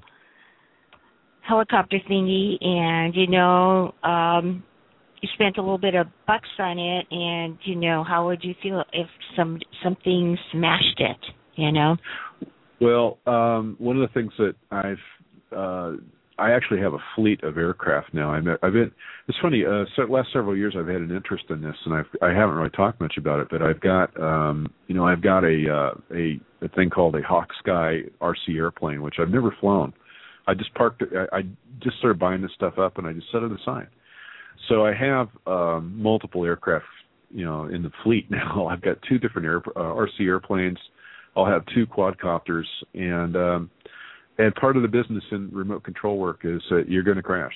helicopter thingy and, you know, um, you spent a little bit of bucks on it, and, you know, how would you feel if some something smashed it, you know? Well, um, one of the things that I've, uh, I actually have a fleet of aircraft now. I'm, I've been, it's funny, uh, so last several years I've had an interest in this, and I've, I haven't really talked much about it, but I've got, um, you know, I've got a, uh, a, a thing called a Hawk Sky R C airplane, which I've never flown. I just parked it, I, I just started buying this stuff up, and I just set it aside. So I have um, multiple aircraft, you know, in the fleet now. I've got two different air, uh, R C airplanes. I'll have two quadcopters, and um, and part of the business in remote control work is that you're going to crash.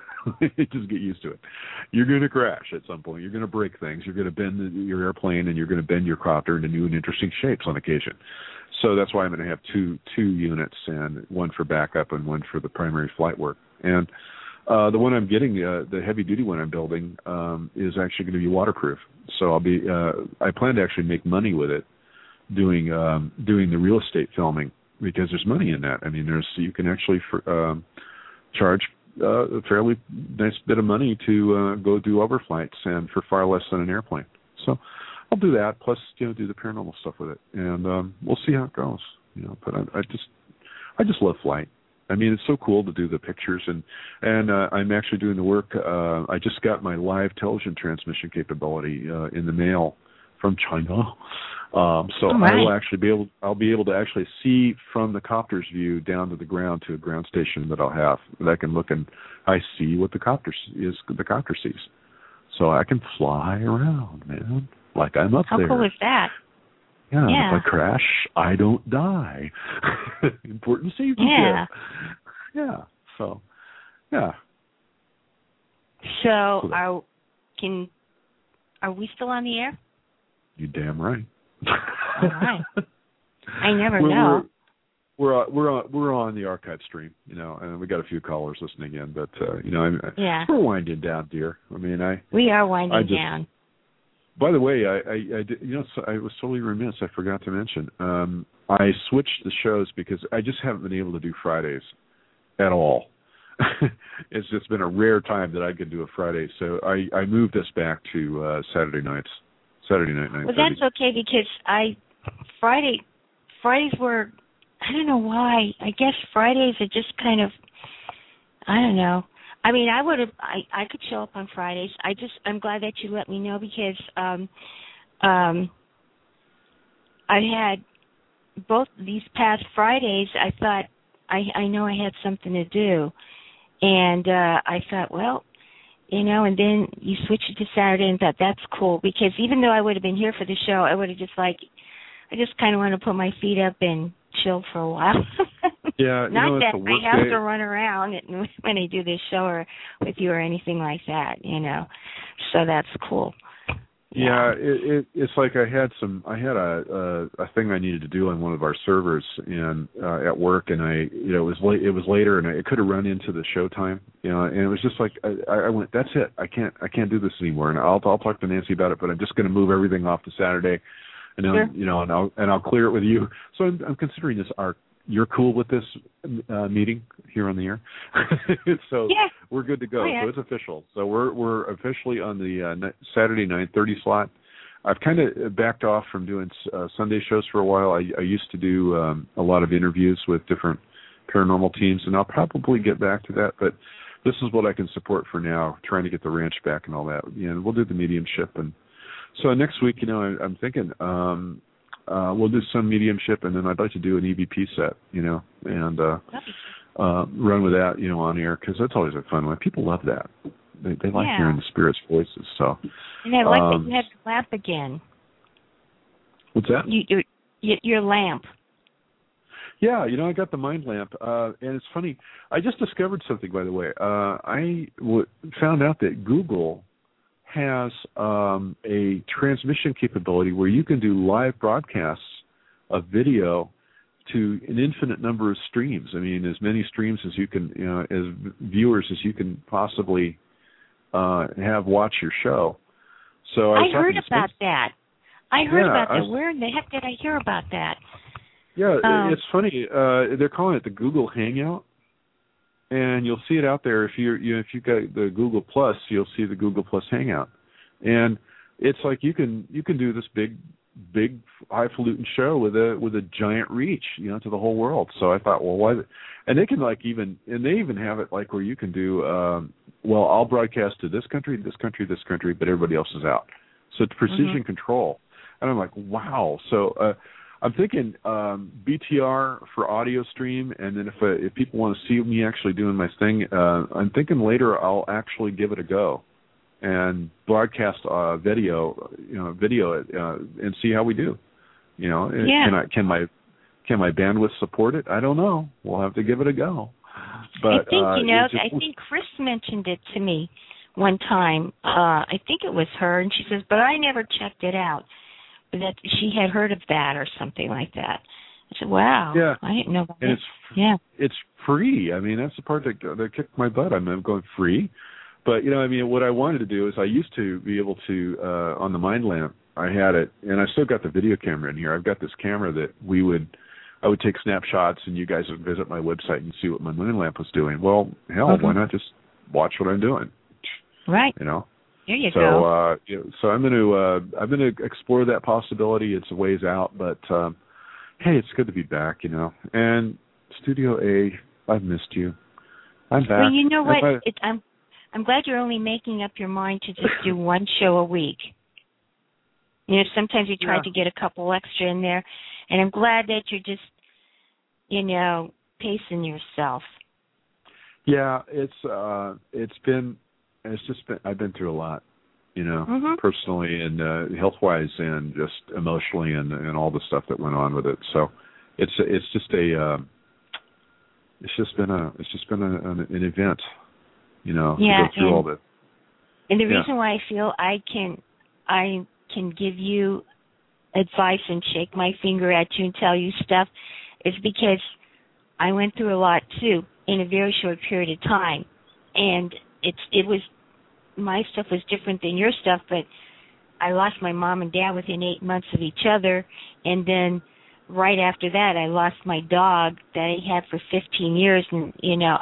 Just get used to it. You're going to crash at some point. You're going to break things. You're going to bend the, your airplane, and you're going to bend your copter into new and interesting shapes on occasion. So that's why I'm going to have two two units, and one for backup and one for the primary flight work. And Uh, the one I'm getting, uh, the heavy-duty one I'm building, um, is actually going to be waterproof. So I'll be, uh, I plan to actually make money with it, doing um, doing the real estate filming, because there's money in that. I mean, there's you can actually for, um, charge uh, a fairly nice bit of money to uh, go do overflights, and for far less than an airplane. So I'll do that, plus you know do the paranormal stuff with it, and um, we'll see how it goes. You know, but I, I just I just love flight. I mean, it's so cool to do the pictures, and and uh, I'm actually doing the work. Uh, I just got my live television transmission capability uh, in the mail from China, um, so right. I will actually be able. I'll be able to actually see from the copter's view down to the ground to a ground station that I'll have. That I can look and I see what the copter is. The copter sees, so I can fly around, man, like I'm up How there. How cool is that? Yeah, yeah. If I crash, I don't die. Important safety yeah. tip. Yeah. So, yeah. So, are can are we still on the air? You damn right. All right. I never we're, know. we're on, we're on we're on the archive stream, you know, and we got a few callers listening in, but uh, you know, I'm, yeah. we're winding down, dear. I mean, I we are winding I just, down. By the way, I, I, I did, you know, so I was totally remiss. I forgot to mention. Um, I switched the shows because I just haven't been able to do Fridays at all. It's just been a rare time that I could do a Friday, so I, I moved us back to uh, Saturday nights. Saturday night, nine Well, thirty. that's okay because I Friday Fridays were I don't know why. I guess Fridays are just kind of I don't know. I mean, I would have I I could show up on Fridays. I just I'm glad that you let me know because um um I had both these past Fridays. I thought I I know I had something to do, and uh I thought, well, you know, and then you switch it to Saturday and thought that's cool because even though I would have been here for the show, I would have just like I just kind of want to put my feet up and chill for a while. Yeah, you not know, that it's a I work have day. to run around when I do this show or with you or anything like that, you know. So that's cool. Yeah, it, it, it's like I had some. I had a, a a thing I needed to do on one of our servers and uh, at work, and I, you know, it was late. It was later, and I, it could have run into the show time, you know. And it was just like I, I went, that's it. I can't. I can't do this anymore. And I'll I'll talk to Nancy about it, but I'm just going to move everything off to Saturday, and then, sure. you know, and I'll and I'll clear it with you. So I'm, I'm considering this our. You're cool with this uh, meeting here on the air, so yeah. we're good to go. Oh, yeah. So it's official. So we're we're officially on the uh, Saturday nine thirty slot. I've kind of backed off from doing uh, Sunday shows for a while. I, I used to do um, a lot of interviews with different paranormal teams, and I'll probably get back to that. But this is what I can support for now, trying to get the ranch back and all that. You know, we'll do the mediumship, and so next week, you know, I, I'm thinking. Um, Uh, we'll do some mediumship, and then I'd like to do an E V P set, you know, and uh, uh, run with that, you know, on air because that's always a fun one. People love that; they, they like yeah. hearing the spirits' voices. So, and I like um, that you had the lamp again. What's that? You, your your lamp. Yeah, you know, I got the mind lamp, uh, and it's funny. I just discovered something, by the way. Uh, I w- found out that Google has um, a transmission capability where you can do live broadcasts of video to an infinite number of streams. I mean, as many streams as you can, you know, as viewers as you can possibly uh, have watch your show. So I, I heard about that. I heard yeah, about that. was, Where in the heck did I hear about that? Yeah, um, it's funny. Uh, they're calling it the Google Hangout. And you'll see it out there if you're, you know, if you got the Google Plus, you'll see the Google Plus Hangout, and it's like you can you can do this big, big highfalutin show with a with a giant reach, you know, to the whole world. So I thought, well, why? And they can like even and they even have it like where you can do, um, well, I'll broadcast to this country, this country, this country, but everybody else is out. So it's precision mm-hmm. control, and I'm like, wow. So. Uh, I'm thinking um, B T R for audio stream, and then if uh, if people want to see me actually doing my thing, uh, I'm thinking later I'll actually give it a go and broadcast uh, video, you know, video it uh, and see how we do. You know, yeah. can I can my can my bandwidth support it? I don't know. We'll have to give it a go. But I think uh, you know. just, I think Chris mentioned it to me one time. Uh, I think it was her, and she says, "But I never checked it out." That she had heard of that or something like that. I said, "Wow, yeah. I didn't know about and that." It's, yeah, it's free. I mean, that's the part that that kicked my butt. I'm going free, but you know, I mean, what I wanted to do is I used to be able to uh, on the Mind Lamp. I had it, and I still got the video camera in here. I've got this camera that we would, I would take snapshots, and you guys would visit my website and see what my Mind Lamp was doing. Well, hell, mm-hmm. why not just watch what I'm doing? Right. You know. There you so, go. Uh, you know, so I'm going to uh, I'm going to explore that possibility. It's a ways out, but um, hey, it's good to be back, you know. And Studio A, I've missed you. I'm back. Well, you know what? I, it, I'm I'm glad you're only making up your mind to just do one show a week. You know, sometimes you try yeah. to get a couple extra in there, and I'm glad that you're just, you know, pacing yourself. Yeah, it's uh, it's been. It's just been, I've been through a lot, you know, mm-hmm. personally and uh, health-wise and just emotionally and, and all the stuff that went on with it. So it's it's just a uh, it's just been a it's just been a, an, an event, you know, yeah, to go through and, all that. And the yeah. reason why I feel I can I can give you advice and shake my finger at you and tell you stuff is because I went through a lot too in a very short period of time, and it's it was my stuff was different than your stuff, but I lost my mom and dad within eight months of each other, and then right after that, I lost my dog that I had for fifteen years, and you know,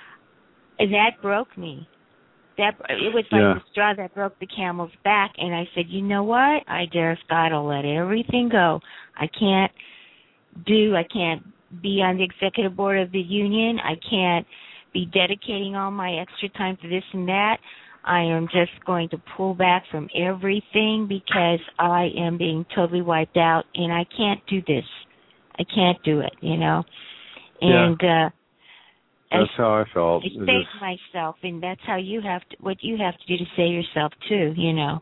that broke me. That it was like yeah. the straw that broke the camel's back, and I said, you know what? I just gotta let everything go. I can't do. I can't be on the executive board of the union. I can't be dedicating all my extra time to this and that. I am just going to pull back from everything because I am being totally wiped out, and I can't do this. I can't do it, you know. And yeah. uh, that's I, how I felt. I saved myself, and that's how you have to. What you have to do to save yourself too, you know.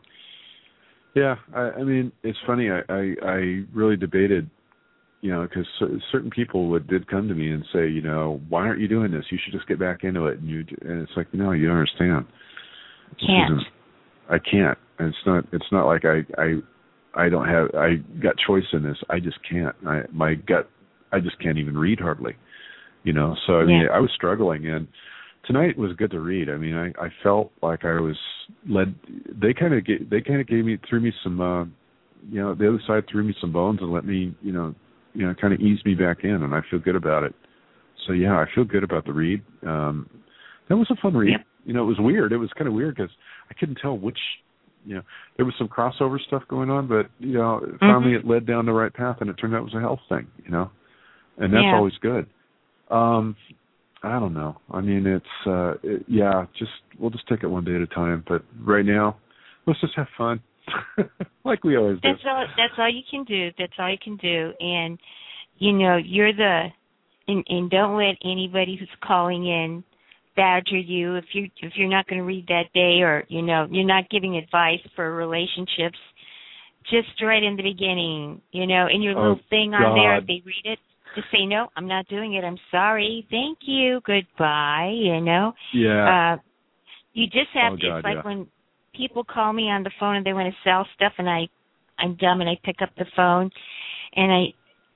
Yeah, I, I mean, it's funny. I, I, I really debated, you know, because certain people would did come to me and say, you know, why aren't you doing this? You should just get back into it. And you, and it's like, no, you don't understand. Can't. I can't. And it's not. It's not like I, I, I don't have. I got choice in this. I just can't. I, my gut. I just can't even read hardly. You know. So I mean, yeah. I was struggling, and tonight was good to read. I mean, I, I felt like I was led. They kind of gave. They kind of gave me threw me some. Uh, you know, the other side threw me some bones and let me. You know. You know, kind of eased me back in, and I feel good about it. So yeah, I feel good about the read. Um, that was a fun read. Yep. You know, it was weird. It was kind of weird because I couldn't tell which, you know, there was some crossover stuff going on, but, you know, finally mm-hmm. it led down the right path, and it turned out it was a health thing, you know, and that's yeah. always good. Um, I don't know. I mean, it's, uh, it, yeah, just, we'll just take it one day at a time. But right now, let's just have fun like we always do. That's all, that's all you can do. That's all you can do. And, you know, you're the, and, and don't let anybody who's calling in badger you if you if you're not going to read that day, or you know you're not giving advice for relationships. Just right in the beginning, you know, in your oh, little thing God. on there, if they read it, just say no, I'm not doing it. I'm sorry. Thank you. Goodbye. You know. Yeah. Uh, you just have oh, to. God, It's like yeah. when people call me on the phone and they want to sell stuff, and I I'm dumb and I pick up the phone, and I,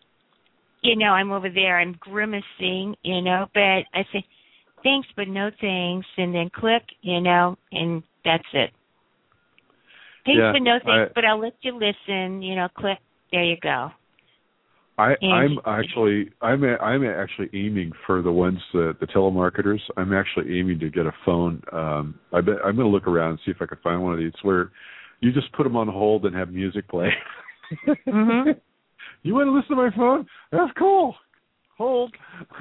you know, I'm over there. I'm grimacing, you know, but I say, thanks, but no thanks, and then click, you know, and that's it. Thanks, yeah, but no thanks, I, but I'll let you listen, you know, click, there you go. I, And, I'm actually, I'm, I'm actually aiming for the ones that the telemarketers. I'm actually aiming to get a phone. Um, I bet I'm going to look around and see if I can find one of these where you just put them on hold and have music play. mm-hmm. You want to listen to my phone? That's cool. Hold,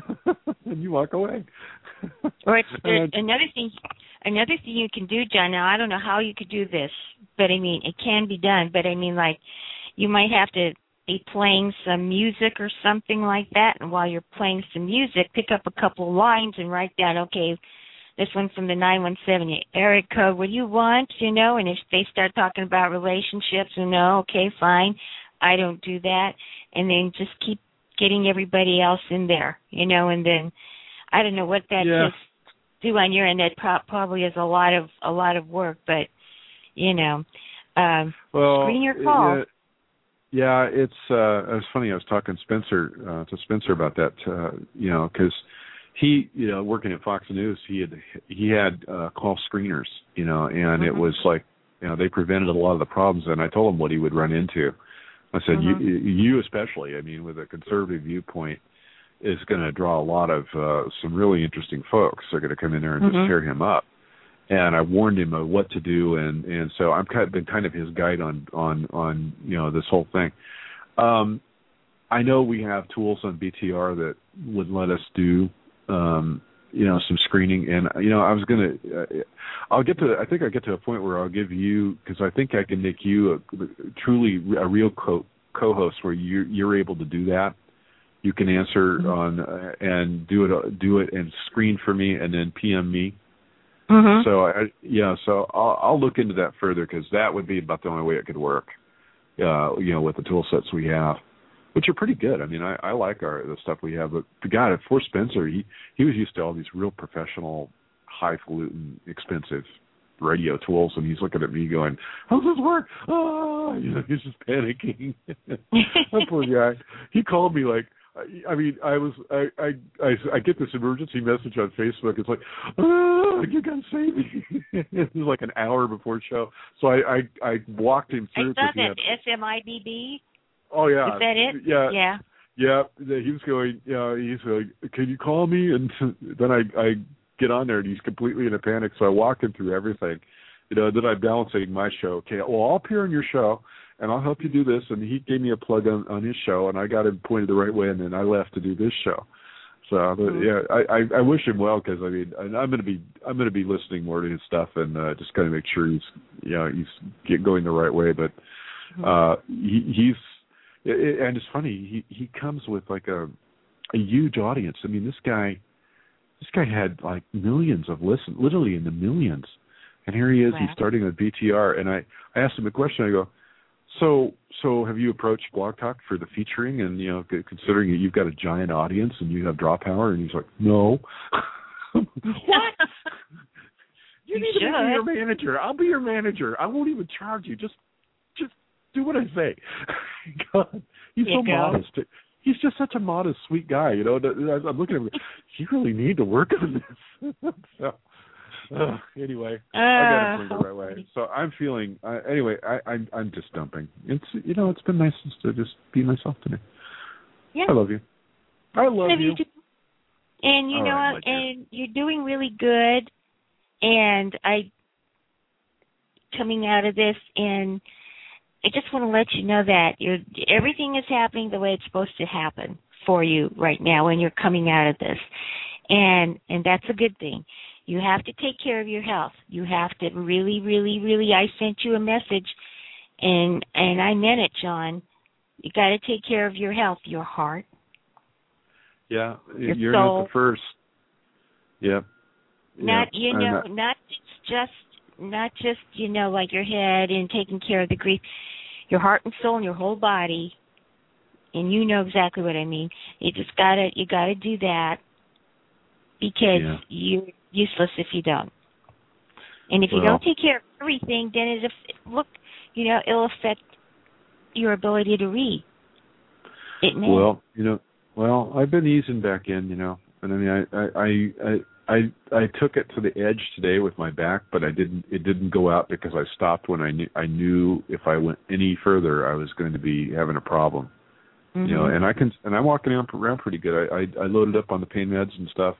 and you walk away. Or it's, there's another thing, another thing you can do, John. Now I don't know how you could do this, but I mean it can be done. But I mean, like, you might have to be playing some music or something like that, and while you're playing some music, pick up a couple of lines and write down, okay, this one from the nine one seven area code. What do you want? You know, and if they start talking about relationships, you know, okay, fine, I don't do that, and then just keep getting everybody else in there, you know, and then I don't know what that yeah. just do on your end. That pro- probably is a lot of a lot of work, but you know, um, well, screen your calls. Yeah, yeah, it's uh, it was funny. I was talking Spencer uh, to Spencer about that, uh, you know, because he, you know, working at Fox News, he had he had uh, call screeners, you know, and mm-hmm. it was like, you know, they prevented a lot of the problems. And I told him what he would run into. I said, mm-hmm. you, you especially, I mean, with a conservative viewpoint, is going to draw a lot of uh, some really interesting folks. They're going to come in there and mm-hmm. just tear him up. And I warned him of what to do, and, and so I've kind of been kind of his guide on, on, on you know, this whole thing. Um, I know we have tools on B T R that would let us do, um, you know, some screening. And, you know, I was going to, uh, I'll get to, I think I'll get to a point where I'll give you, because I think I can make you a, truly a real co- co-host where you're, you're able to do that. You can answer mm-hmm. on uh, and do it, do it and screen for me, and then P M me. Mm-hmm. So I, yeah, so I'll, I'll look into that further, because that would be about the only way it could work. Uh, you know, with the tool sets we have, which are pretty good. I mean, I, I like our the stuff we have, but God, for Spencer, he he was used to all these real professional, highfalutin, expensive radio tools, and he's looking at me going, "How does this work?" Oh, you know, he's just panicking. That poor guy. He called me like I, I mean, I was, I, I, I, I get this emergency message on Facebook. It's like, oh, you gotta save me. It was like an hour before show, so I, I, I walked him through. I saw that S M I B B. Oh yeah, is that it? Yeah, yeah, yeah. He was going. Yeah, he's like, can you call me? And then I, I get on there, and he's completely in a panic. So I walked him through everything. You know, then I'm balancing my show. Okay, well, I'll appear on your show, and I'll help you do this. And he gave me a plug on, on his show, and I got him pointed the right way, and then I left to do this show. So mm-hmm. yeah, I, I, I wish him well, because I mean, I'm going to be I'm going to be listening more to his stuff, and uh, just kind of make sure he's you know he's get going the right way. But uh, he, he's it, and it's funny, he he comes with like a a huge audience. I mean, this guy this guy had like millions of listen, literally in the millions. And here he is, wow. He's starting with B T R, and I, I asked him a question. I go, so so have you approached Blog Talk for the featuring? And, you know, considering that you've got a giant audience and you have draw power, and he's like, no. What? You, you need should. to be your manager. I'll be your manager. I won't even charge you. Just just do what I say. God, he's so go. modest. He's just such a modest, sweet guy. You know, I'm looking at him, you really need to work on this. So, Uh, anyway, uh, I got to bring the right way. So I'm feeling. Uh, anyway, I, I'm I'm just dumping. It's you know it's been nice to just be myself today. Yeah. I love you. I love, love you. you and you All know right, what? And you're doing really good. And I coming out of this, and I just want to let you know that you're everything is happening the way it's supposed to happen for you right now when you're coming out of this, and and that's a good thing. You have to take care of your health. You have to really, really, really, I sent you a message, and and I meant it, John. You got to take care of your health, your heart. Yeah, your you're soul. not the first. Yep. Not, yep. you know, not, not just, not just, you know, like your head and taking care of the grief. Your heart and soul and your whole body, and you know exactly what I mean. You just gotta, you gotta do that, because yeah. you're useless if you don't. And if well, you don't take care of everything, then it look, you know, it'll affect your ability to read. It may. Well, you know, well, I've been easing back in, you know, and I mean, I, I, I, I, I took it to the edge today with my back, but I didn't. It didn't go out because I stopped when I knew. I knew if I went any further, I was going to be having a problem. Mm-hmm. You know, and I can, and I'm walking around pretty good. I, I, I loaded up on the pain meds and stuff.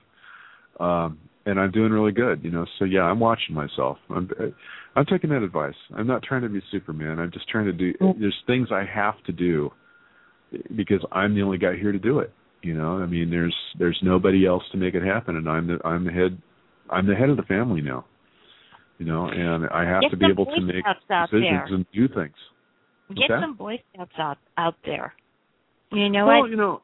Um, and I'm doing really good, you know. So yeah, I'm watching myself. I'm, I'm taking that advice. I'm not trying to be Superman. I'm just trying to do. There's things I have to do because I'm the only guy here to do it. You know, I mean, there's there's nobody else to make it happen, and I'm the I'm the head. I'm the head of the family now. You know, and I have Get to be able to make decisions there. and do things. Get some Boy Scouts out out there. You know well, what? you know.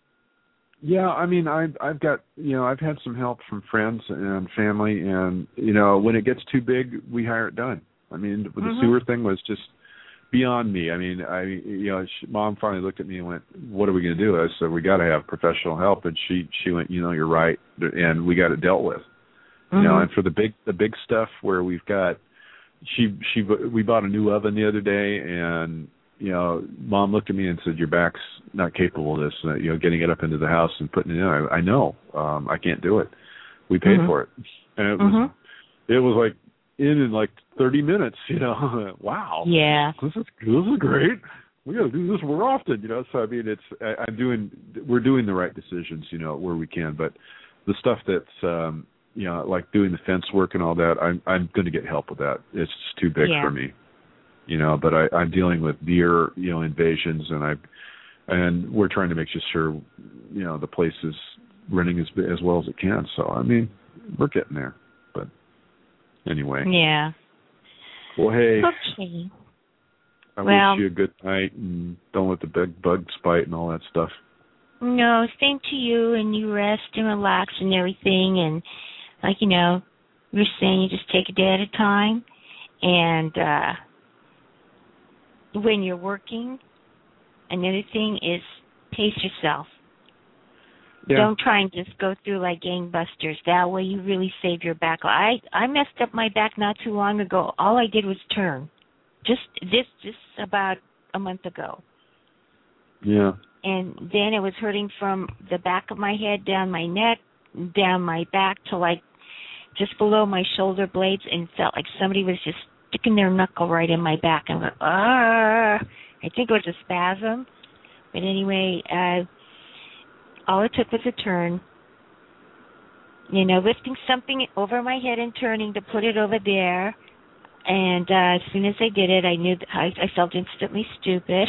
Yeah, I mean, I've I've got you know I've had some help from friends and family, and you know when it gets too big, we hire it done. I mean, the mm-hmm. sewer thing was just beyond me. I mean, I you know, she, Mom finally looked at me and went, "What are we going to do?" I said, "We got to have professional help," and she she went, "You know, you're right," and we got it dealt with. Mm-hmm. You know, and for the big the big stuff where we've got, she she we bought a new oven the other day, and you know, Mom looked at me and said, "Your back's not capable of this. Uh, you know, getting it up into the house and putting it in. I, I know. Um, I can't do it. We paid mm-hmm. for it, and it was mm-hmm. it was like in in like thirty minutes. You know, wow. Yeah. This is this is great. We got to do this more often. You know, so I mean, it's I, I'm doing. We're doing the right decisions. You know, where we can, but the stuff that's um, you know, like doing the fence work and all that, I'm I'm going to get help with that. It's just too big yeah. for me. You know, but I, I'm dealing with deer, you know, invasions, and I, and we're trying to make sure, you know, the place is running as as well as it can. So I mean, we're getting there. But anyway. Yeah. Well, hey. Okay. I well, wish you a good night, and don't let the big bugs bite and all that stuff. No, same to you, and you rest and relax and everything, and like you know, you're saying you just take a day at a time, and. uh When you're working, another thing is pace yourself. Yeah. Don't try and just go through like gangbusters. That way you really save your back. I, I messed up my back not too long ago. All I did was turn. Just this just about a month ago. Yeah. and then it was hurting from the back of my head down my neck, down my back to like just below my shoulder blades, and felt like somebody was just sticking their knuckle right in my back. I went, ah, I think it was a spasm. But anyway, uh, all it took was a turn. You know, lifting something over my head and turning to put it over there. And uh, as soon as I did it, I knew that I, I felt instantly stupid.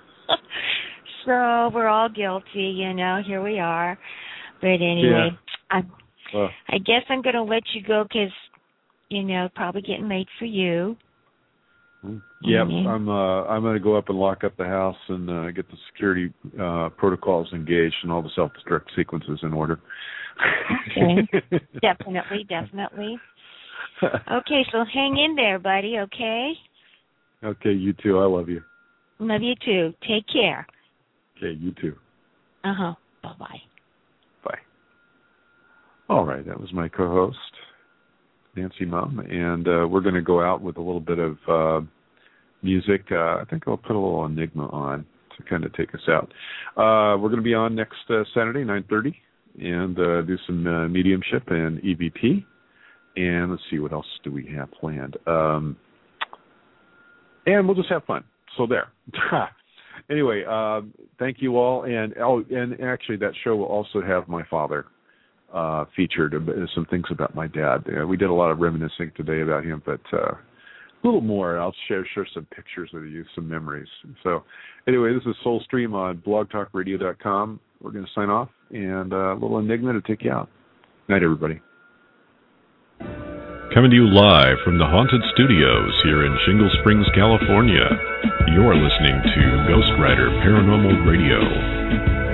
So we're all guilty, you know. Here we are. But anyway, yeah. I'm, well, I guess I'm going to let you go because, you know, probably getting late for you. Yep, mm-hmm. I'm. Uh, I'm going to go up and lock up the house and uh, get the security uh, protocols engaged and all the self-destruct sequences in order. Okay, definitely, definitely. Okay, so hang in there, buddy. Okay. Okay, you too. I love you. Love you too. Take care. Okay, you too. Uh huh. Bye bye. Bye. All right, that was my co-host, Nancy Mum, and uh, we're going to go out with a little bit of uh, music. Uh, I think I'll put a little Enigma on to kind of take us out. Uh, we're going to be on next uh, Saturday, nine thirty, and uh, do some uh, mediumship and E V P. And let's see, what else do we have planned? Um, and we'll just have fun. So there. Anyway, uh, thank you all. And oh, and actually, that show will also have my father uh, featured. Some things about my dad. Uh, we did a lot of reminiscing today about him, but uh, a little more. I'll share share some pictures with you, some memories. So anyway, this is Soulstream on blog talk radio dot com. We're going to sign off, and uh, a little Enigma to take you out. Night, everybody. Coming to you live from the Haunted Studios here in Shingle Springs, California. You're listening to Ghost Rider Paranormal Radio.